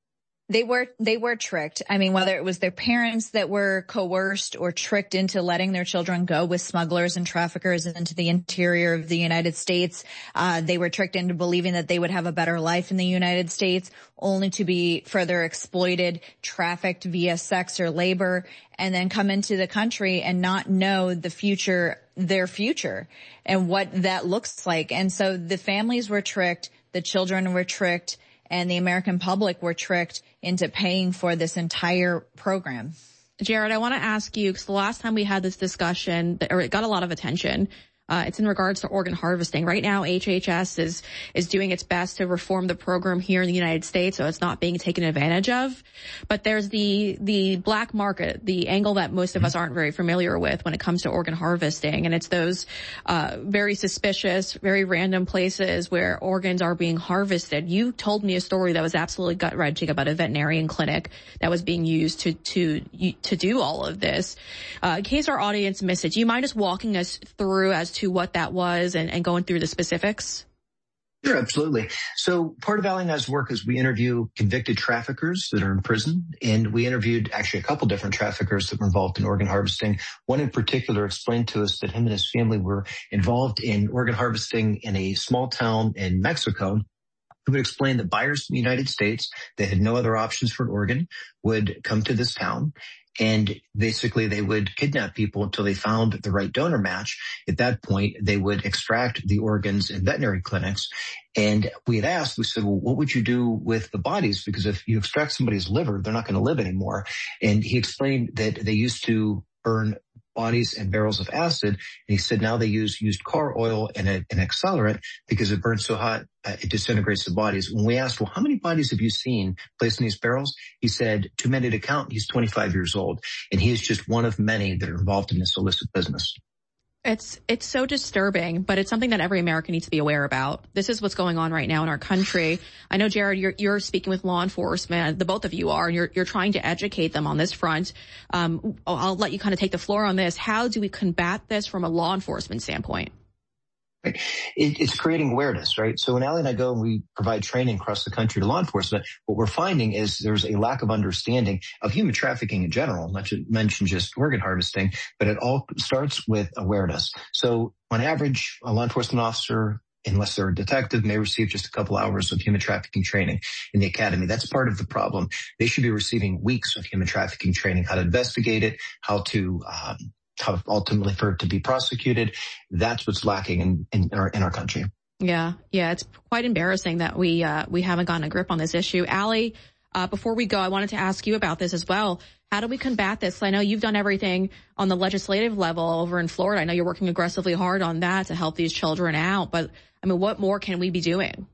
They were, they were tricked. I mean, whether it was their parents that were coerced or tricked into letting their children go with smugglers and traffickers into the interior of the United States, uh, they were tricked into believing that they would have a better life in the United States, only to be further exploited, trafficked via sex or labor, and then come into the country and not know the future, their future, and what that looks like. And so the families were tricked, the children were tricked, and the American public were tricked into paying for this entire program. Jared, I want to ask you, because the last time we had this discussion, or it got a lot of attention, Uh, it's in regards to organ harvesting. Right now, H H S is, is doing its best to reform the program here in the United States, so it's not being taken advantage of. But there's the, the black market, the angle that most of us aren't very familiar with when it comes to organ harvesting. And it's those, uh, very suspicious, very random places where organs are being harvested. You told me a story that was absolutely gut-wrenching about a veterinarian clinic that was being used to, to, to do all of this. Uh, in case our audience missed it, do you mind just walking us through as to what that was and, and going through the specifics? Sure, absolutely. So part of Allie and I's work is we interview convicted traffickers that are in prison, and we interviewed actually a couple different traffickers that were involved in organ harvesting. One in particular explained to us that him and his family were involved in organ harvesting in a small town in Mexico. Who would explain that buyers from the United States that had no other options for an organ would come to this town, and basically they would kidnap people until they found the right donor match. At that point, they would extract the organs in veterinary clinics. And we had asked, we said, well, what would you do with the bodies? Because if you extract somebody's liver, they're not going to live anymore. And he explained that they used to burn bodies in barrels of acid. And he said now they use used car oil and a, an accelerant because it burns so hot, uh, it disintegrates the bodies. When we asked, well, how many bodies have you seen placed in these barrels? He said, too many to count. He's twenty-five years old, and he is just one of many that are involved in this illicit business. It's, it's so disturbing, but it's something that every American needs to be aware about. This is what's going on right now in our country. I know, Jared, you're, you're speaking with law enforcement. The both of you are, and you're, you're trying to educate them on this front. Um, I'll let you kind of take the floor on this. How do we combat this from a law enforcement standpoint? Right. It, it's creating awareness, right? So when Allie and I go and we provide training across the country to law enforcement, what we're finding is there's a lack of understanding of human trafficking in general, not to mention just organ harvesting, but it all starts with awareness. So on average, a law enforcement officer, unless they're a detective, may receive just a couple hours of human trafficking training in the academy. That's part of the problem. They should be receiving weeks of human trafficking training, how to investigate it, how to, um, how ultimately for it to be prosecuted. That's what's lacking in, in our, in our country. Yeah. Yeah. It's quite embarrassing that we, uh, we haven't gotten a grip on this issue. Allie, uh, before we go, I wanted to ask you about this as well. How do we combat this? I know you've done everything on the legislative level over in Florida. I know you're working aggressively hard on that to help these children out, but I mean, what more can we be doing?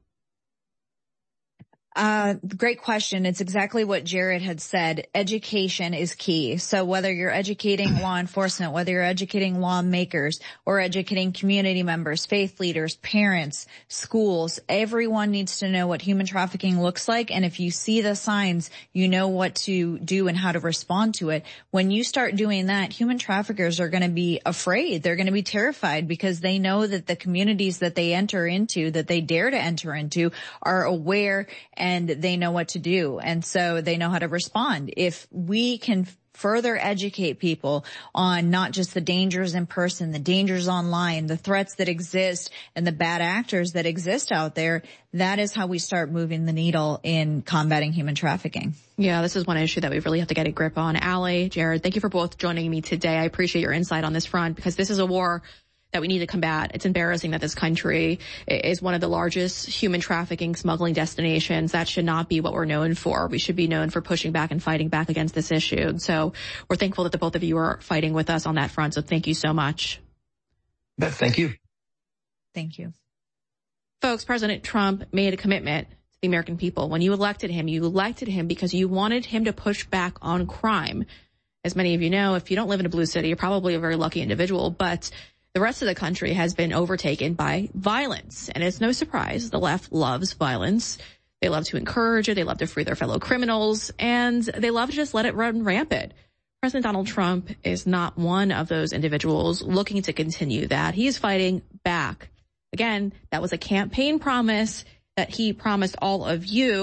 Uh, great question. It's exactly what Jared had said. Education is key. So whether you're educating law enforcement, whether you're educating lawmakers or educating community members, faith leaders, parents, schools, everyone needs to know what human trafficking looks like. And if you see the signs, you know what to do and how to respond to it. When you start doing that, human traffickers are going to be afraid. They're going to be terrified because they know that the communities that they enter into, that they dare to enter into, are aware and they know what to do. And so they know how to respond. If we can further educate people on not just the dangers in person, the dangers online, the threats that exist, and the bad actors that exist out there, that is how we start moving the needle in combating human trafficking. Yeah, this is one issue that we really have to get a grip on. Allie, Jared, thank you for both joining me today. I appreciate your insight on this front because this is a war that we need to combat. It's embarrassing that this country is one of the largest human trafficking smuggling destinations. That should not be what we're known for. We should be known for pushing back and fighting back against this issue. So we're thankful that the both of you are fighting with us on that front. So thank you so much. Thank you. Thank you. Folks, President Trump made a commitment to the American people. When you elected him, you elected him because you wanted him to push back on crime. As many of you know, if you don't live in a blue city, you're probably a very lucky individual, but the rest of the country has been overtaken by violence. And it's no surprise the left loves violence. They love to encourage it. They love to free their fellow criminals. And they love to just let it run rampant. President Donald Trump is not one of those individuals looking to continue that. He is fighting back. Again, that was a campaign promise that he promised all of you.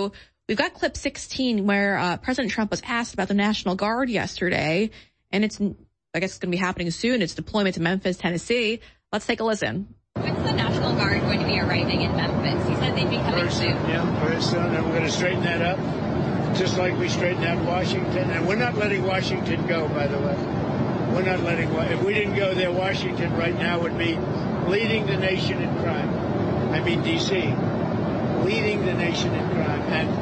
We've got clip sixteen where uh, President Trump was asked about the National Guard yesterday, and it's, I guess it's going to be happening soon. It's deployment to Memphis, Tennessee. Let's take a listen. When's the National Guard going to be arriving in Memphis? He said they'd be coming very soon. Yeah, very soon, and we're going to straighten that up, just like we straightened out Washington. And we're not letting Washington go, by the way. We're not letting, if we didn't go there, Washington right now would be leading the nation in crime. I mean, D C, leading the nation in crime. And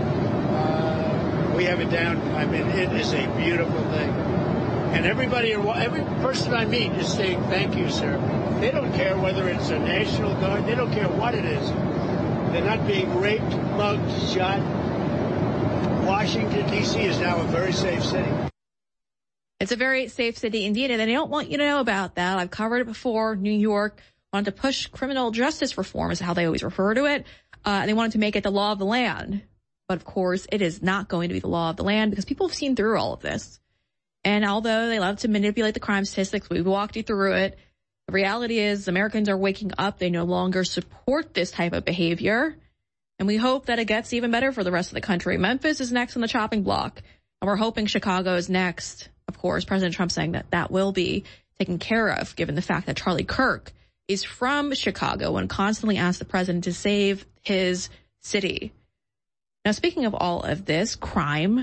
uh, we have it down. I mean, it is a beautiful thing. And everybody, every person I meet is saying, thank you, sir. They don't care whether it's a National Guard. They don't care what it is. They're not being raped, mugged, shot. Washington, D C is now a very safe city. It's a very safe city indeed, and they don't want you to know about that. I've covered it before. New York wanted to push criminal justice reform, is how they always refer to it. Uh, they wanted to make it the law of the land. But, of course, it is not going to be the law of the land because people have seen through all of this. And although they love to manipulate the crime statistics, we've walked you through it. The reality is Americans are waking up. They no longer support this type of behavior. And we hope that it gets even better for the rest of the country. Memphis is next on the chopping block. And we're hoping Chicago is next. Of course, President Trump saying that that will be taken care of, given the fact that Charlie Kirk is from Chicago and constantly asks the president to save his city. Now, speaking of all of this crime,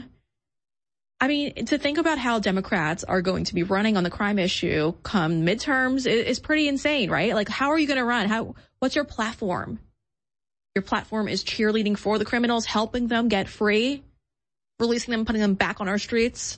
I mean, to think about how Democrats are going to be running on the crime issue come midterms is pretty insane, right? Like, how are you going to run? How? What's your platform? Your platform is cheerleading for the criminals, helping them get free, releasing them, putting them back on our streets.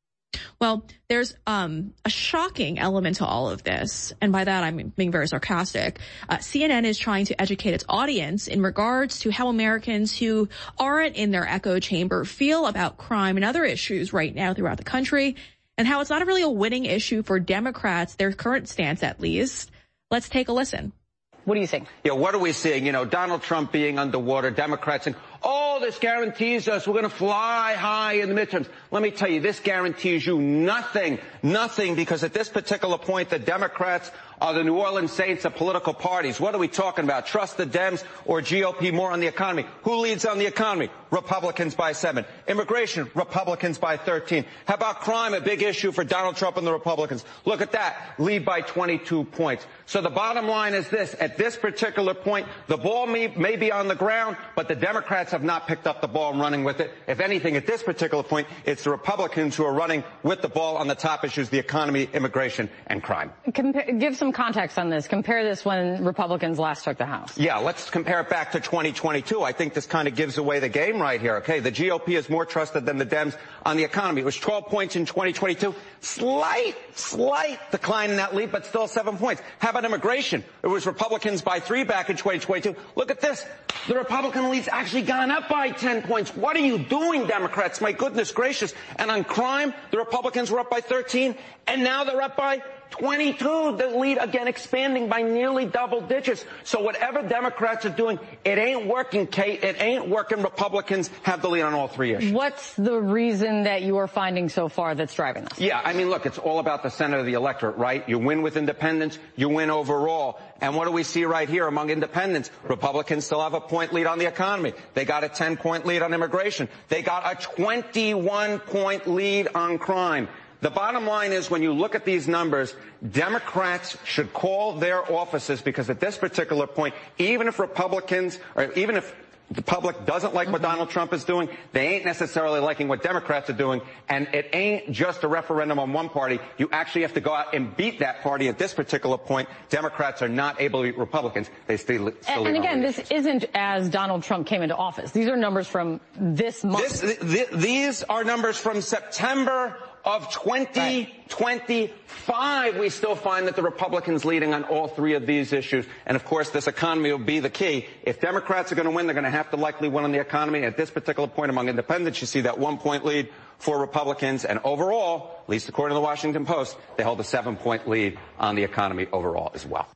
Well, there's um a shocking element to all of this, and by that I'm being very sarcastic. Uh, C N N is trying to educate its audience in regards to how Americans who aren't in their echo chamber feel about crime and other issues right now throughout the country, and how it's not really a winning issue for Democrats, their current stance at least. Let's take a listen. What do you think? Yeah, what are we seeing? You know, Donald Trump being underwater, Democrats saying, oh, this guarantees us we're going to fly high in the midterms. Let me tell you, this guarantees you nothing, nothing, because at this particular point, the Democrats are the New Orleans Saints of political parties. What are we talking about? Trust the Dems or G O P more on the economy? Who leads on the economy? Republicans by seven. Immigration, Republicans by thirteen. How about crime? A big issue for Donald Trump and the Republicans. Look at that. Lead by twenty-two points. So the bottom line is this. At this particular point, the ball may, may be on the ground, but the Democrats have not picked up the ball and running with it. If anything, at this particular point, it's the Republicans who are running with the ball on the top issues, the economy, immigration, and crime. Compa- give some context on this. Compare this when Republicans last took the House. Yeah, let's compare it back to twenty twenty-two. I think this kind of gives away the game right here. Okay, the G O P is more trusted than the Dems on the economy. It was twelve points in twenty twenty-two. Slight, slight decline in that lead, but still seven points. How about immigration? It was Republicans by three back in twenty twenty-two. Look at this. The Republican lead's actually gone up by ten points. What are you doing, Democrats? My goodness gracious. And on crime, the Republicans were up by thirteen, and now they're up by twenty-two. The lead, again, expanding by nearly double digits. So whatever Democrats are doing, it ain't working, Kate. It ain't working. Republicans have the lead on all three issues. What's the reason that you are finding so far that's driving this? Yeah, I mean, look, it's all about the center of the electorate, right? You win with independents, you win overall. And what do we see right here among independents? Republicans still have a point lead on the economy. They got a ten-point lead on immigration. They got a twenty-one-point lead on crime. The bottom line is when you look at these numbers, Democrats should call their offices because at this particular point, even if Republicans, or even if the public doesn't like what Donald Trump is doing, they ain't necessarily liking what Democrats are doing. And it ain't just a referendum on one party. You actually have to go out and beat that party. At this particular point, Democrats are not able to beat Republicans. They still, still And, and again, this isn't as Donald Trump came into office. These are numbers from this month. This, th- these are numbers from September of twenty twenty-five, we still find that the Republicans leading on all three of these issues. And, of course, this economy will be the key. If Democrats are going to win, they're going to have to likely win on the economy. At this particular point among independents, you see that one-point lead for Republicans. And overall, at least according to the Washington Post, they hold a seven-point lead on the economy overall as well.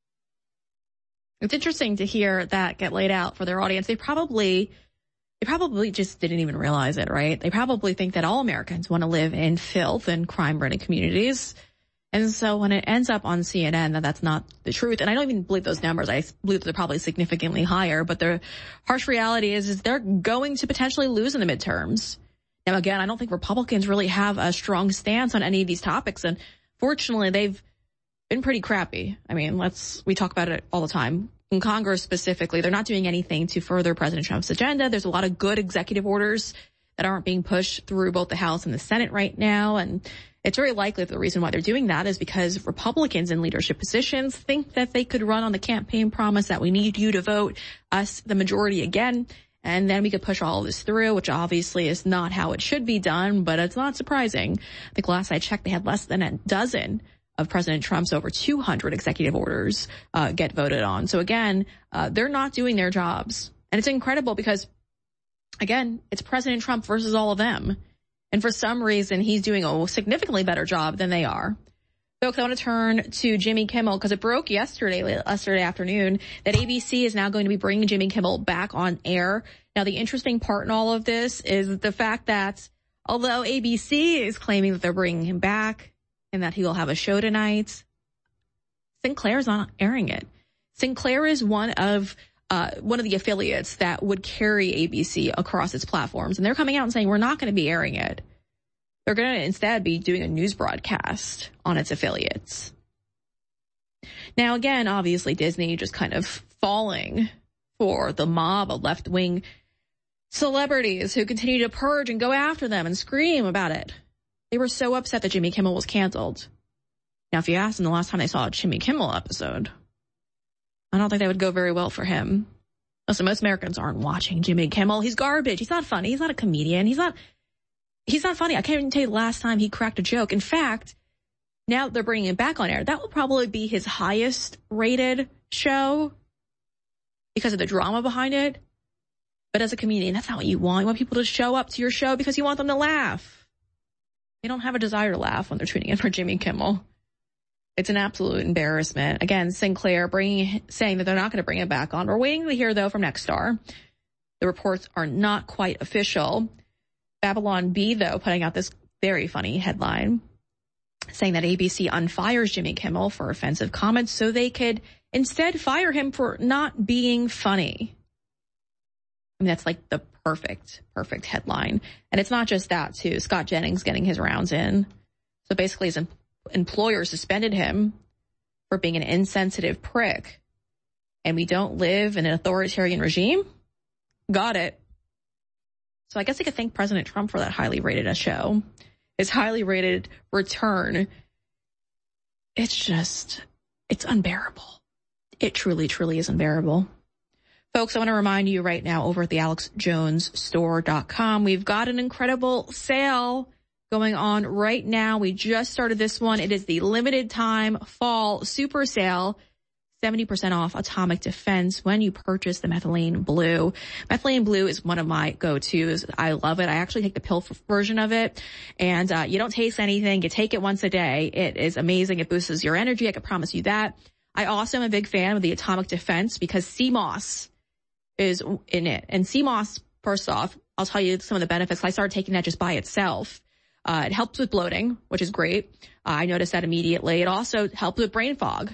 It's interesting to hear that get laid out for their audience. They probably... They probably just didn't even realize it, right? They probably think that all Americans want to live in filth and crime-ridden communities. And so when it ends up on C N N that that's not the truth, and I don't even believe those numbers, I believe they're probably significantly higher, but the harsh reality is, is they're going to potentially lose in the midterms. Now, again, I don't think Republicans really have a strong stance on any of these topics, and fortunately, they've been pretty crappy. I mean, let's, we talk about it all the time. In Congress specifically, they're not doing anything to further President Trump's agenda. There's a lot of good executive orders that aren't being pushed through both the House and the Senate right now, and it's very likely that the reason why they're doing that is because Republicans in leadership positions think that they could run on the campaign promise that we need you to vote us the majority again, and then we could push all of this through, which obviously is not how it should be done, but it's not surprising. I think last I checked, they had less than a dozen of President Trump's over two hundred executive orders uh, get voted on. So again, uh, they're not doing their jobs. And it's incredible because, again, it's President Trump versus all of them. And for some reason, he's doing a significantly better job than they are. Folks, I want to turn to Jimmy Kimmel because it broke yesterday, yesterday afternoon that A B C is now going to be bringing Jimmy Kimmel back on air. Now, the interesting part in all of this is the fact that although A B C is claiming that they're bringing him back and that he will have a show tonight, Sinclair's not airing it. Sinclair is one of uh one of the affiliates that would carry A B C across its platforms, and they're coming out and saying we're not going to be airing it. They're going to instead be doing a news broadcast on its affiliates. Now, again, obviously Disney just kind of falling for the mob of left-wing celebrities who continue to purge and go after them and scream about it. They were so upset that Jimmy Kimmel was canceled. Now, if you ask them the last time they saw a Jimmy Kimmel episode, I don't think that would go very well for him. Listen, most Americans aren't watching Jimmy Kimmel. He's garbage. He's not funny. He's not a comedian. He's not, he's not funny. I can't even tell you the last time he cracked a joke. In fact, now that they're bringing him back on air, that will probably be his highest rated show because of the drama behind it. But as a comedian, that's not what you want. You want people to show up to your show because you want them to laugh. They don't have a desire to laugh when they're tuning in for Jimmy Kimmel. It's an absolute embarrassment. Again, Sinclair bringing, saying that they're not going to bring it back on. We're waiting to hear, though, from Nexstar. The reports are not quite official. Babylon Bee, though, putting out this very funny headline saying that A B C unfires Jimmy Kimmel for offensive comments so they could instead fire him for not being funny. I mean, that's like the perfect, perfect headline. And it's not just that, too. Scott Jennings getting his rounds in. So basically, his employer suspended him for being an insensitive prick. And we don't live in an authoritarian regime? Got it. So I guess I could thank President Trump for that highly rated show. His highly rated return. It's just, it's unbearable. It truly, truly is unbearable. Folks, I want to remind you right now over at the alex jones store dot com, we've got an incredible sale going on right now. We just started this one. It is the limited time fall super sale. seventy percent off Atomic Defense when you purchase the Methylene Blue. Methylene Blue is one of my go-tos. I love it. I actually take the pill version of it, and uh, you don't taste anything. You take it once a day. It is amazing. It boosts your energy. I can promise you that. I also am a big fan of the Atomic Defense because sea moss is in it. And sea moss, first off, I'll tell you some of the benefits. I started taking that just by itself. Uh, it helps with bloating, which is great. Uh, I noticed that immediately. It also helps with brain fog.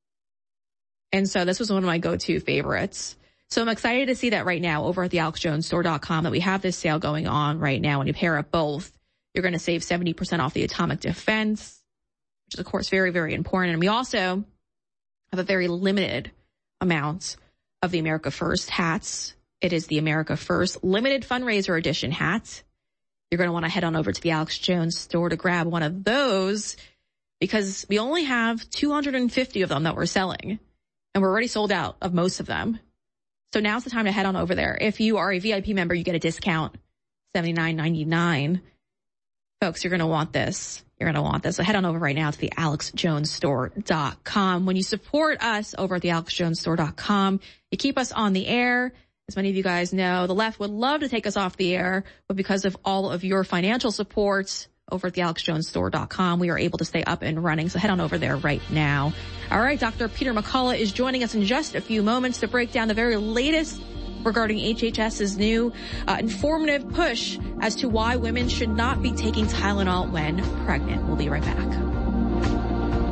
And so this was one of my go-to favorites. So I'm excited to see that right now over at the alex jones store dot com that we have this sale going on right now. When you pair up both, you're going to save seventy percent off the Atomic Defense, which is, of course, very, very important. And we also have a very limited amount of the America First hats. It is the America First limited fundraiser edition hat. You're going to want to head on over to the Alex Jones store to grab one of those because we only have two hundred fifty of them that we're selling. And we're already sold out of most of them. So now's the time to head on over there. If you are a V I P member, you get a discount, seventy-nine ninety-nine. Folks, you're going to want this. You're going to want this. So head on over right now to the alex jones store dot com. When you support us over at the alex jones store dot com, you keep us on the air. As many of you guys know, the left would love to take us off the air, but because of all of your financial support over at the alex jones store dot com, we are able to stay up and running. So head on over there right now. All right, Doctor Peter McCullough is joining us in just a few moments to break down the very latest regarding H H S's new uh, informative push as to why women should not be taking Tylenol when pregnant. We'll be right back.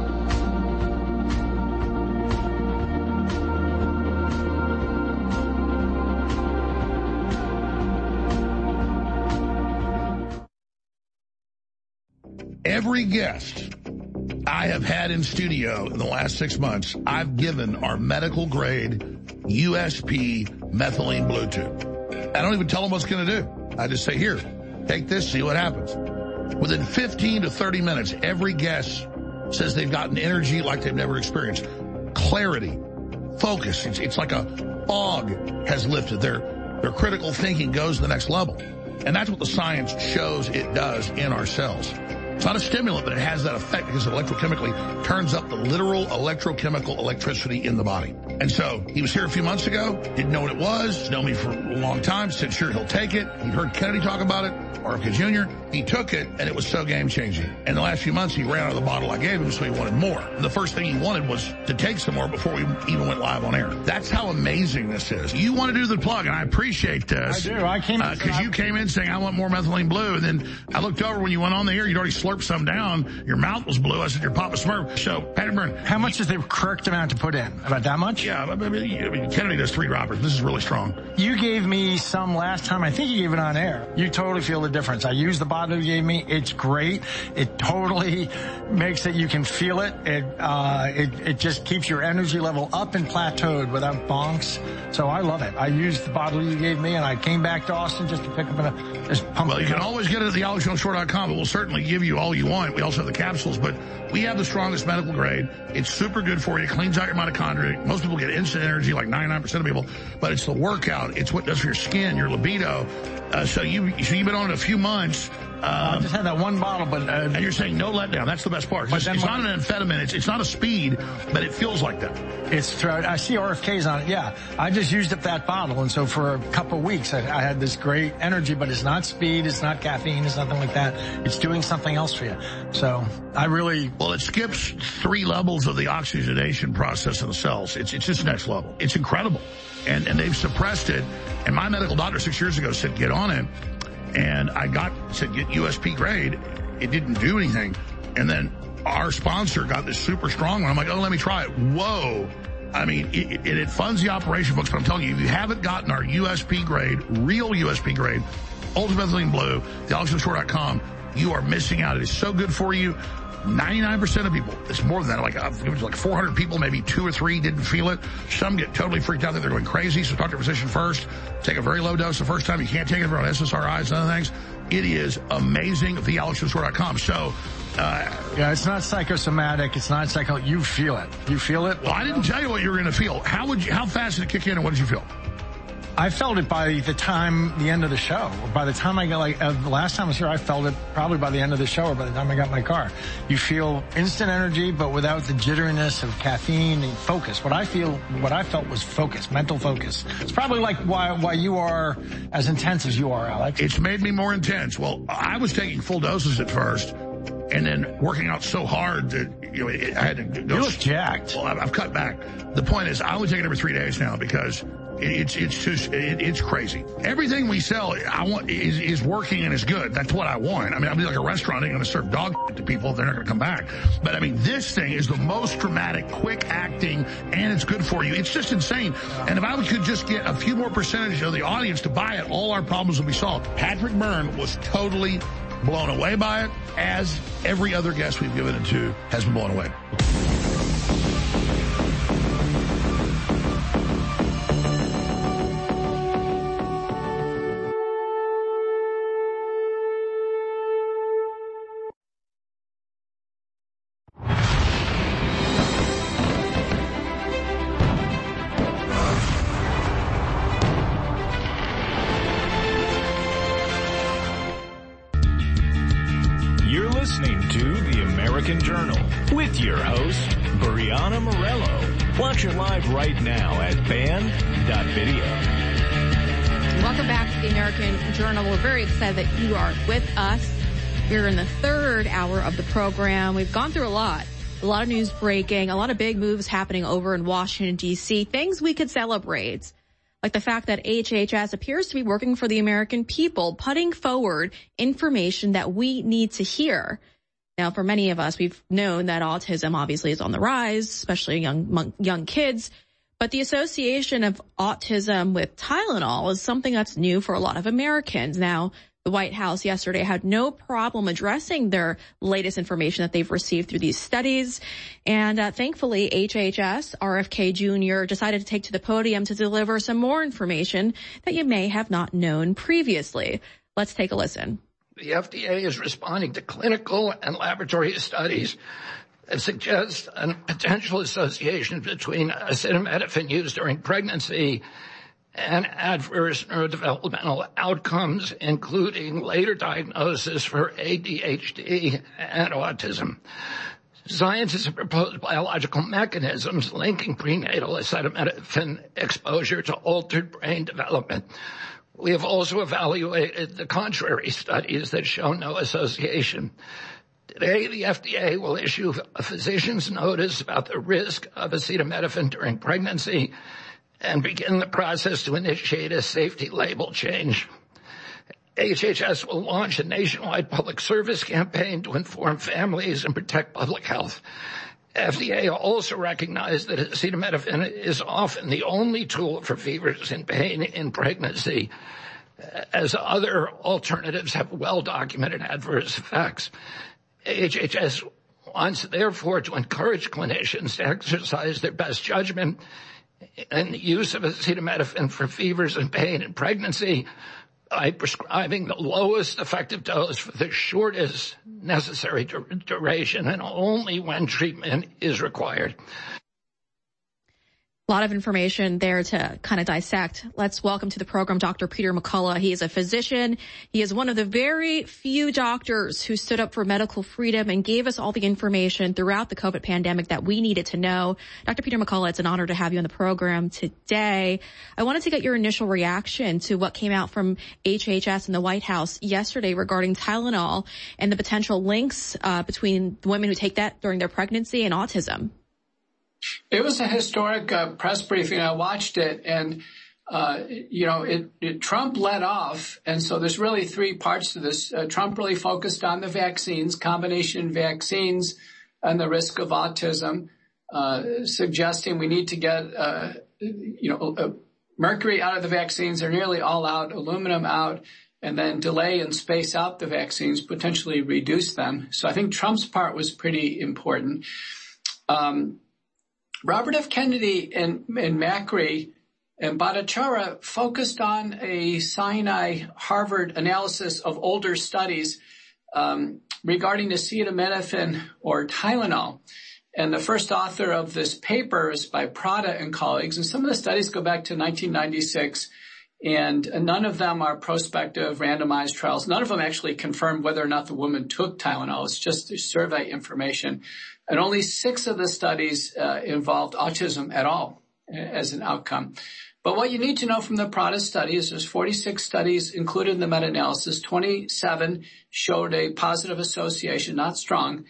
Every guest I have had in studio in the last six months, I've given our medical grade U S P methylene blue tube. I don't even tell them what's going to do. I just say, here, take this, see what happens. Within fifteen to thirty minutes, every guest says they've gotten energy like they've never experienced. Clarity, focus. It's, it's like a fog has lifted. Their, their critical thinking goes to the next level. And that's what the science shows it does in our cells. It's not a stimulant, but it has that effect because it electrochemically turns up the literal electrochemical electricity in the body. And so he was here a few months ago, didn't know what it was, known me for a long time, said sure he'll take it. He heard Kennedy talk about it, R F K Junior He took it, and it was so game-changing. In the last few months, he ran out of the bottle I gave him, so he wanted more. And the first thing he wanted was to take some more before we even went live on air. That's how amazing this is. You want to do the plug, and I appreciate this. I do. I came Because uh, you came in saying, I want more methylene blue, and then I looked over when you went on the air, you'd already slurped some down. Your mouth was blue. I said, you're Papa Smurf. So, Patrick Byrne. How much is the correct amount to put in? About that much? Yeah, I mean, I mean, Kennedy does three droppers. This is really strong. You gave me some last time. I think you gave it on air. You totally feel the difference. I used the bottle you gave me. It's great. It totally makes it, you can feel it. It, uh, it, it just keeps your energy level up and plateaued without bonks. So I love it. I used the bottle you gave me, and I came back to Austin just to pick up a, just pump Well, you can up. always get it at the alex jones shore dot com, but we'll certainly give you all you want. We also have the capsules, but we have the strongest medical grade. It's super good for you. It cleans out your mitochondria. Most people get instant energy, like ninety-nine percent of people, but it's the workout. It's what it does for your skin, your libido. Uh, so you, so you've been on it a few months. Um, I just had that one bottle, but... Uh, and you're saying no letdown. That's the best part. It's, it's not an amphetamine. It's, it's not a speed, but it feels like that. It's I see R F Ks on it, yeah. I just used up that bottle, and so for a couple of weeks, I, I had this great energy, but it's not speed, it's not caffeine, it's nothing like that. It's doing something else for you. So I really... Well, it skips three levels of the oxygenation process in the cells. It's, it's just next level. It's incredible. And, and they've suppressed it. And my medical doctor six years ago said, get on it. And I got, said, get U S P grade. It didn't do anything. And then our sponsor got this super strong one. I'm like, oh, let me try it. Whoa. I mean, it, it, it funds the operation, folks, but I'm telling you, if you haven't gotten our U S P grade, real U S P grade, Ultimate Methylene Blue, the alex jones shore dot com, you are missing out. It is so good for you. ninety-nine percent of people, it's more than that, like, it was like four hundred people, maybe two or three didn't feel it. Some get totally freaked out that they're going crazy, so talk to your physician first. Take a very low dose the first time. You can't take it if you're on S S R Is and other things. It is amazing, the alex jones shore dot com. So, uh, yeah, it's not psychosomatic. It's not psycho. You feel it. You feel it. Well, I didn't tell you what you were going to feel. How would you, how fast did it kick in and what did you feel? I felt it by the time, the end of the show. By the time I got, like, uh, the last time I was here, I felt it probably by the end of the show or by the time I got in my car. You feel instant energy, but without the jitteriness of caffeine and focus. What I feel, what I felt was focus, mental focus. It's probably like why, why you are as intense as you are, Alex. It's made me more intense. Well, I was taking full doses at first. And then working out so hard that, you know, it, I had to go. You look jacked. Well, I've, I've cut back. The point is, I only take it every three days now because it, it's it's just it, it's crazy. Everything we sell, I want is is working and is good. That's what I want. I mean, I'll be like a restaurant. I'm going to serve dog to people if they're not going to come back. But I mean, this thing is the most dramatic, quick acting, and it's good for you. It's just insane. And if I could just get a few more percentage of the audience to buy it, all our problems would be solved. Patrick Byrne was totally blown away by it, as every other guest we've given it to has been blown away. Listening to The American Journal with your host, Brianna Morello. Watch it live right now at band dot video. Welcome back to The American Journal. We're very excited that you are with us. We're in the third hour of the program. We've gone through a lot. A lot of news breaking, a lot of big moves happening over in Washington, D C, things we could celebrate. Like the fact that H H S appears to be working for the American people, putting forward information that we need to hear. Now, for many of us, we've known that autism obviously is on the rise, especially young young kids. But the association of autism with Tylenol is something that's new for a lot of Americans. Now, The White House yesterday had no problem addressing their latest information that they've received through these studies. And uh, thankfully, H H S R F K Junior decided to take to the podium to deliver some more information that you may have not known previously. Let's take a listen. The F D A is responding to clinical and laboratory studies that suggest a potential association between acetaminophen used during pregnancy and adverse neurodevelopmental outcomes, including later diagnosis for A D H D and autism. Scientists have proposed biological mechanisms linking prenatal acetaminophen exposure to altered brain development. We have also evaluated the contrary studies that show no association. Today, the F D A will issue a physician's notice about the risk of acetaminophen during pregnancy and begin the process to initiate a safety label change. H H S will launch a nationwide public service campaign to inform families and protect public health. F D A also recognized that acetaminophen is often the only tool for fevers and pain in pregnancy, as other alternatives have well-documented adverse effects. H H S wants, therefore, to encourage clinicians to exercise their best judgment in the use of acetaminophen for fevers and pain in pregnancy by prescribing the lowest effective dose for the shortest necessary dur- duration and only when treatment is required. A lot of information there to kind of dissect. Let's welcome to the program Doctor Peter McCullough. He is a physician. He is one of the very few doctors who stood up for medical freedom and gave us all the information throughout the COVID pandemic that we needed to know. Doctor Peter McCullough, it's an honor to have you on the program today. I wanted to get your initial reaction to what came out from H H S and the White House yesterday regarding Tylenol and the potential links uh, between the women who take that during their pregnancy and autism. It was a historic uh, press briefing. I watched it, and uh, you know, it, it Trump led off, and so there's really three parts to this. Uh, Trump really focused on the vaccines, combination vaccines, and the risk of autism, uh, suggesting we need to get uh, you know uh, mercury out of the vaccines. They're nearly all out, aluminum out, and then delay and space out the vaccines, potentially reduce them. So I think Trump's part was pretty important. Um, Robert F. Kennedy and, and Macri and Bhattacharya focused on a Sinai Harvard analysis of older studies um, regarding acetaminophen or Tylenol. And the first author of this paper is by Prada and colleagues. And some of the studies go back to nineteen ninety-six, and none of them are prospective randomized trials. None of them actually confirmed whether or not the woman took Tylenol. It's just survey information. And only six of the studies uh, involved autism at all as an outcome. But what you need to know from the Prada study is there's forty-six studies included in the meta-analysis. twenty-seven showed a positive association, not strong.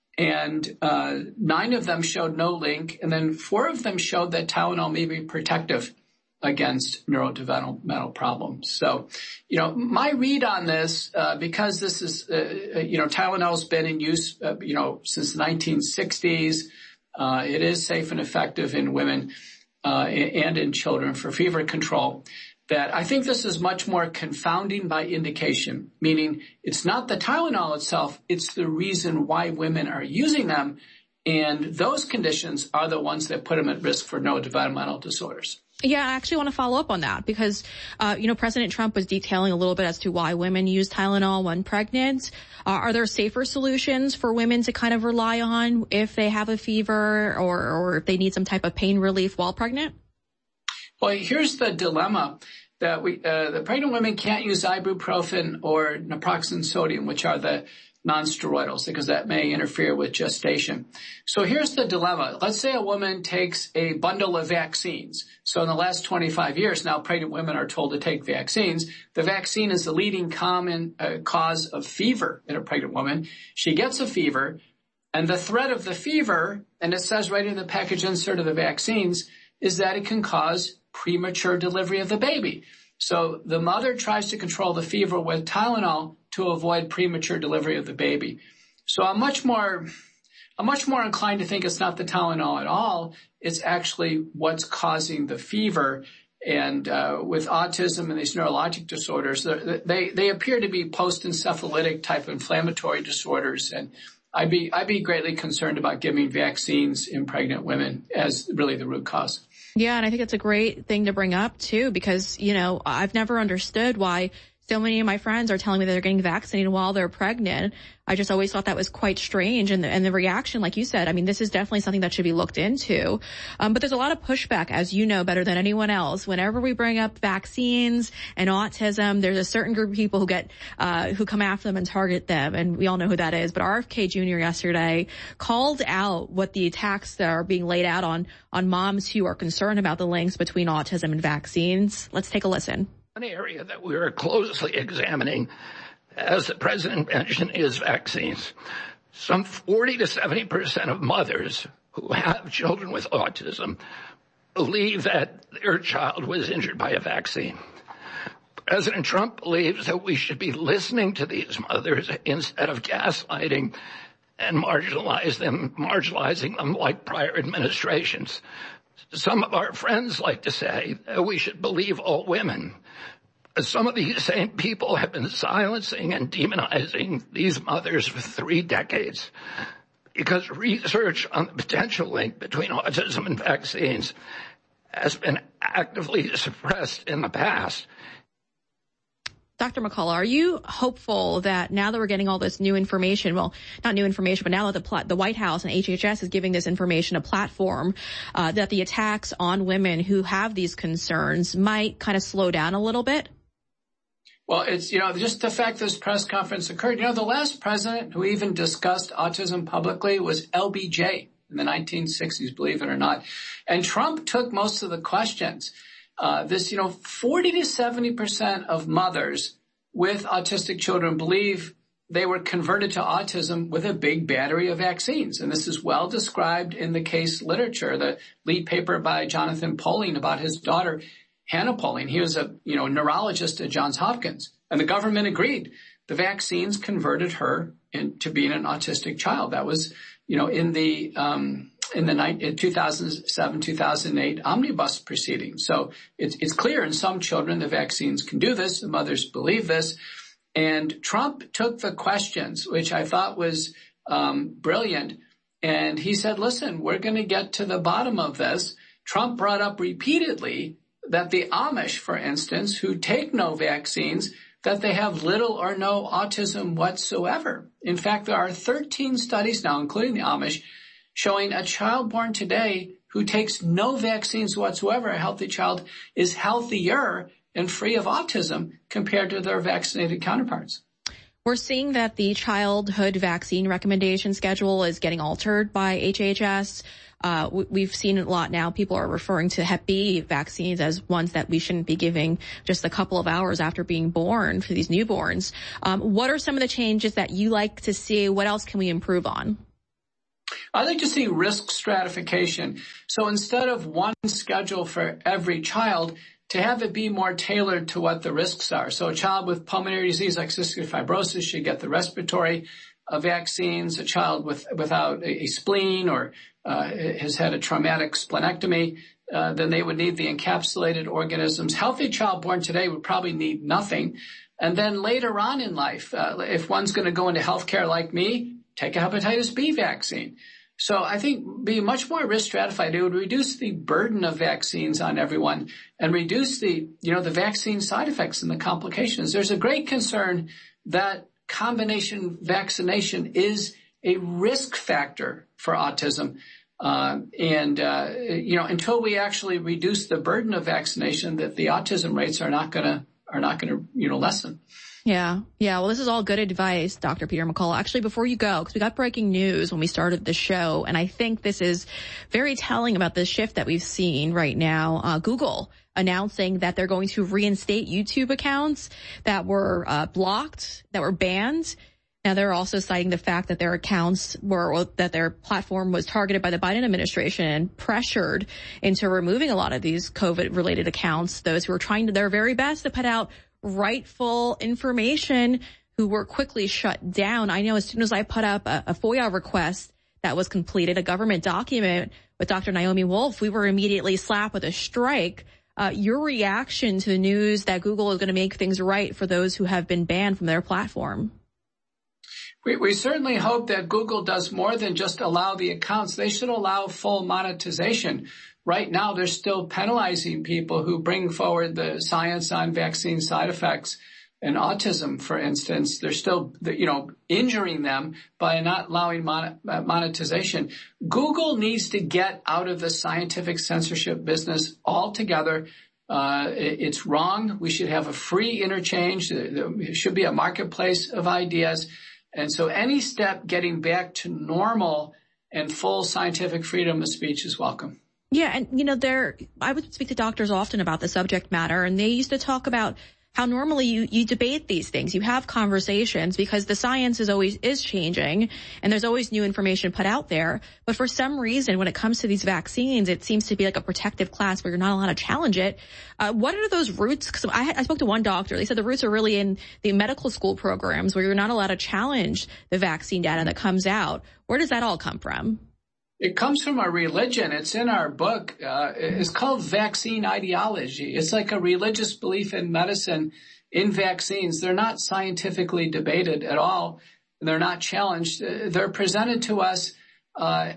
And uh, nine of them showed no link. And then four of them showed that Tylenol may be protective against neurodevelopmental problems. So, you know, my read on this, uh, because this is, uh, you know, Tylenol's been in use, uh, you know, since the nineteen sixties. Uh, it is safe and effective in women uh, and in children for fever control. That I think this is much more confounding by indication, meaning it's not the Tylenol itself, it's the reason why women are using them. And those conditions are the ones that put them at risk for neurodevelopmental disorders. Yeah, I actually want to follow up on that because, uh, you know, President Trump was detailing a little bit as to why women use Tylenol when pregnant. Uh, are there safer solutions for women to kind of rely on if they have a fever or, or if they need some type of pain relief while pregnant? Well, here's the dilemma that we, uh, the pregnant women can't use ibuprofen or naproxen sodium, which are the non-steroidals, because that may interfere with gestation. So here's the dilemma. Let's say a woman takes a bundle of vaccines. So in the last twenty-five years, now pregnant women are told to take vaccines. The vaccine is the leading common uh, cause of fever in a pregnant woman. She gets a fever, and the threat of the fever, and it says right in the package insert of the vaccines, is that it can cause premature delivery of the baby. So the mother tries to control the fever with Tylenol to avoid premature delivery of the baby. So I'm much more, I'm much more inclined to think it's not the Tylenol at all. It's actually what's causing the fever. And uh, with autism and these neurologic disorders, they they appear to be post-encephalitic type inflammatory disorders. And I'd be I'd be greatly concerned about giving vaccines in pregnant women as really the root cause. Yeah, and I think it's a great thing to bring up too, because you know I've never understood why so many of my friends are telling me that they're getting vaccinated while they're pregnant. I just always thought that was quite strange. And the, and the reaction, like you said, I mean, this is definitely something that should be looked into. Um, but there's a lot of pushback, as you know better than anyone else. Whenever we bring up vaccines and autism, there's a certain group of people who get, uh, who come after them and target them. And we all know who that is. But R F K Junior yesterday called out what the attacks that are being laid out on, on moms who are concerned about the links between autism and vaccines. Let's take a listen. One area that we are closely examining, as the president mentioned, is vaccines. Some forty to seventy percent of mothers who have children with autism believe that their child was injured by a vaccine. President Trump believes that we should be listening to these mothers instead of gaslighting and marginalize them, marginalizing them like prior administrations. Some of our friends like to say that we should believe all women. Some of these same people have been silencing and demonizing these mothers for three decades because research on the potential link between autism and vaccines has been actively suppressed in the past. Doctor McCullough, are you hopeful that now that we're getting all this new information, well, not new information, but now that the, pl- the White House and H H S is giving this information a platform, uh, that the attacks on women who have these concerns might kind of slow down a little bit? Well, it's, you know, just the fact this press conference occurred. You know, the last president who even discussed autism publicly was L B J in the nineteen sixties, believe it or not. And Trump took most of the questions. Uh, this, you know, forty to seventy percent of mothers with autistic children believe they were converted to autism with a big battery of vaccines. And this is well described in the case literature, the lead paper by Jonathan Poling about his daughter, Hannah Poling. He was a, you know, neurologist at Johns Hopkins, and the government agreed. The vaccines converted her into being an autistic child. That was, you know, in the, um, in the night, in two thousand seven, two thousand eight omnibus proceedings. So it's, it's clear in some children the vaccines can do this. The mothers believe this. And Trump took the questions, which I thought was, um, brilliant. And he said, listen, we're going to get to the bottom of this. Trump brought up repeatedly that the Amish, for instance, who take no vaccines, that they have little or no autism whatsoever. In fact, there are thirteen studies now, including the Amish, showing a child born today who takes no vaccines whatsoever, a healthy child, is healthier and free of autism compared to their vaccinated counterparts. We're seeing that the childhood vaccine recommendation schedule is getting altered by H H S. Uh, we've seen it a lot now. People are referring to Hep B vaccines as ones that we shouldn't be giving just a couple of hours after being born for these newborns. Um, what are some of the changes that you like to see? What else can we improve on? I'd like to see risk stratification. So instead of one schedule for every child, to have it be more tailored to what the risks are. So a child with pulmonary disease like cystic fibrosis should get the respiratory uh, vaccines. A child with without a, a spleen or uh, has had a traumatic splenectomy, uh, then they would need the encapsulated organisms. Healthy child born today would probably need nothing. And then later on in life, uh, if one's going to go into healthcare like me, take a hepatitis B vaccine. So I think be much more risk stratified. It would reduce the burden of vaccines on everyone and reduce the, you know, the vaccine side effects and the complications. There's a great concern that combination vaccination is a risk factor for autism. Uh, and, uh, you know, until we actually reduce the burden of vaccination, that the autism rates are not going to, are not going to, you know, lessen. Yeah. Yeah. Well, this is all good advice, Doctor Peter McCullough. Actually, before you go, because we got breaking news when we started the show, and I think this is very telling about the shift that we've seen right now. Uh, Google announcing that they're going to reinstate YouTube accounts that were uh, blocked, that were banned. Now, they're also citing the fact that their accounts were, or that their platform was targeted by the Biden administration and pressured into removing a lot of these COVID-related accounts. Those who were trying to their very best to put out rightful information who were quickly shut down. I know as soon as I put up a, a FOIA request that was completed, a government document with Doctor Naomi Wolf, we were immediately slapped with a strike uh, your reaction to the news that Google is going to make things right for those who have been banned from their platform. We, we certainly hope that Google does more than just allow the accounts. They should allow full monetization. Right now, they're still penalizing people who bring forward the science on vaccine side effects and autism, for instance. They're still, you know, injuring them by not allowing mon- monetization. Google needs to get out of the scientific censorship business altogether. Uh, it, it's wrong. We should have a free interchange. There should be a marketplace of ideas. And so any step getting back to normal and full scientific freedom of speech is welcome. Yeah, and, you know, there, I would speak to doctors often about the subject matter, and they used to talk about how normally you, you debate these things. You have conversations because the science is always is changing and there's always new information put out there. But for some reason, when it comes to these vaccines, it seems to be like a protective class where you're not allowed to challenge it. Uh, what are those roots? Because I, I spoke to one doctor. They said the roots are really in the medical school programs where you're not allowed to challenge the vaccine data that comes out. Where does that all come from? It comes from our religion. It's in our book. Uh, it's called vaccine ideology. It's like a religious belief in medicine, in vaccines. They're not scientifically debated at all. They're not challenged. They're presented to us uh,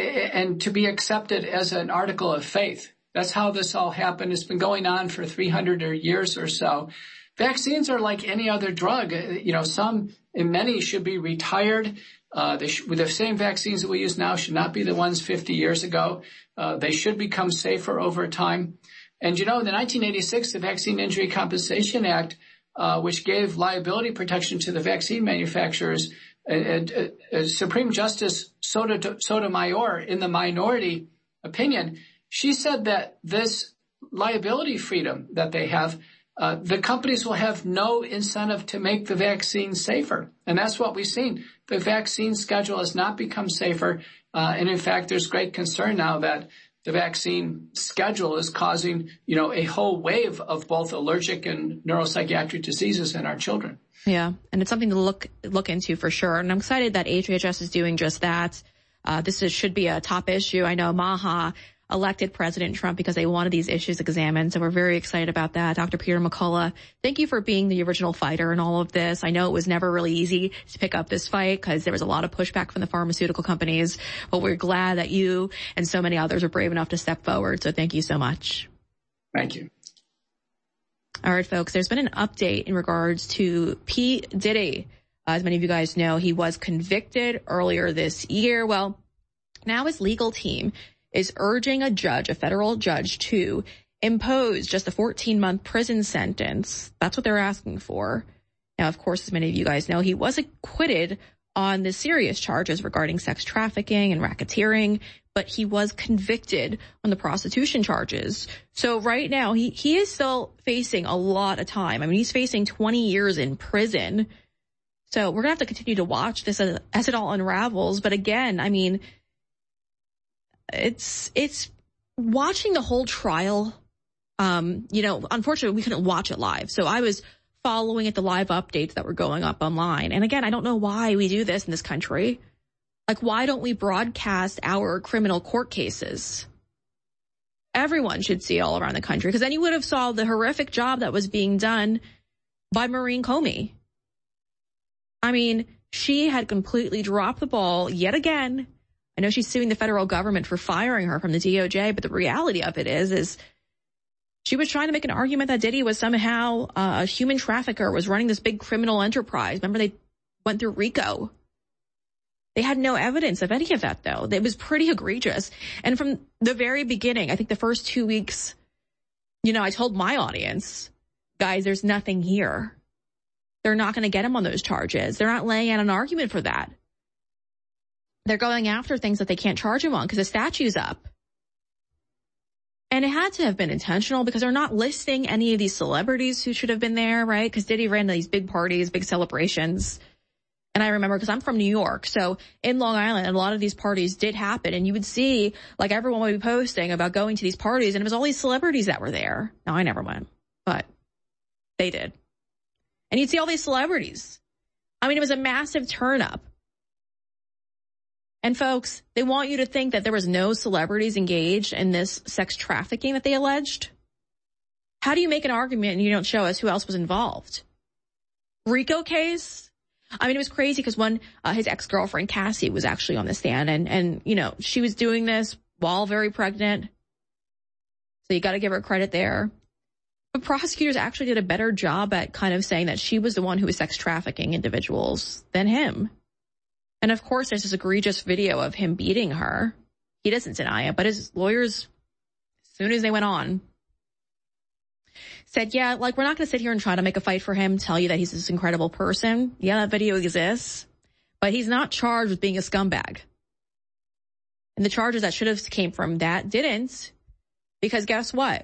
and to be accepted as an article of faith. That's how this all happened. It's been going on for three hundred years or so. Vaccines are like any other drug. You know, some and many should be retired. Uh, they sh- the same vaccines that we use now should not be the ones fifty years ago. Uh, they should become safer over time. And, you know, in the nineteen eighty-six, the Vaccine Injury Compensation Act, uh, which gave liability protection to the vaccine manufacturers, uh, uh, uh, Supreme Justice Soto- Sotomayor, in the minority opinion, she said that this liability freedom that they have, Uh, the companies will have no incentive to make the vaccine safer. And that's what we've seen. The vaccine schedule has not become safer. Uh, and in fact, there's great concern now that the vaccine schedule is causing, you know, a whole wave of both allergic and neuropsychiatric diseases in our children. Yeah. And it's something to look, look into for sure. And I'm excited that H H S is doing just that. Uh, this is, should be a top issue. I know Maha elected President Trump because they wanted these issues examined. So we're very excited about that. Doctor Peter McCullough, thank you for being the original fighter in all of this. I know it was never really easy to pick up this fight because there was a lot of pushback from the pharmaceutical companies, but we're glad that you and so many others are brave enough to step forward. So thank you so much. Thank you. All right, folks, there's been an update in regards to P. Diddy. Uh, as many of you guys know, he was convicted earlier this year. Well, now his legal team is urging a judge, a federal judge, to impose just a fourteen-month prison sentence. That's what they're asking for. Now, of course, as many of you guys know, he was acquitted on the serious charges regarding sex trafficking and racketeering, but he was convicted on the prostitution charges. So right now, he, he is still facing a lot of time. I mean, he's facing twenty years in prison. So we're going to have to continue to watch this as, as it all unravels. But again, I mean, It's, it's watching the whole trial. Um, you know, unfortunately we couldn't watch it live. So I was following it, the live updates that were going up online. And again, I don't know why we do this in this country. Like, why don't we broadcast our criminal court cases? Everyone should see it all around the country, because then you would have saw the horrific job that was being done by Maureen Comey. I mean, she had completely dropped the ball yet again. I know she's suing the federal government for firing her from the D O J, but the reality of it is, is she was trying to make an argument that Diddy was somehow uh, a human trafficker, was running this big criminal enterprise. Remember, they went through RICO. They had no evidence of any of that, though. It was pretty egregious. And from the very beginning, I think the first two weeks, you know, I told my audience, guys, there's nothing here. They're not going to get him on those charges. They're not laying out an argument for that. They're going after things that they can't charge him on because the statue's up. And it had to have been intentional because they're not listing any of these celebrities who should have been there, right? Because Diddy ran these big parties, big celebrations. And I remember, because I'm from New York, so in Long Island, a lot of these parties did happen. And you would see, like, everyone would be posting about going to these parties, and it was all these celebrities that were there. Now, I never went, but they did. And you'd see all these celebrities. I mean, it was a massive turn up. And folks, they want you to think that there was no celebrities engaged in this sex trafficking that they alleged. How do you make an argument and you don't show us who else was involved? RICO case? I mean, it was crazy because one, uh, his ex-girlfriend Cassie was actually on the stand, and, and, you know, she was doing this while very pregnant. So you got to give her credit there. But prosecutors actually did a better job at kind of saying that she was the one who was sex trafficking individuals than him. And of course, there's this egregious video of him beating her. He doesn't deny it, but his lawyers, as soon as they went on, said, yeah, like, we're not going to sit here and try to make a fight for him, tell you that he's this incredible person. Yeah, that video exists, but he's not charged with being a scumbag. And the charges that should have came from that didn't, because guess what?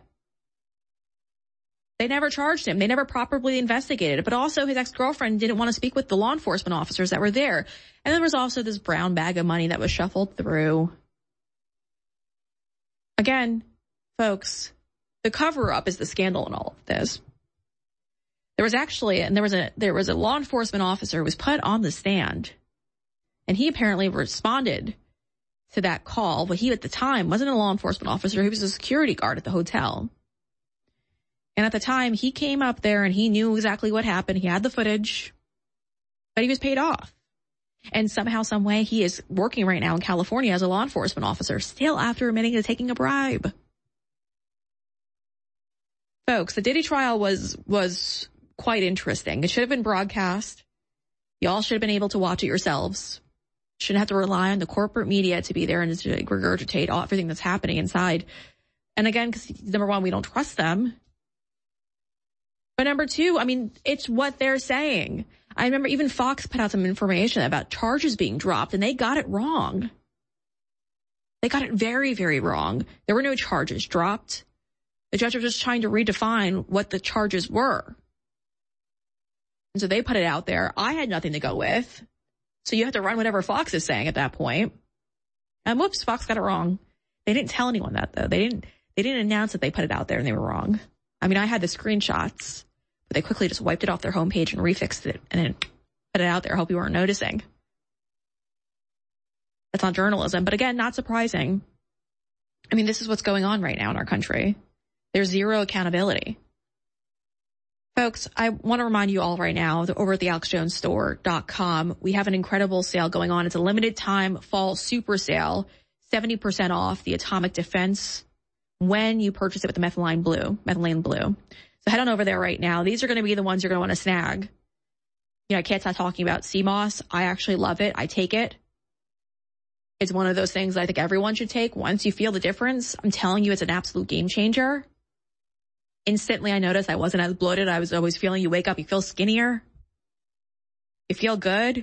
They never charged him. They never properly investigated it. But also his ex-girlfriend didn't want to speak with the law enforcement officers that were there. And there was also this brown bag of money that was shuffled through. Again, folks, the cover-up is the scandal in all of this. There was actually, and there was a, there was a law enforcement officer who was put on the stand, and he apparently responded to that call, but he at the time wasn't a law enforcement officer. He was a security guard at the hotel. And at the time, he came up there and he knew exactly what happened. He had the footage, but he was paid off. And somehow, some way, he is working right now in California as a law enforcement officer, still after admitting to taking a bribe. Folks, the Diddy trial was was quite interesting. It should have been broadcast. Y'all should have been able to watch it yourselves. Shouldn't have to rely on the corporate media to be there and to regurgitate all, everything that's happening inside. And again, because number one, we don't trust them. But number two, I mean, it's what they're saying. I remember even Fox put out some information about charges being dropped, and they got it wrong. They got it very, very wrong. There were no charges dropped. The judge was just trying to redefine what the charges were. And so they put it out there. I had nothing to go with. So you have to run whatever Fox is saying at that point. And whoops, Fox got it wrong. They didn't tell anyone that, though. They didn't, they didn't announce that they put it out there and they were wrong. I mean, I had the screenshots, but they quickly just wiped it off their homepage and refixed it and then put it out there. I hope you weren't noticing. That's not journalism, but again, not surprising. I mean, this is what's going on right now in our country. There's zero accountability. Folks, I want to remind you all right now that over at the alex jones store dot com, we have an incredible sale going on. It's a limited time fall super sale, seventy percent off the Atomic Defense when you purchase it with the methylene blue, methylene blue. So head on over there right now. These are going to be the ones you're going to want to snag. You know, I can't stop talking about C M O S. I actually love it. I take it. It's one of those things I think everyone should take. Once you feel the difference, I'm telling you, it's an absolute game changer. Instantly, I noticed I wasn't as bloated. I was always feeling you wake up, you feel skinnier. You feel good.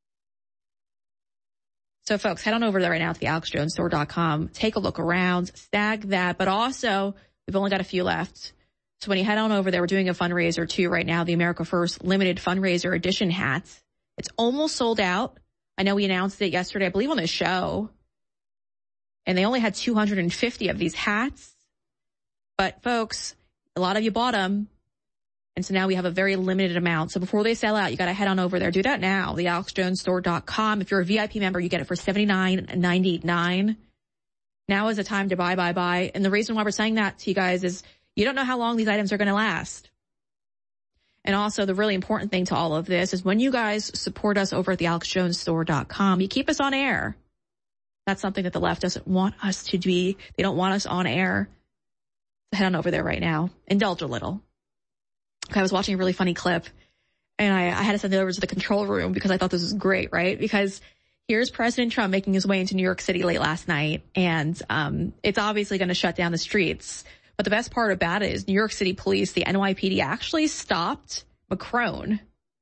So, folks, head on over there right now to the alex jones store dot com. Take a look around, snag that. But also, we've only got a few left. So when you head on over there, we're doing a fundraiser, too, right now, the America First Limited Fundraiser Edition hats. It's almost sold out. I know we announced it yesterday, I believe, on the show. And they only had two hundred fifty of these hats. But, folks, a lot of you bought them. And so now we have a very limited amount. So before they sell out, you got to head on over there. Do that now, the alex jones store dot com. If you're a V I P member, you get it for seventy-nine ninety-nine. Now is the time to buy, buy, buy. And the reason why we're saying that to you guys is you don't know how long these items are going to last. And also, the really important thing to all of this is when you guys support us over at the alex jones store dot com, you keep us on air. That's something that the left doesn't want us to be. They don't want us on air. So head on over there right now. Indulge a little. Okay, I was watching a really funny clip, and I, I had to send it over to the control room because I thought this was great, right? Because here's President Trump making his way into New York City late last night, and um, it's obviously going to shut down the streets. But the best part about it is New York City police, the N Y P D, actually stopped Macron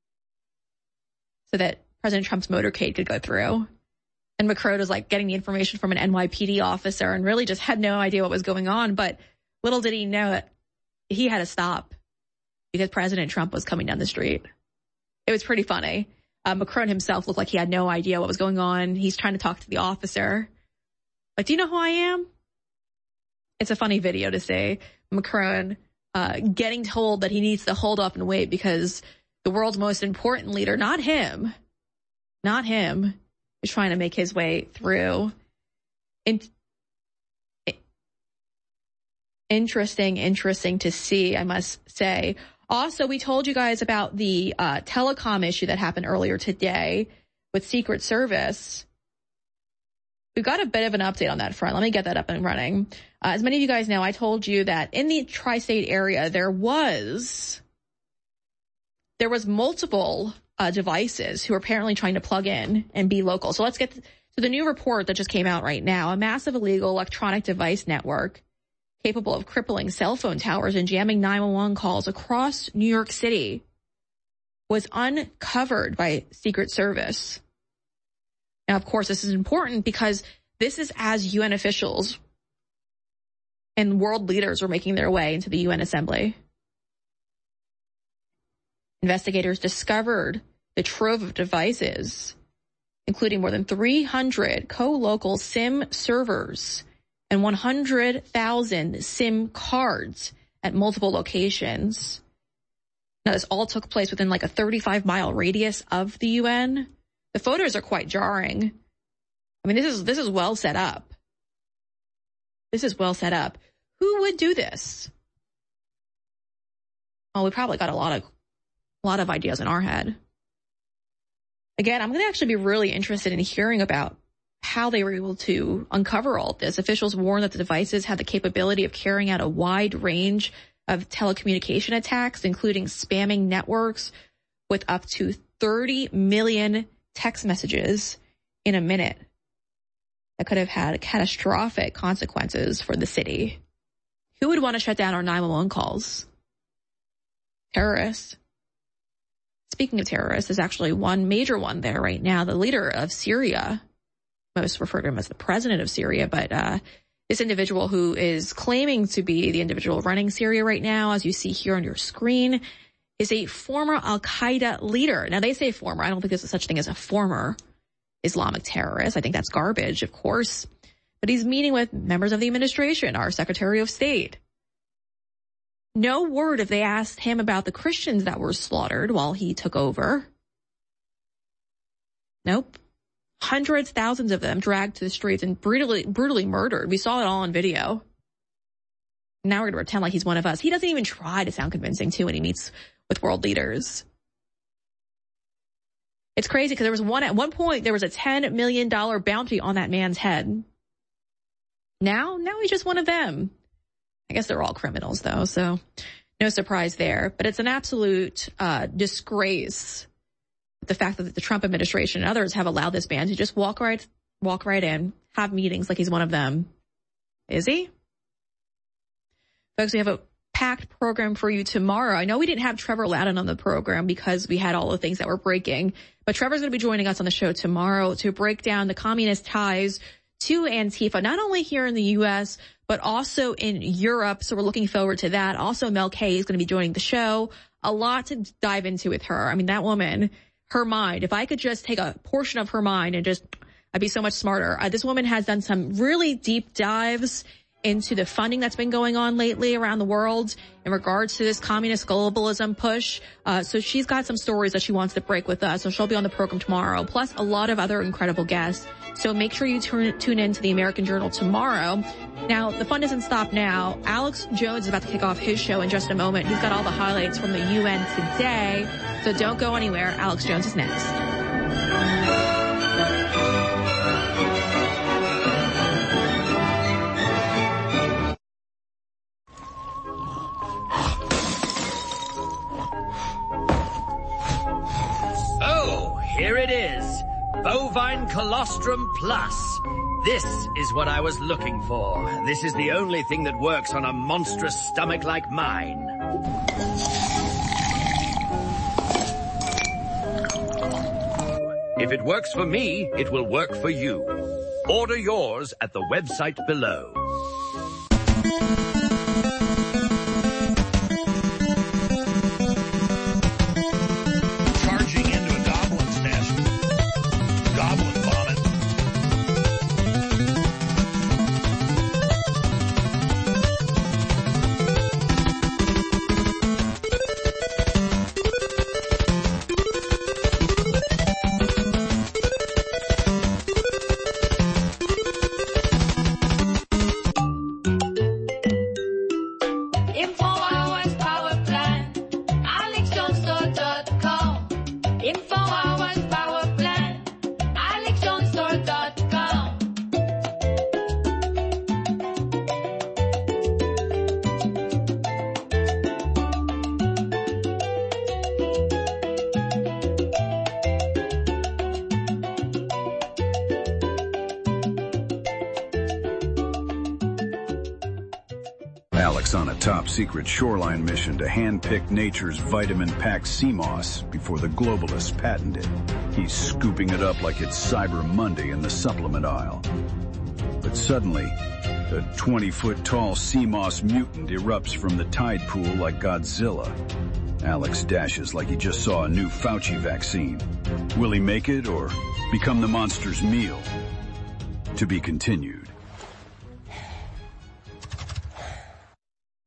so that President Trump's motorcade could go through. And Macron was like getting the information from an N Y P D officer and really just had no idea what was going on. But little did he know that he had to stop because President Trump was coming down the street. It was pretty funny. Uh, Macron himself looked like he had no idea what was going on. He's trying to talk to the officer. Like, do you know who I am? It's a funny video to say. Macron uh, getting told that he needs to hold up and wait because the world's most important leader, not him, not him, is trying to make his way through. And Interesting, interesting to see, I must say. Also, we told you guys about the uh, telecom issue that happened earlier today with Secret Service. We've got a bit of an update on that front. Let me get that up and running. Uh, as many of you guys know, I told you that in the tri-state area, there was, there was multiple uh, devices who were apparently trying to plug in and be local. So let's get to the new report that just came out right now. A massive illegal electronic device network capable of crippling cell phone towers and jamming nine one one calls across New York City was uncovered by Secret Service. Now, of course, this is important because this is as U N officials and world leaders were making their way into the U N Assembly. Investigators discovered the trove of devices, including more than three hundred co-local SIM servers and one hundred thousand SIM cards at multiple locations. Now, this all took place within like a thirty-five mile radius of the U N. The photos are quite jarring. I mean, this is, this is well set up. This is well set up. Who would do this? Oh, we probably got a lot of, a lot of ideas in our head. Again, I'm going to actually be really interested in hearing about how they were able to uncover all of this. Officials warn that the devices had the capability of carrying out a wide range of telecommunication attacks, including spamming networks with up to thirty million text messages in a minute that could have had catastrophic consequences for the city. Who would want to shut down our nine one one calls? Terrorists. Speaking of terrorists, there's actually one major one there right now. The leader of Syria, most refer to him as the president of Syria, but uh, this individual who is claiming to be the individual running Syria right now, as you see here on your screen, is a former Al-Qaeda leader. Now, they say former. I don't think there's such thing as a former Islamic terrorist. I think that's garbage, of course. But he's meeting with members of the administration, our Secretary of State. No word if they asked him about the Christians that were slaughtered while he took over. Nope. Hundreds, thousands of them dragged to the streets and brutally, brutally murdered. We saw it all on video. Now we're going to pretend like he's one of us. He doesn't even try to sound convincing, too, when he meets with world leaders. It's crazy because there was one, at one point, there was a ten million dollars bounty on that man's head. Now, now he's just one of them. I guess they're all criminals, though, so no surprise there. But it's an absolute uh, disgrace, the fact that the Trump administration and others have allowed this man to just walk right, walk right in, have meetings like he's one of them. Is he? Folks, we have a packed program for you tomorrow. I know we didn't have Trevor Loudon on the program because we had all the things that were breaking, but Trevor's going to be joining us on the show tomorrow to break down the communist ties to Antifa, not only here in the U S, but also in Europe. So we're looking forward to that. Also, Mel K is going to be joining the show. A lot to dive into with her. I mean, that woman, her mind, if I could just take a portion of her mind and just, I'd be so much smarter. Uh, this woman has done some really deep dives into the funding that's been going on lately around the world in regards to this communist globalism push. Uh, so she's got some stories that she wants to break with us. So she'll be on the program tomorrow, plus a lot of other incredible guests. So make sure you turn, tune in to the American Journal tomorrow. Now, the fun doesn't stop now. Alex Jones is about to kick off his show in just a moment. He's got all the highlights from the U N today. So don't go anywhere. Alex Jones is next. Here it is, Bovine Colostrum Plus. This is what I was looking for. This is the only thing that works on a monstrous stomach like mine. If it works for me, it will work for you. Order yours at the website below. Alex on a top-secret shoreline mission to hand-pick nature's vitamin-packed sea moss before the globalists patent it. He's scooping it up like it's Cyber Monday in the supplement aisle. But suddenly, the twenty-foot-tall sea moss mutant erupts from the tide pool like Godzilla. Alex dashes like he just saw a new Fauci vaccine. Will he make it or become the monster's meal? To be continued.